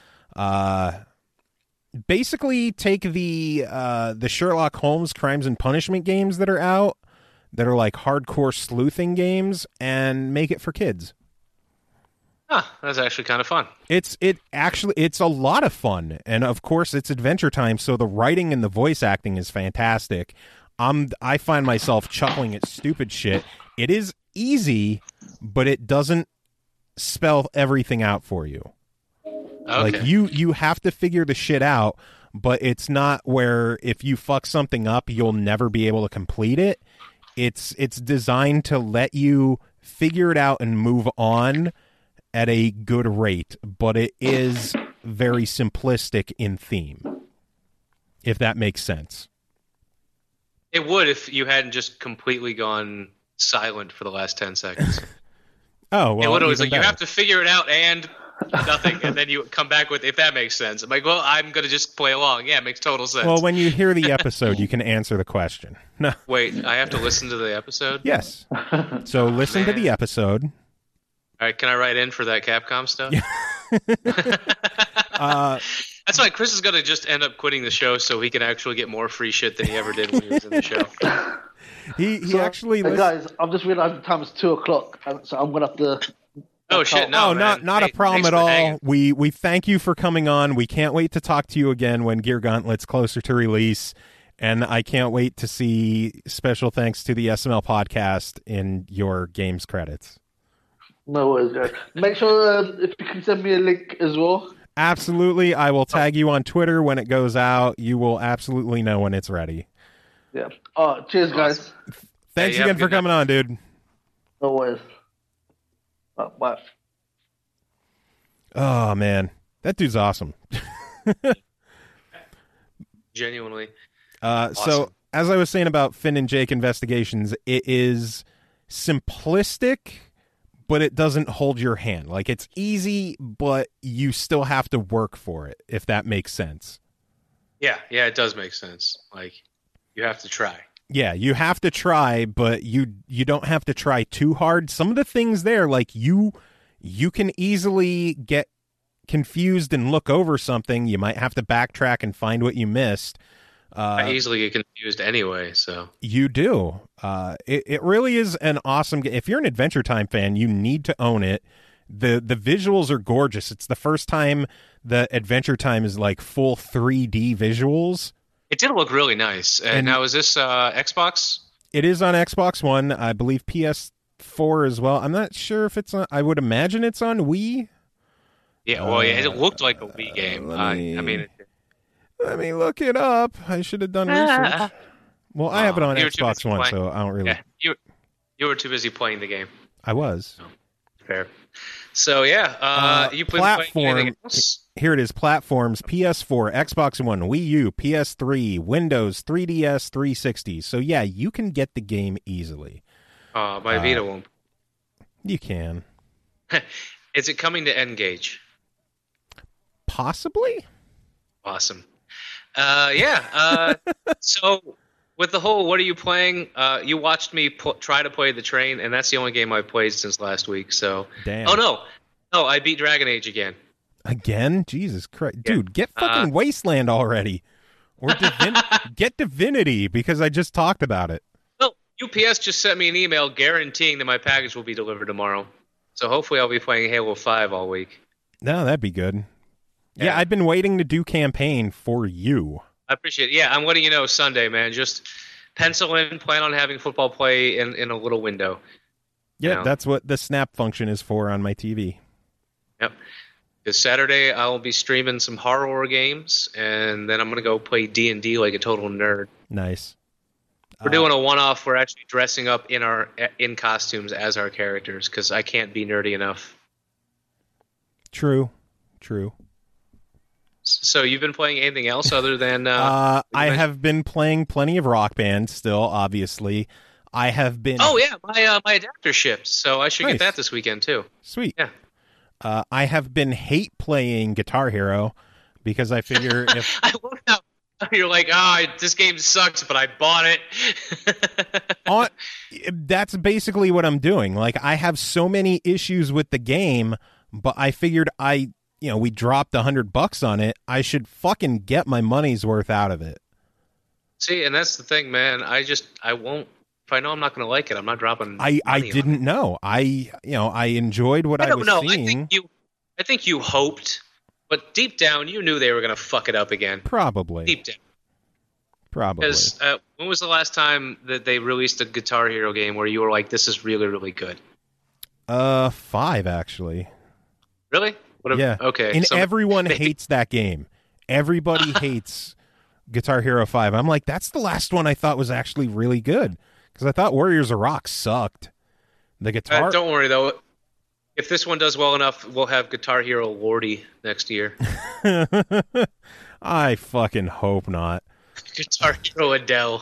S3: Basically take the Sherlock Holmes Crimes and Punishment games that are out, that are like hardcore sleuthing games, and make it for kids.
S2: Huh, that's actually kind of fun.
S3: It's a lot of fun, and of course it's Adventure Time, so the writing and the voice acting is fantastic. I find myself chuckling at stupid shit. It is easy, but it doesn't spell everything out for you.
S2: Okay.
S3: Like you have to figure the shit out, but it's not where if you fuck something up, you'll never be able to complete it. It's designed to let you figure it out and move on at a good rate, but it is very simplistic in theme, if that makes sense.
S2: It would if you hadn't just completely gone silent for the last 10 seconds.
S3: Oh, well,
S2: it would always
S3: even
S2: like you
S3: better.
S2: have to figure it out and nothing, and then you come back with if that makes sense. I'm like, well, I'm gonna just play along. Yeah, it makes total sense.
S3: Well, when you hear the episode, you can answer the question. No.
S2: Wait, I have to listen to the episode?
S3: Yes. So listen to the episode.
S2: All right, can I write in for that Capcom stuff? That's why Chris is going to just end up quitting the show so he can actually get more free shit than he ever did when he was in the show.
S3: He actually
S4: guys, I've just realized the time is 2:00, so I'm gonna have to.
S2: Oh shit! No, man.
S3: not a problem
S2: Thanks
S3: at
S2: for
S3: all.
S2: hanging.
S3: We thank you for coming on. We can't wait to talk to you again when Gear Gauntlet's closer to release, and I can't wait to see special thanks to the SML podcast in your games credits.
S4: No worries, guys. Make sure if you can send me a link as well.
S3: Absolutely, I will tag you on Twitter when it goes out. You will absolutely know when it's ready.
S4: Yeah. Cheers, guys.
S3: Thanks
S2: you have
S3: again
S2: a
S3: for
S2: good
S3: coming on, dude.
S4: No worries. Bye.
S3: Oh man, that dude's awesome.
S2: Genuinely.
S3: So,
S2: Awesome.
S3: as I was saying about Finn and Jake Investigations, it is simplistic, but it doesn't hold your hand. Like, it's easy, but you still have to work for it, if that makes sense.
S2: Yeah, it does make sense. Like, you have to try.
S3: Yeah, you have to try, but you don't have to try too hard. Some of the things there, like, you can easily get confused and look over something. You might have to backtrack and find what you missed.
S2: I easily get confused anyway, so.
S3: You do. It really is an awesome game. If you're an Adventure Time fan, you need to own it. The visuals are gorgeous. It's the first time that Adventure Time is like full 3D visuals.
S2: It did look really nice. And now, is this Xbox?
S3: It is on Xbox One. I believe PS4 as well. I'm not sure if it's on. I would imagine it's on Wii.
S2: Yeah, well, yeah, it looked like a Wii game. I mean,
S3: Let me look it up. I should have done research. Well, I have it on
S2: you were too
S3: Xbox
S2: busy
S3: One,
S2: playing.
S3: so I don't really.
S2: yeah, you were too busy playing the game.
S3: I was.
S2: Fair. So yeah, you been playing anything else?
S3: Here it is. Platforms: PS4, Xbox One, Wii U, PS3, Windows, 3DS, 360. So yeah, you can get the game easily.
S2: My Vita won't.
S3: You can.
S2: Is it coming to N-Gage?
S3: Possibly.
S2: Awesome. So with the whole what are you playing, you watched me try to play the train, and that's the only game I've played since last week. So
S3: Damn.
S2: Oh no, I beat Dragon Age again.
S3: Again? Jesus Christ.
S2: Yeah.
S3: Dude, get fucking Wasteland already. Or get Divinity, because I just talked about it.
S2: Well, UPS just sent me an email guaranteeing that my package will be delivered tomorrow. So hopefully I'll be playing Halo 5 all week.
S3: No, that'd be good. Yeah, I've been waiting to do campaign for you.
S2: I appreciate it. Yeah, I'm letting you know Sunday, man. Just pencil in, plan on having football play in a little window.
S3: Yeah, that's what the snap function is for on my TV.
S2: Yep. Because Saturday I'll be streaming some horror games, and then I'm going to go play D&D like a total nerd.
S3: Nice.
S2: We're doing a one-off. We're actually dressing up in costumes as our characters because I can't be nerdy enough.
S3: True.
S2: So you've been playing anything else other than...
S3: I have been playing plenty of Rock Band still, obviously. I have been...
S2: Oh, yeah. My adapter shipped, so I should
S3: Nice.
S2: get that this weekend, too.
S3: Sweet.
S2: Yeah.
S3: I have been hate playing Guitar Hero because I figure if...
S2: I love how you're like, this game sucks, but I bought it.
S3: That's basically what I'm doing. Like, I have so many issues with the game, but I figured we dropped $100 on it. I should fucking get my money's worth out of it.
S2: See, and that's the thing, man. I won't. If I know I'm not going to like it, I'm not dropping.
S3: I didn't know. I enjoyed what I was seeing.
S2: I think you hoped, but deep down, you knew they were going to fuck it up again.
S3: Probably.
S2: Deep down.
S3: Probably.
S2: Because when was the last time that they released a Guitar Hero game where you were like, "This is really, really good"?
S3: 5 actually.
S2: Really?
S3: Yeah.
S2: Okay.
S3: And everyone hates that game. Everybody hates Guitar Hero 5. I'm like, that's the last one I thought was actually really good. Because I thought Warriors of Rock sucked. The guitar...
S2: don't worry, though. If this one does well enough, we'll have Guitar Hero Lordy next year.
S3: I fucking hope not.
S2: Guitar Hero Adele.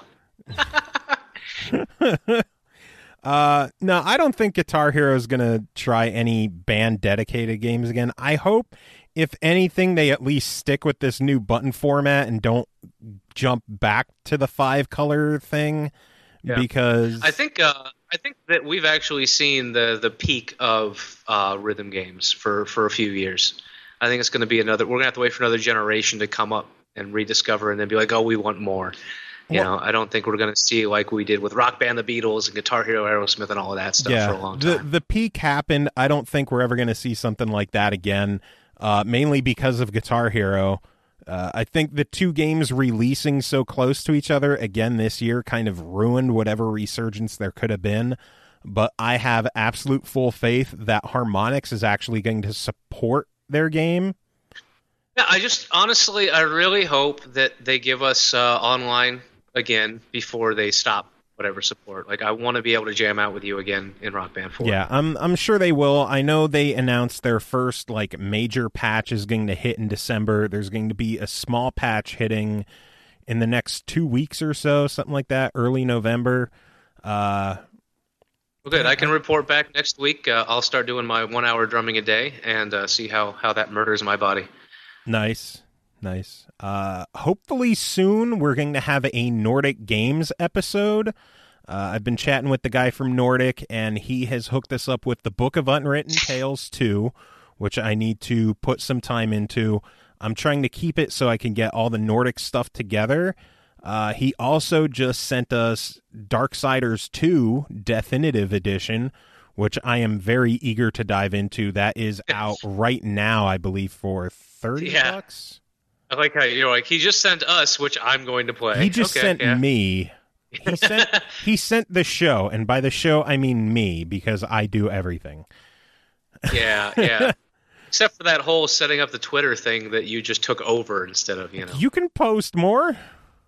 S3: No, I don't think Guitar Hero is going to try any band-dedicated games again. I hope, if anything, they at least stick with this new button format and don't jump back to the 5-color thing. Yeah. Because
S2: I think that we've actually seen the peak of rhythm games for a few years. I think it's going to be we're going to have to wait for another generation to come up and rediscover and then be like, oh, we want more. You know, I don't think we're going to see like we did with Rock Band, the Beatles, and Guitar Hero, Aerosmith, and all of that stuff for a long time.
S3: The peak happened. I don't think we're ever going to see something like that again, mainly because of Guitar Hero. I think the two games releasing so close to each other again this year kind of ruined whatever resurgence there could have been. But I have absolute full faith that Harmonix is actually going to support their game.
S2: Yeah, I really hope that they give us online again before they stop whatever support. Like, I want to be able to jam out with you again in Rock Band 4.
S3: Yeah, I'm sure they will. I know they announced their first like major patch is going to hit in December. There's going to be a small patch hitting in the next 2 weeks or so, something like that, early November.
S2: Well, good. I can report back next week. I'll start doing my 1 hour drumming a day and see how that murders my body.
S3: Nice. Hopefully soon we're going to have a Nordic Games episode. I've been chatting with the guy from Nordic, and he has hooked us up with the Book of Unwritten Tales 2, which I need to put some time into. I'm trying to keep it so I can get all the Nordic stuff together. He also just sent us Darksiders 2 Definitive Edition, which I am very eager to dive into. That is out right now, I believe, for $30.
S2: I like how you're like, he just sent us, which I'm going to play.
S3: He just sent me. He sent the show, and by the show I mean me, because I do everything.
S2: Yeah. Except for that whole setting up the Twitter thing that you just took over instead of,
S3: You can post more.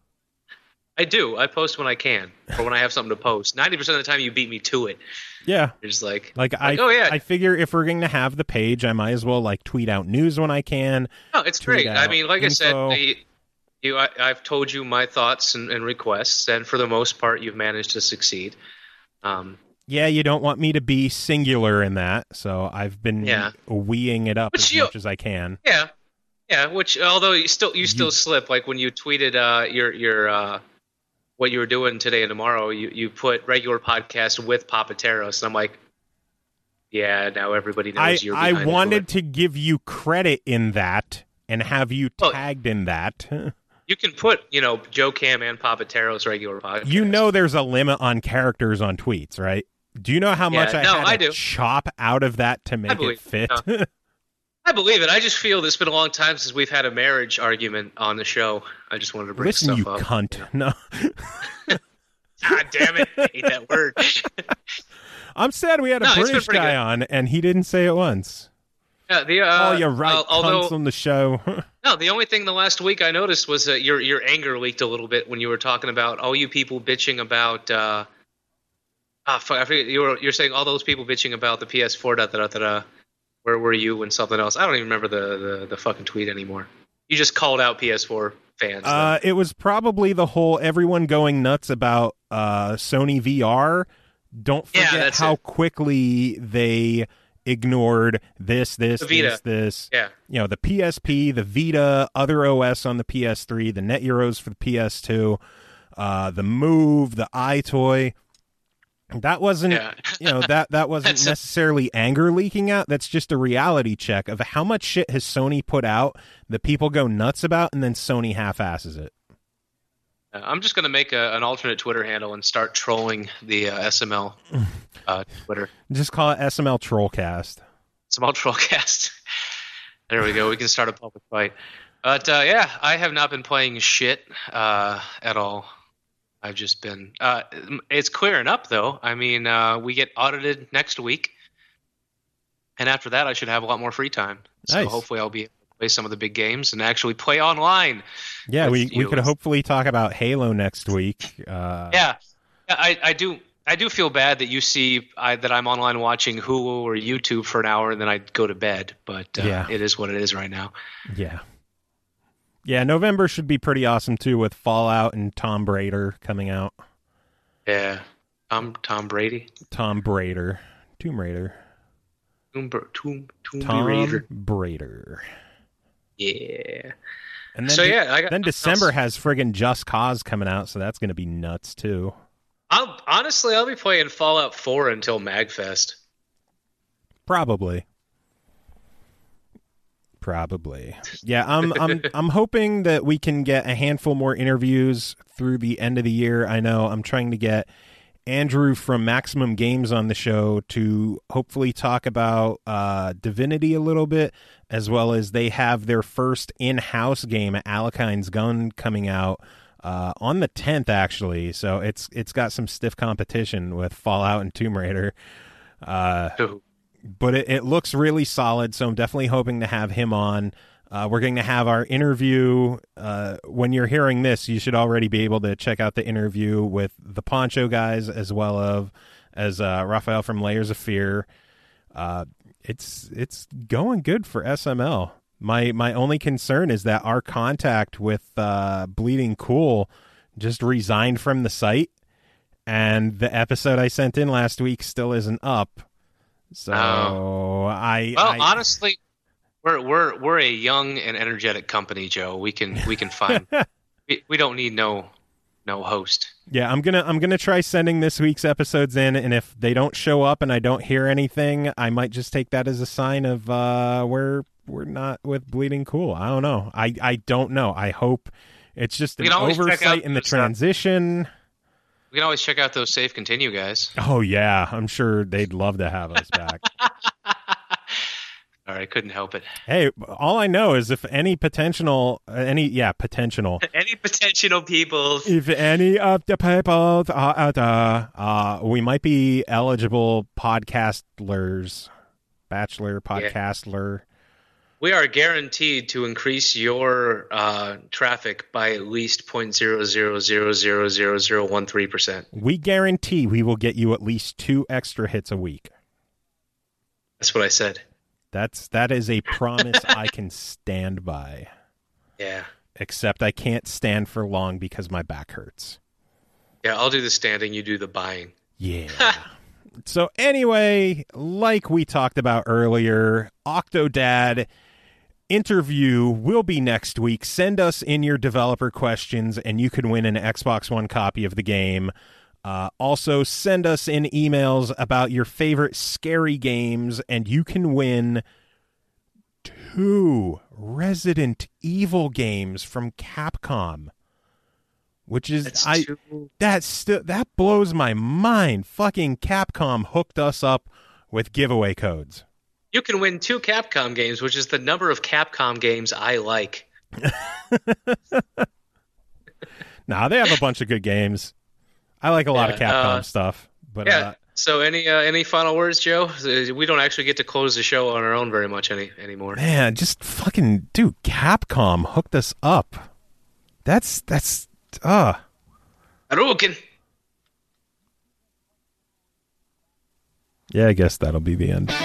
S2: I do. I post when I can, or when I have something to post. 90% of the time, you beat me to it.
S3: Yeah.
S2: You're just like
S3: oh yeah. I figure if we're going to have the page, I might as well like tweet out news when I can.
S2: No, it's great. I mean, like info. I said, I've told you my thoughts and requests, and for the most part, you've managed to succeed.
S3: Yeah, you don't want me to be singular in that, so I've been weeing it up as much as I can.
S2: Yeah. Which, although you still slip, like when you tweeted your what you were doing today and tomorrow, you put regular podcast with Papateros, and I'm like, yeah, now everybody knows you're behind
S3: I wanted to give you credit in that and have you tagged in that.
S2: You can put, Joe Cam and Papateros regular podcast.
S3: There's a limit on characters on tweets, right? Do you know how much I had to chop out of that to make it fit?
S2: I believe it. I just feel it's been a long time since we've had a marriage argument on the show. I just wanted to bring
S3: Listen,
S2: stuff
S3: you
S2: up.
S3: cunt. No.
S2: God damn it. I hate that word.
S3: I'm sad we had a
S2: No, it's been
S3: British
S2: pretty
S3: guy
S2: good.
S3: on, and he didn't say it once.
S2: Yeah,
S3: Oh, you're right.
S2: although,
S3: Cunts on the show.
S2: no, the only thing the last week I noticed was that your anger leaked a little bit when you were talking about all you people bitching about. I forget, you're saying all those people bitching about the PS4. Where were you and something else? I don't even remember the fucking tweet anymore. You just called out PS4 fans.
S3: It was probably the whole everyone going nuts about Sony VR. Don't forget
S2: that's
S3: how
S2: it.
S3: quickly they ignored this.
S2: Vita. Yeah.
S3: You know, the PSP, the Vita, other OS on the PS3, the Net Euros for the PS2, the Move, the iToy. That wasn't, that wasn't necessarily anger leaking out. That's just a reality check of how much shit has Sony put out that people go nuts about, and then Sony half-asses it.
S2: I'm just going to make an alternate Twitter handle and start trolling the SML Twitter.
S3: Just call it SML Trollcast.
S2: SML Trollcast. There we go. We can start a public fight. But, I have not been playing shit at all. I've just been it's clearing up, though. I mean, we get audited next week. And after that, I should have a lot more free time. So
S3: Nice.
S2: hopefully I'll be able to play some of the big games and actually play online.
S3: Yeah, we could hopefully talk about Halo next week.
S2: I do feel bad that you see that I'm online watching Hulu or YouTube for an hour and then I go to bed. But it is what it is right now.
S3: Yeah. Yeah, November should be pretty awesome, too, with Fallout and Tomb Raider coming out.
S2: Yeah. Tom Brady.
S3: Tomb Raider. Tomb Raider.
S2: Yeah.
S3: And then,
S2: so,
S3: then December has friggin' Just Cause coming out, so that's going to be nuts, too.
S2: I'll be playing Fallout 4 until MagFest.
S3: Probably. Yeah, I'm hoping that we can get a handful more interviews through the end of the year. I know I'm trying to get Andrew from Maximum Games on the show to hopefully talk about Divinity a little bit, as well as they have their first in-house game, Alekine's Gun, coming out on the 10th, actually. So it's got some stiff competition with Fallout and Tomb Raider. But it looks really solid, so I'm definitely hoping to have him on. We're going to have our interview. When you're hearing this, you should already be able to check out the interview with the Poncho guys, as well as Raphael from Layers of Fear. It's going good for SML. My only concern is that our contact with Bleeding Cool just resigned from the site, and the episode I sent in last week still isn't up. So
S2: honestly, we're a young and energetic company, Joe. We can find. we don't need no host.
S3: Yeah, I'm gonna try sending this week's episodes in, and if they don't show up and I don't hear anything, I might just take that as a sign of we're not with Bleeding Cool. I don't know. I don't know. I hope it's just an oversight in the transition.
S2: We can always check out those Safe Continue guys.
S3: Oh, yeah. I'm sure they'd love to have us back.
S2: All right, couldn't help it.
S3: Hey, all I know is if any potential... Any potential
S2: people...
S3: If any of the people are out we might be eligible podcastlers. Bachelor, podcastler...
S2: We are guaranteed to increase your traffic by at least 0.0000013%.
S3: We guarantee we will get you at least 2 extra hits a week.
S2: That's what I said.
S3: That is a promise I can stand by.
S2: Yeah.
S3: Except I can't stand for long because my back hurts.
S2: Yeah, I'll do the standing, you do the buying.
S3: Yeah. So anyway, like we talked about earlier, Octodad interview will be next week. Send us in your developer questions and you can win an Xbox One copy of the game. Also, send us in emails about your favorite scary games and you can win 2 Resident Evil games from Capcom. Which is that blows my mind. Fucking Capcom hooked us up with giveaway codes.
S2: You can win 2 Capcom games, which is the number of Capcom games I like.
S3: Nah, they have a bunch of good games. I like a lot of Capcom stuff. But
S2: yeah. So any final words, Joe? We don't actually get to close the show on our own very much anymore.
S3: Man, just fucking dude, Capcom hooked us up. That's
S2: Hadouken.
S3: Yeah, I guess that'll be the end.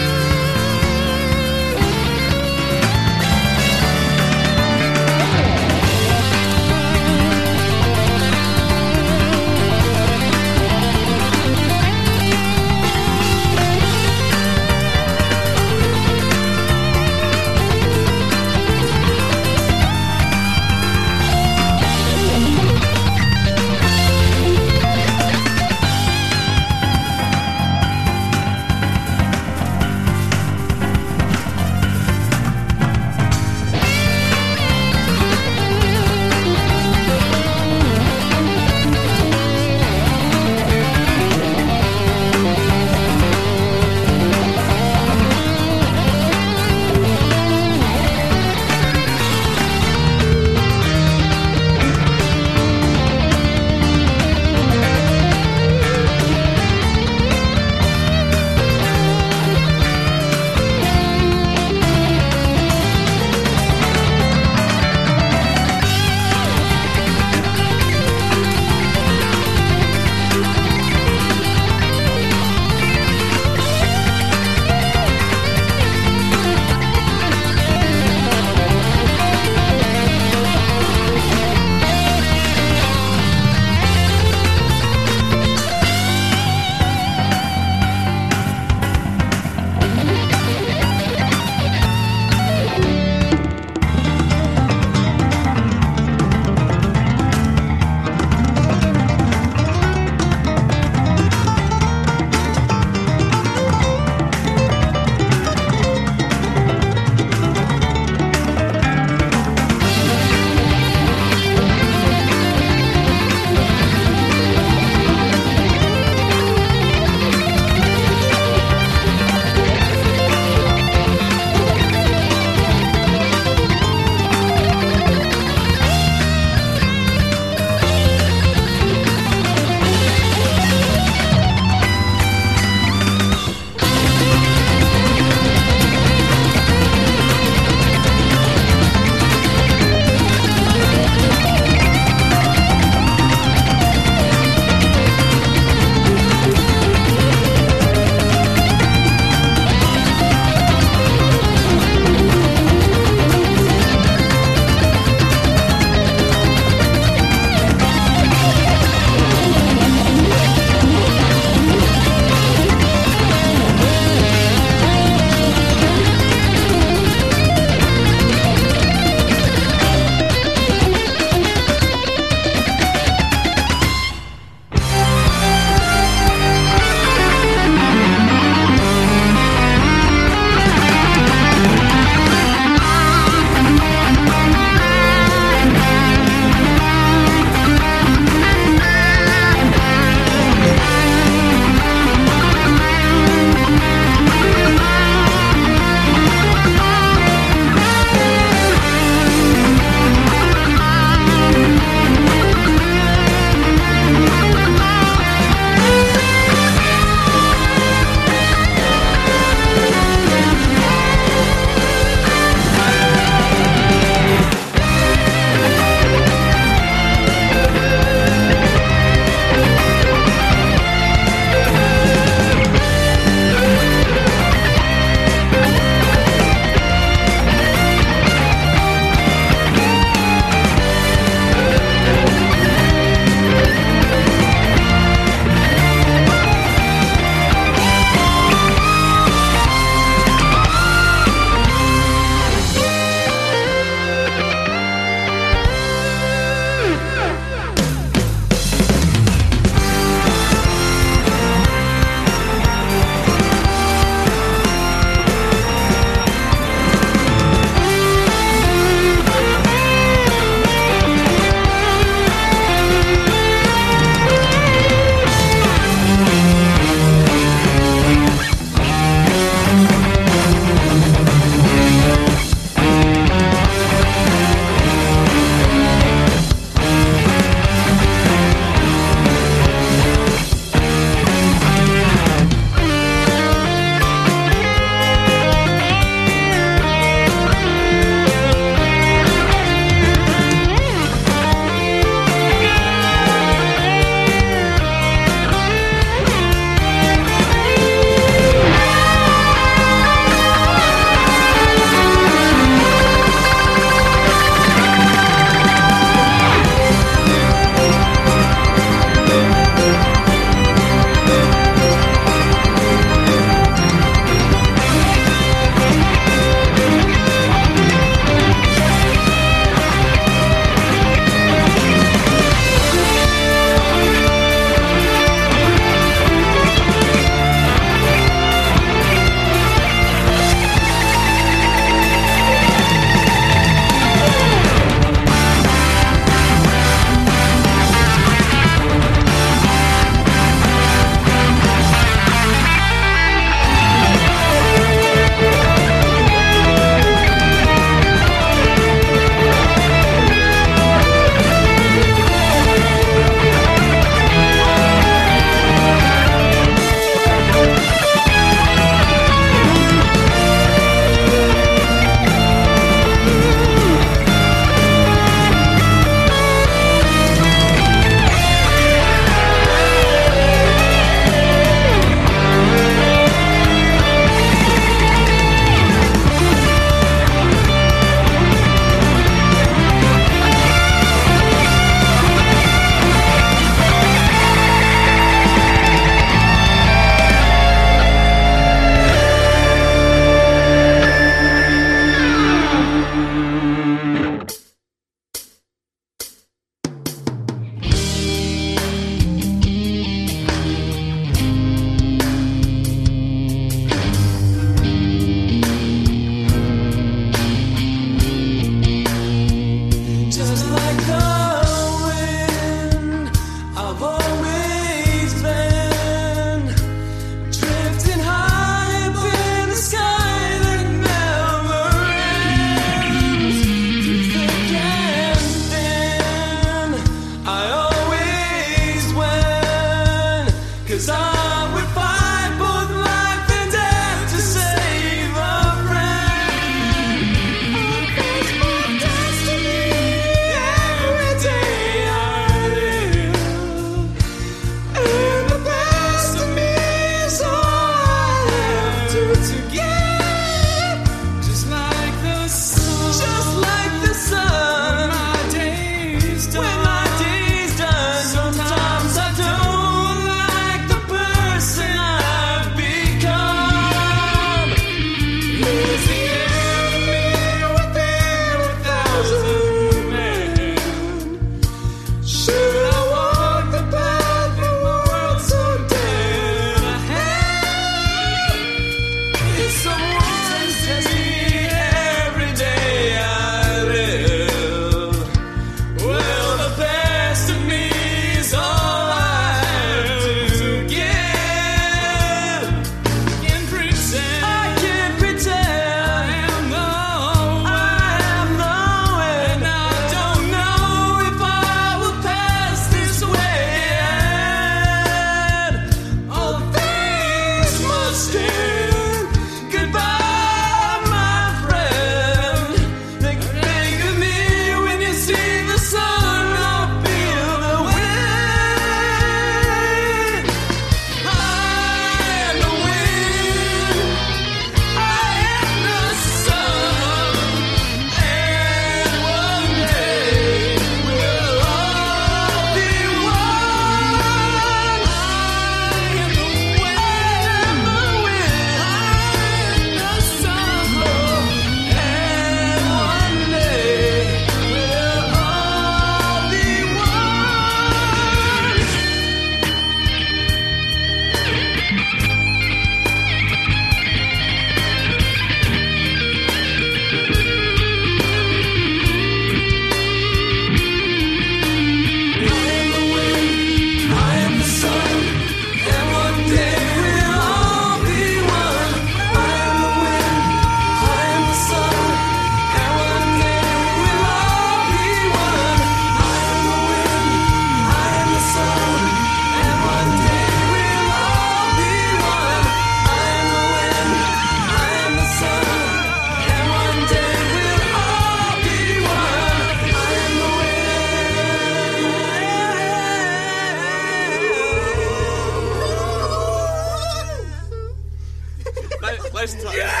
S5: last time.